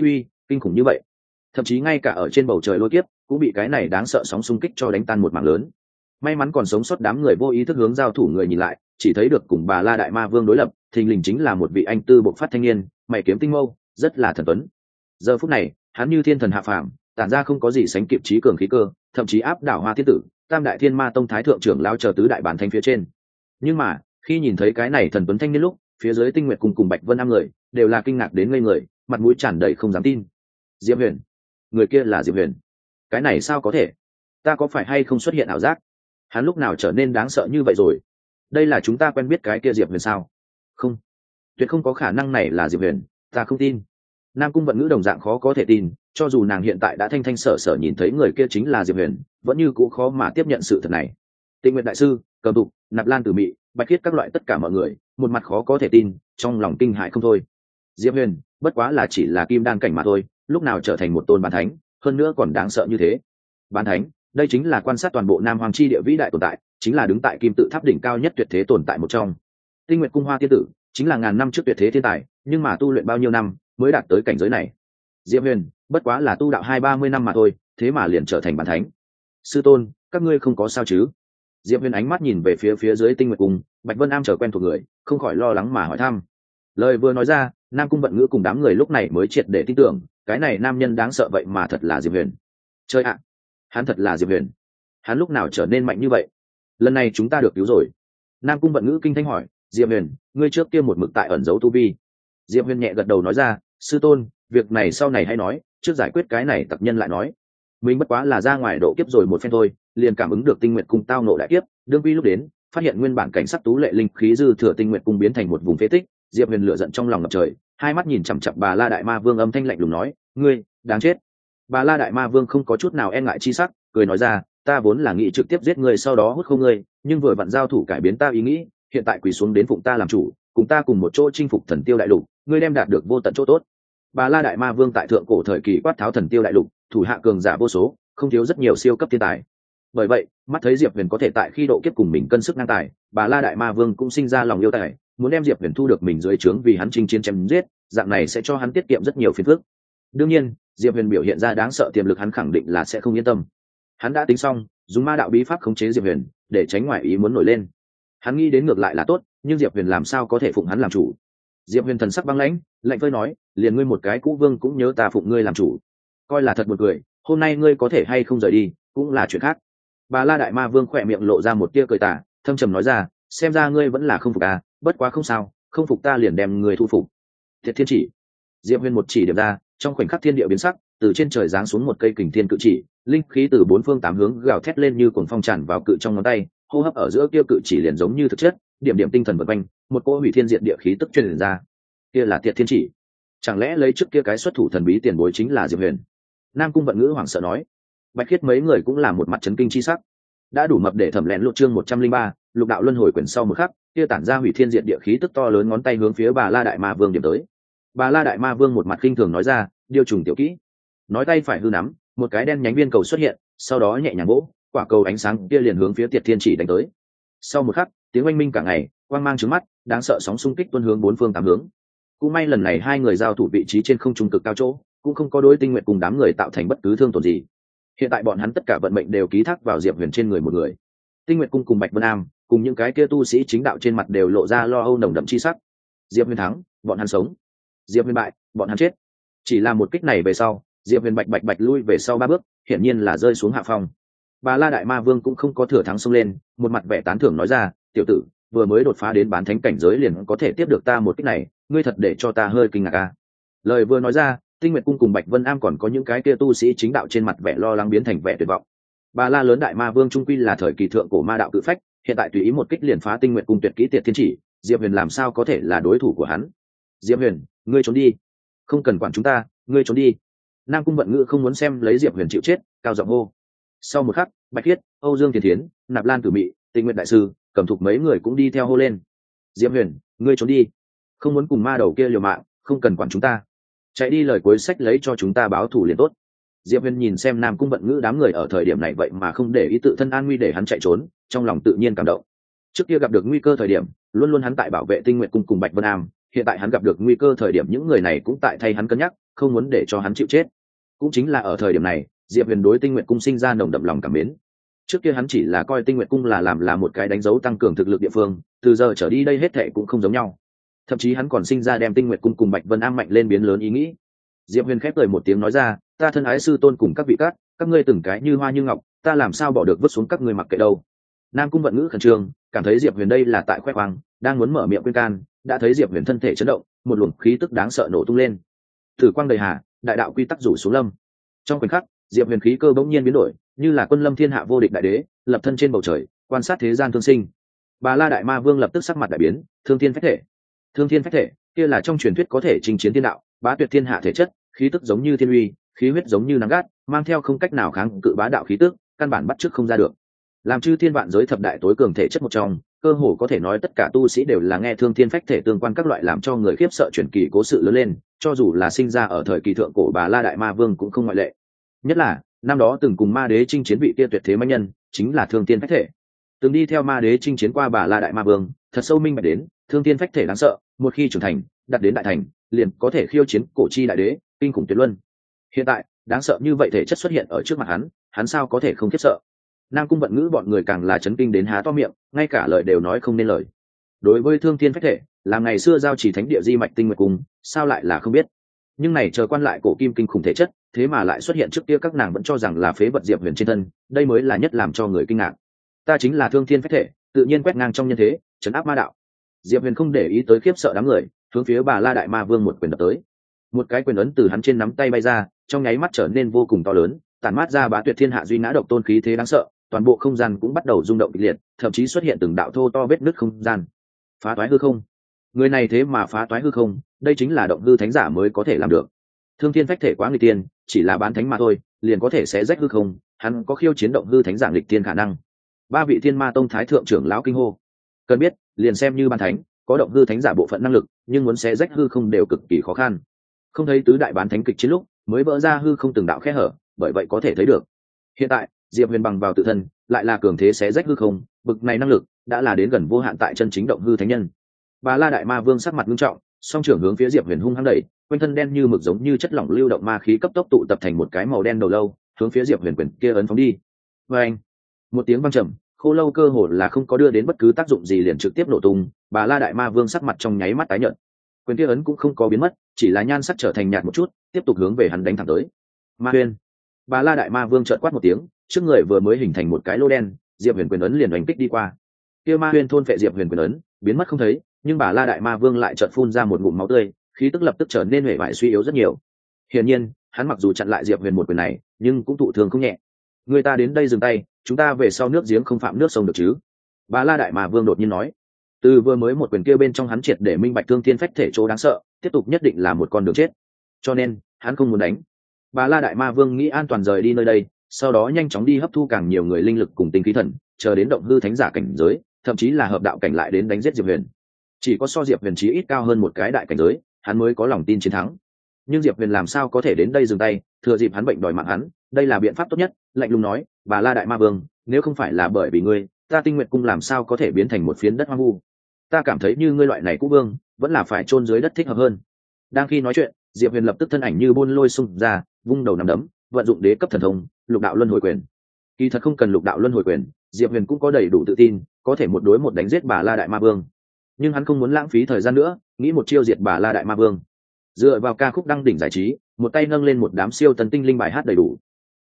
Speaker 1: kinh khủng như vậy, thậm chí ngay cả ở trên bầu trời lôi kiếp cũng bị cái này đáng sợ sóng xung kích cho đánh tan một mảng lớn. May mắn còn sống sót đám người vô ý thức hướng giao thủ người nhìn lại, chỉ thấy được cùng Bà La Đại Ma Vương đối lập, thình lình chính là một vị anh tư bộc phát thanh niên, mày kiếm tinh mâu, rất là thần tuấn. Giờ phút này, hắn như thiên thần hạ phàm, tản ra không có gì sánh kịp trí cường khí cơ, thậm chí áp đảo Hoa Thiên Tử, Tam Đại Thiên Ma Tông thái thượng trưởng lao chờ tứ đại bản thanh phía trên. Nhưng mà, khi nhìn thấy cái này thần tuấn thanh niên lúc, phía dưới Tinh Nguyệt cùng cùng Bạch Vân năm người đều là kinh ngạc đến ngây người, mặt mũi tràn đầy không dám tin. Diệp Huyền, người kia là Diệp Huyền? Cái này sao có thể? Ta có phải hay không xuất hiện ảo giác? Hắn lúc nào trở nên đáng sợ như vậy rồi? Đây là chúng ta quen biết cái kia Diệp Huyền sao? Không, tuyệt không có khả năng này là Diệp Huyền, ta không tin. Nam Cung Vận Ngữ đồng dạng khó có thể tin, cho dù nàng hiện tại đã thanh thanh sở sở nhìn thấy người kia chính là Diệp Huyền, vẫn như cũ khó mà tiếp nhận sự thật này. Tịnh Nguyệt đại sư, Cầm Tục, Nạp Lan Tử Mị, Bạch Khiết các loại tất cả mọi người, một mặt khó có thể tin, trong lòng kinh hãi không thôi. Diệp Huyền, bất quá là chỉ là kim đan cảnh mà thôi, lúc nào trở thành một tôn bán thánh, hơn nữa còn đáng sợ như thế. Bán thánh, đây chính là quan sát toàn bộ Nam Hoàng chi địa vĩ đại tồn tại, chính là đứng tại kim tự tháp đỉnh cao nhất tuyệt thế tồn tại một trong. Tinh Nguyệt Cung Hoa Tiên Tử, chính là ngàn năm trước tuyệt thế thiên tài, nhưng mà tu luyện bao nhiêu năm mới đạt tới cảnh giới này. Diệp Huyền, bất quá là tu đạo hai ba mươi năm mà thôi, thế mà liền trở thành bán thánh. Sư tôn, các ngươi không có sao chứ? Diệp Huyền ánh mắt nhìn về phía phía dưới Tinh Nguyệt Cung, Bạch Vân Am trở quen thuộc người, không khỏi lo lắng mà hỏi thăm. Lời vừa nói ra, Nam Cung Vận Ngữ cùng đám người lúc này mới triệt để tin tưởng, cái này nam nhân đáng sợ vậy mà thật là Diệp Huyền. Chơi ạ, hắn thật là Diệp Huyền. Hắn lúc nào trở nên mạnh như vậy? Lần này chúng ta được cứu rồi. Nam Cung Vận Ngữ kinh thanh hỏi, Diệp Huyền, ngươi trước kia một mực tại ẩn giấu tu vi. Diệp Huyền nhẹ gật đầu nói ra, sư tôn, việc này sau này hay nói, trước giải quyết cái này tặc nhân lại nói. Mình bất quá là ra ngoài độ kiếp rồi một phen thôi, liền cảm ứng được Tinh Nguyệt Cung tao nộ đại kiếp, đương quy lúc đến, phát hiện nguyên bản cảnh sắc tú lệ linh khí dư thừa Tinh Nguyệt Cung biến thành một vùng phế tích. Diệp Huyền lửa giận trong lòng ngập trời, hai mắt nhìn chằm chằm Bà La Đại Ma Vương, âm thanh lạnh lùng nói, ngươi đáng chết. Bà La Đại Ma Vương không có chút nào e ngại chi sắc, cười nói ra, ta vốn là nghĩ trực tiếp giết ngươi sau đó hút khô ngươi, nhưng vừa vặn giao thủ cải biến ta ý nghĩ, hiện tại quỳ xuống đến phụng ta làm chủ, cùng ta cùng một chỗ chinh phục Thần Tiêu đại lục, ngươi đem đạt được vô tận chỗ tốt. Bà La Đại Ma Vương tại thượng cổ thời kỳ quát tháo Thần Tiêu đại lục, thủ hạ cường giả vô số, không thiếu rất nhiều siêu cấp thiên tài. Bởi vậy, mắt thấy Diệp Huyền có thể tại khi độ kiếp cùng mình cân sức ngang tài, Bà La Đại Ma Vương cũng sinh ra lòng yêu tài, muốn đem Diệp Huyền thu được mình dưới trướng vì hắn chinh chiến chém giết, dạng này sẽ cho hắn tiết kiệm rất nhiều phiền phức. Đương nhiên, Diệp Huyền biểu hiện ra đáng sợ tiềm lực, hắn khẳng định là sẽ không yên tâm. Hắn đã tính xong, dùng ma đạo bí pháp khống chế Diệp Huyền, để tránh ngoại ý muốn nổi lên. Hắn nghĩ đến ngược lại là tốt, nhưng Diệp Huyền làm sao có thể phụng hắn làm chủ? Diệp Huyền thần sắc băng lãnh, lạnh vơi nói, liền ngươi một cái cũ vương cũng nhớ ta phụng ngươi làm chủ, coi là thật buồn cười. Hôm nay ngươi có thể hay không rời đi, cũng là chuyện khác. Bà La Đại Ma Vương khỏe miệng lộ ra một tia cười tà, thâm trầm nói ra, xem ra ngươi vẫn là không phục ta, bất quá không sao, không phục ta liền đem ngươi thu phục. Thiệt Thiên Chỉ. Diệp Huyền một chỉ điểm ra, trong khoảnh khắc thiên địa biến sắc, từ trên trời giáng xuống một cây kình thiên cự chỉ, linh khí từ bốn phương tám hướng gào thét lên như cuồng phong tràn vào cự trong ngón tay, hô hấp ở giữa kia cự chỉ liền giống như thực chất, điểm điểm tinh thần vần quanh, một cỗ hủy thiên diệt địa khí tức truyền ra. Kia là Thiệt Thiên Chỉ. Chẳng lẽ lấy trước kia cái xuất thủ thần bí tiền bối chính là Diệp Huyền? Nam Cung Vận Ngữ hoảng sợ nói. Bạch Khiết mấy người cũng là một mặt chấn kinh chi sắc. Đã đủ mập để thẩm lén lục chương một trăm linh ba, lục đạo luân hồi quyển sau một khắc, kia tản ra hủy thiên diệt địa khí tức to lớn ngón tay hướng phía Bà La Đại Ma Vương điểm tới. Bà La Đại Ma Vương một mặt khinh thường nói ra, điều trùng tiểu kỹ. Nói tay phải hư nắm, một cái đen nhánh viên cầu xuất hiện, sau đó nhẹ nhàng vỗ, quả cầu ánh sáng kia liền hướng phía Tiệt Thiên Chỉ đánh tới. Sau một khắc, tiếng oanh minh cả ngày, quang mang trướng mắt, đáng sợ sóng xung kích tuôn hướng bốn phương tám hướng. Cũng may lần này hai người giao thủ vị trí trên không trung cực cao chỗ, cũng không có đối Tinh Nguyệt cùng đám người tạo thành bất cứ thương tổn gì. Hiện tại bọn hắn tất cả vận mệnh đều ký thác vào Diệp Huyền trên người một người. Tinh Nguyệt cung cùng Bạch Vân Am, cùng những cái kia tu sĩ chính đạo trên mặt đều lộ ra lo âu nồng đậm chi sắc. Diệp Huyền thắng, bọn hắn sống. Diệp Huyền bại, bọn hắn chết. Chỉ là một kích này về sau, Diệp Huyền bạch bạch bạch lui về sau ba bước, hiển nhiên là rơi xuống hạ phong. Bà La Đại Ma Vương cũng không có thừa thắng xông lên, một mặt vẻ tán thưởng nói ra, tiểu tử, vừa mới đột phá đến bán thánh cảnh giới liền có thể tiếp được ta một kích này, ngươi thật để cho ta hơi kinh ngạc a. Lời vừa nói ra, Tinh Nguyệt cung cùng Bạch Vân Am còn có những cái kia tu sĩ chính đạo trên mặt vẻ lo lắng biến thành vẻ tuyệt vọng. Bà La lớn Đại Ma Vương trung quy là thời kỳ thượng cổ ma đạo cự phách, hiện tại tùy ý một kích liền phá Tinh Nguyệt cung tuyệt kỹ Tiệt Thiên Chỉ, Diệp Huyền làm sao có thể là đối thủ của hắn? Diệp Huyền, ngươi trốn đi, không cần quản chúng ta, ngươi trốn đi. Nam Cung Vận Ngữ không muốn xem lấy Diệp Huyền chịu chết, cao giọng hô. Sau một khắc, Bạch Khiết, Âu Dương Tiền Thiến, Nạp Lan Tử Mị, Tịnh Nguyệt đại sư, Cẩm Thục mấy người cũng đi theo hô lên. Diệp Huyền, ngươi trốn đi, không muốn cùng ma đầu kia liều mạng, không cần quản chúng ta, chạy đi lời cuối sách lấy cho chúng ta báo thù liền tốt. Diệp Huyền nhìn xem Nam Cung Vận Ngữ đám người ở thời điểm này vậy mà không để ý tự thân an nguy để hắn chạy trốn, trong lòng tự nhiên cảm động. Trước kia gặp được nguy cơ thời điểm, luôn luôn hắn tại bảo vệ Tinh Nguyệt cung cùng Bạch Vân Am, hiện tại hắn gặp được nguy cơ thời điểm những người này cũng tại thay hắn cân nhắc, không muốn để cho hắn chịu chết. Cũng chính là ở thời điểm này, Diệp Huyền đối Tinh Nguyệt Cung sinh ra nồng đậm lòng cảm mến. Trước kia hắn chỉ là coi Tinh Nguyệt Cung là làm là một cái đánh dấu tăng cường thực lực địa phương, từ giờ trở đi đây hết thảy cũng không giống nhau. Thậm chí hắn còn sinh ra đem Tinh Nguyệt Cung cùng Bạch Vân Am mạnh lên biến lớn ý nghĩ. Diệp Huyền khép cười một tiếng nói ra, ta thân ái sư tôn cùng các vị các, các ngươi từng cái như hoa như ngọc, ta làm sao bỏ được vứt xuống các ngươi mặc kệ đâu. Nam Cung Vận Ngữ khẩn trương, cảm thấy Diệp Huyền đây là tại khoe khoang, đang muốn mở miệng khuyên can, đã thấy Diệp Huyền thân thể chấn động, một luồng khí tức đáng sợ nổ tung lên. Thử quang đầy hà, đại đạo quy tắc rủ xuống lâm. Trong khoảnh khắc, Diệp Huyền khí cơ bỗng nhiên biến đổi, như là quân lâm thiên hạ vô địch đại đế, lập thân trên bầu trời, quan sát thế gian thương sinh. Bà La Đại Ma Vương lập tức sắc mặt đại biến, thương thiên phách thể. Thương thiên phách thể, kia là trong truyền thuyết có thể chinh chiến thiên đạo, bá tuyệt thiên hạ thể chất, khí tức giống như thiên uy, khí huyết giống như nắng gắt, mang theo không cách nào kháng cự bá đạo khí tức, căn bản bắt chước không ra được. Làm chư thiên vạn giới thập đại tối cường thể chất một trong, cơ hồ có thể nói tất cả tu sĩ đều là nghe thương thiên phách thể tương quan các loại làm cho người khiếp sợ truyền kỳ cố sự lớn lên, cho dù là sinh ra ở thời kỳ thượng cổ Bà La Đại Ma Vương cũng không ngoại lệ. Nhất là năm đó từng cùng ma đế chinh chiến vị kia tuyệt thế mãnh nhân, chính là thương thiên phách thể. Từng đi theo ma đế chinh chiến qua Bà La Đại Ma Vương, thật sâu minh bạch đến, thương thiên phách thể đáng sợ, một khi trưởng thành, đạt đến đại thành, liền có thể khiêu chiến cổ chi đại đế, kinh khủng tuyệt luân. Hiện tại, đáng sợ như vậy thể chất xuất hiện ở trước mặt hắn, hắn sao có thể không khiếp sợ. Nam Cung Vận Ngữ bọn người càng là chấn kinh đến há to miệng, ngay cả lời đều nói không nên lời. Đối với thương thiên phách thể, làm ngày xưa giao chỉ thánh địa di mạch Tinh Nguyệt Cung, sao lại là không biết. Nhưng này chờ quan lại cổ kim kinh khủng thể chất, thế mà lại xuất hiện trước kia các nàng vẫn cho rằng là phế vật Diệp Huyền trên thân, đây mới là nhất làm cho người kinh ngạc. Ta chính là thương thiên phách thể, tự nhiên quét ngang trong nhân thế, trấn áp ma đạo. Diệp Huyền không để ý tới khiếp sợ đám người, hướng phía Bà La Đại Ma Vương một quyền đập tới. Một cái quyền ấn từ hắn trên nắm tay bay ra, trong nháy mắt trở nên vô cùng to lớn, tản mát ra bá tuyệt thiên hạ duy ngã độc tôn khí thế đáng sợ, toàn bộ không gian cũng bắt đầu rung động kịch liệt, thậm chí xuất hiện từng đạo thô to vết nứt không gian. Phá toái hư không. Người này thế mà phá toái hư không, đây chính là động hư thánh giả mới có thể làm được. Thương thiên phách thể quá nghịch tiên, chỉ là bán thánh mà thôi, liền có thể xé rách hư không, hắn có khiêu chiến động hư thánh giả nghịch tiên khả năng. Ba vị Thiên Ma Tông thái thượng trưởng lão kinh hô. Cần biết, liền xem như bán thánh, có động hư thánh giả bộ phận năng lực, nhưng muốn xé rách hư không đều cực kỳ khó khăn. Không thấy tứ đại bán thánh kịch chiến lúc, mới vỡ ra hư không từng đạo khe hở, bởi vậy có thể thấy được. Hiện tại, Diệp Huyền bằng vào tự thân, lại là cường thế xé rách hư không, bực này năng lực đã là đến gần vô hạn tại chân chính động hư thánh nhân. Bà La Đại Ma Vương sắc mặt nghiêm trọng, song trưởng hướng phía Diệp Huyền hung hăng đẩy, quanh thân đen như mực giống như chất lỏng lưu động ma khí cấp tốc tụ tập thành một cái màu đen đầu lâu, hướng phía Diệp Huyền quyền kia ấn phóng đi. Oeng! Một tiếng vang trầm, khô lâu cơ hồ là không có đưa đến bất cứ tác dụng gì liền trực tiếp nổ tung, Bà La Đại Ma Vương sắc mặt trong nháy mắt tái nhợt. Quyền kia ấn cũng không có biến mất, chỉ là nhan sắc trở thành nhạt một chút, tiếp tục hướng về hắn đánh thẳng tới. Ma Huyền! Bà La Đại Ma Vương chợt quát một tiếng, trước người vừa mới hình thành một cái lô đen, Diệp Huyền quyền ấn liền đánh kích đi qua. Kia Ma Huyền thôn phệ Diệp Huyền quyền ấn, biến mất không thấy, nhưng Bà La Đại Ma Vương lại chợt phun ra một ngụm máu tươi, khí tức lập tức trở nên hề bại suy yếu rất nhiều. Hiển nhiên, hắn mặc dù chặn lại Diệp Huyền một quyền này, nhưng cũng thụ thương không nhẹ. Người ta đến đây dừng tay, chúng ta về sau nước giếng không phạm nước sông được chứ? Bà La Đại Ma Vương đột nhiên nói. Từ vừa mới một quyền kia bên trong hắn triệt để minh bạch thương thiên phách thể chỗ đáng sợ, tiếp tục nhất định là một con đường chết. Cho nên, hắn không muốn đánh. Bà La Đại Ma Vương nghĩ an toàn rời đi nơi đây, sau đó nhanh chóng đi hấp thu càng nhiều người linh lực cùng tinh khí thần, chờ đến động hư thánh giả cảnh giới, thậm chí là hợp đạo cảnh lại đến đánh giết Diệp Huyền. Chỉ có so Diệp Huyền chí ít cao hơn một cái đại cảnh giới, hắn mới có lòng tin chiến thắng. Nhưng Diệp Huyền làm sao có thể đến đây dừng tay, thừa dịp hắn bệnh đòi mạng hắn, đây là biện pháp tốt nhất. Lạnh lùng nói, Bà La Đại Ma Vương, nếu không phải là bởi vì ngươi, ta Tinh Nguyệt Cung làm sao có thể biến thành một phiến đất hoang vu? Ta cảm thấy như ngươi loại này cũ vương, vẫn là phải chôn dưới đất thích hợp hơn. Đang khi nói chuyện, Diệp Huyền lập tức thân ảnh như buôn lôi xung ra, vung đầu nắm đấm, vận dụng đế cấp thần thông, Lục Đạo Luân Hồi Quyền. Kỳ thật không cần Lục Đạo Luân Hồi Quyền, Diệp Huyền cũng có đầy đủ tự tin, có thể một đối một đánh giết Bà La Đại Ma Vương. Nhưng hắn không muốn lãng phí thời gian nữa, nghĩ một chiêu diệt Bà La Đại Ma Vương. Dựa vào ca khúc đăng đỉnh giải trí, một tay nâng lên một đám siêu tần tinh linh bài hát đầy đủ,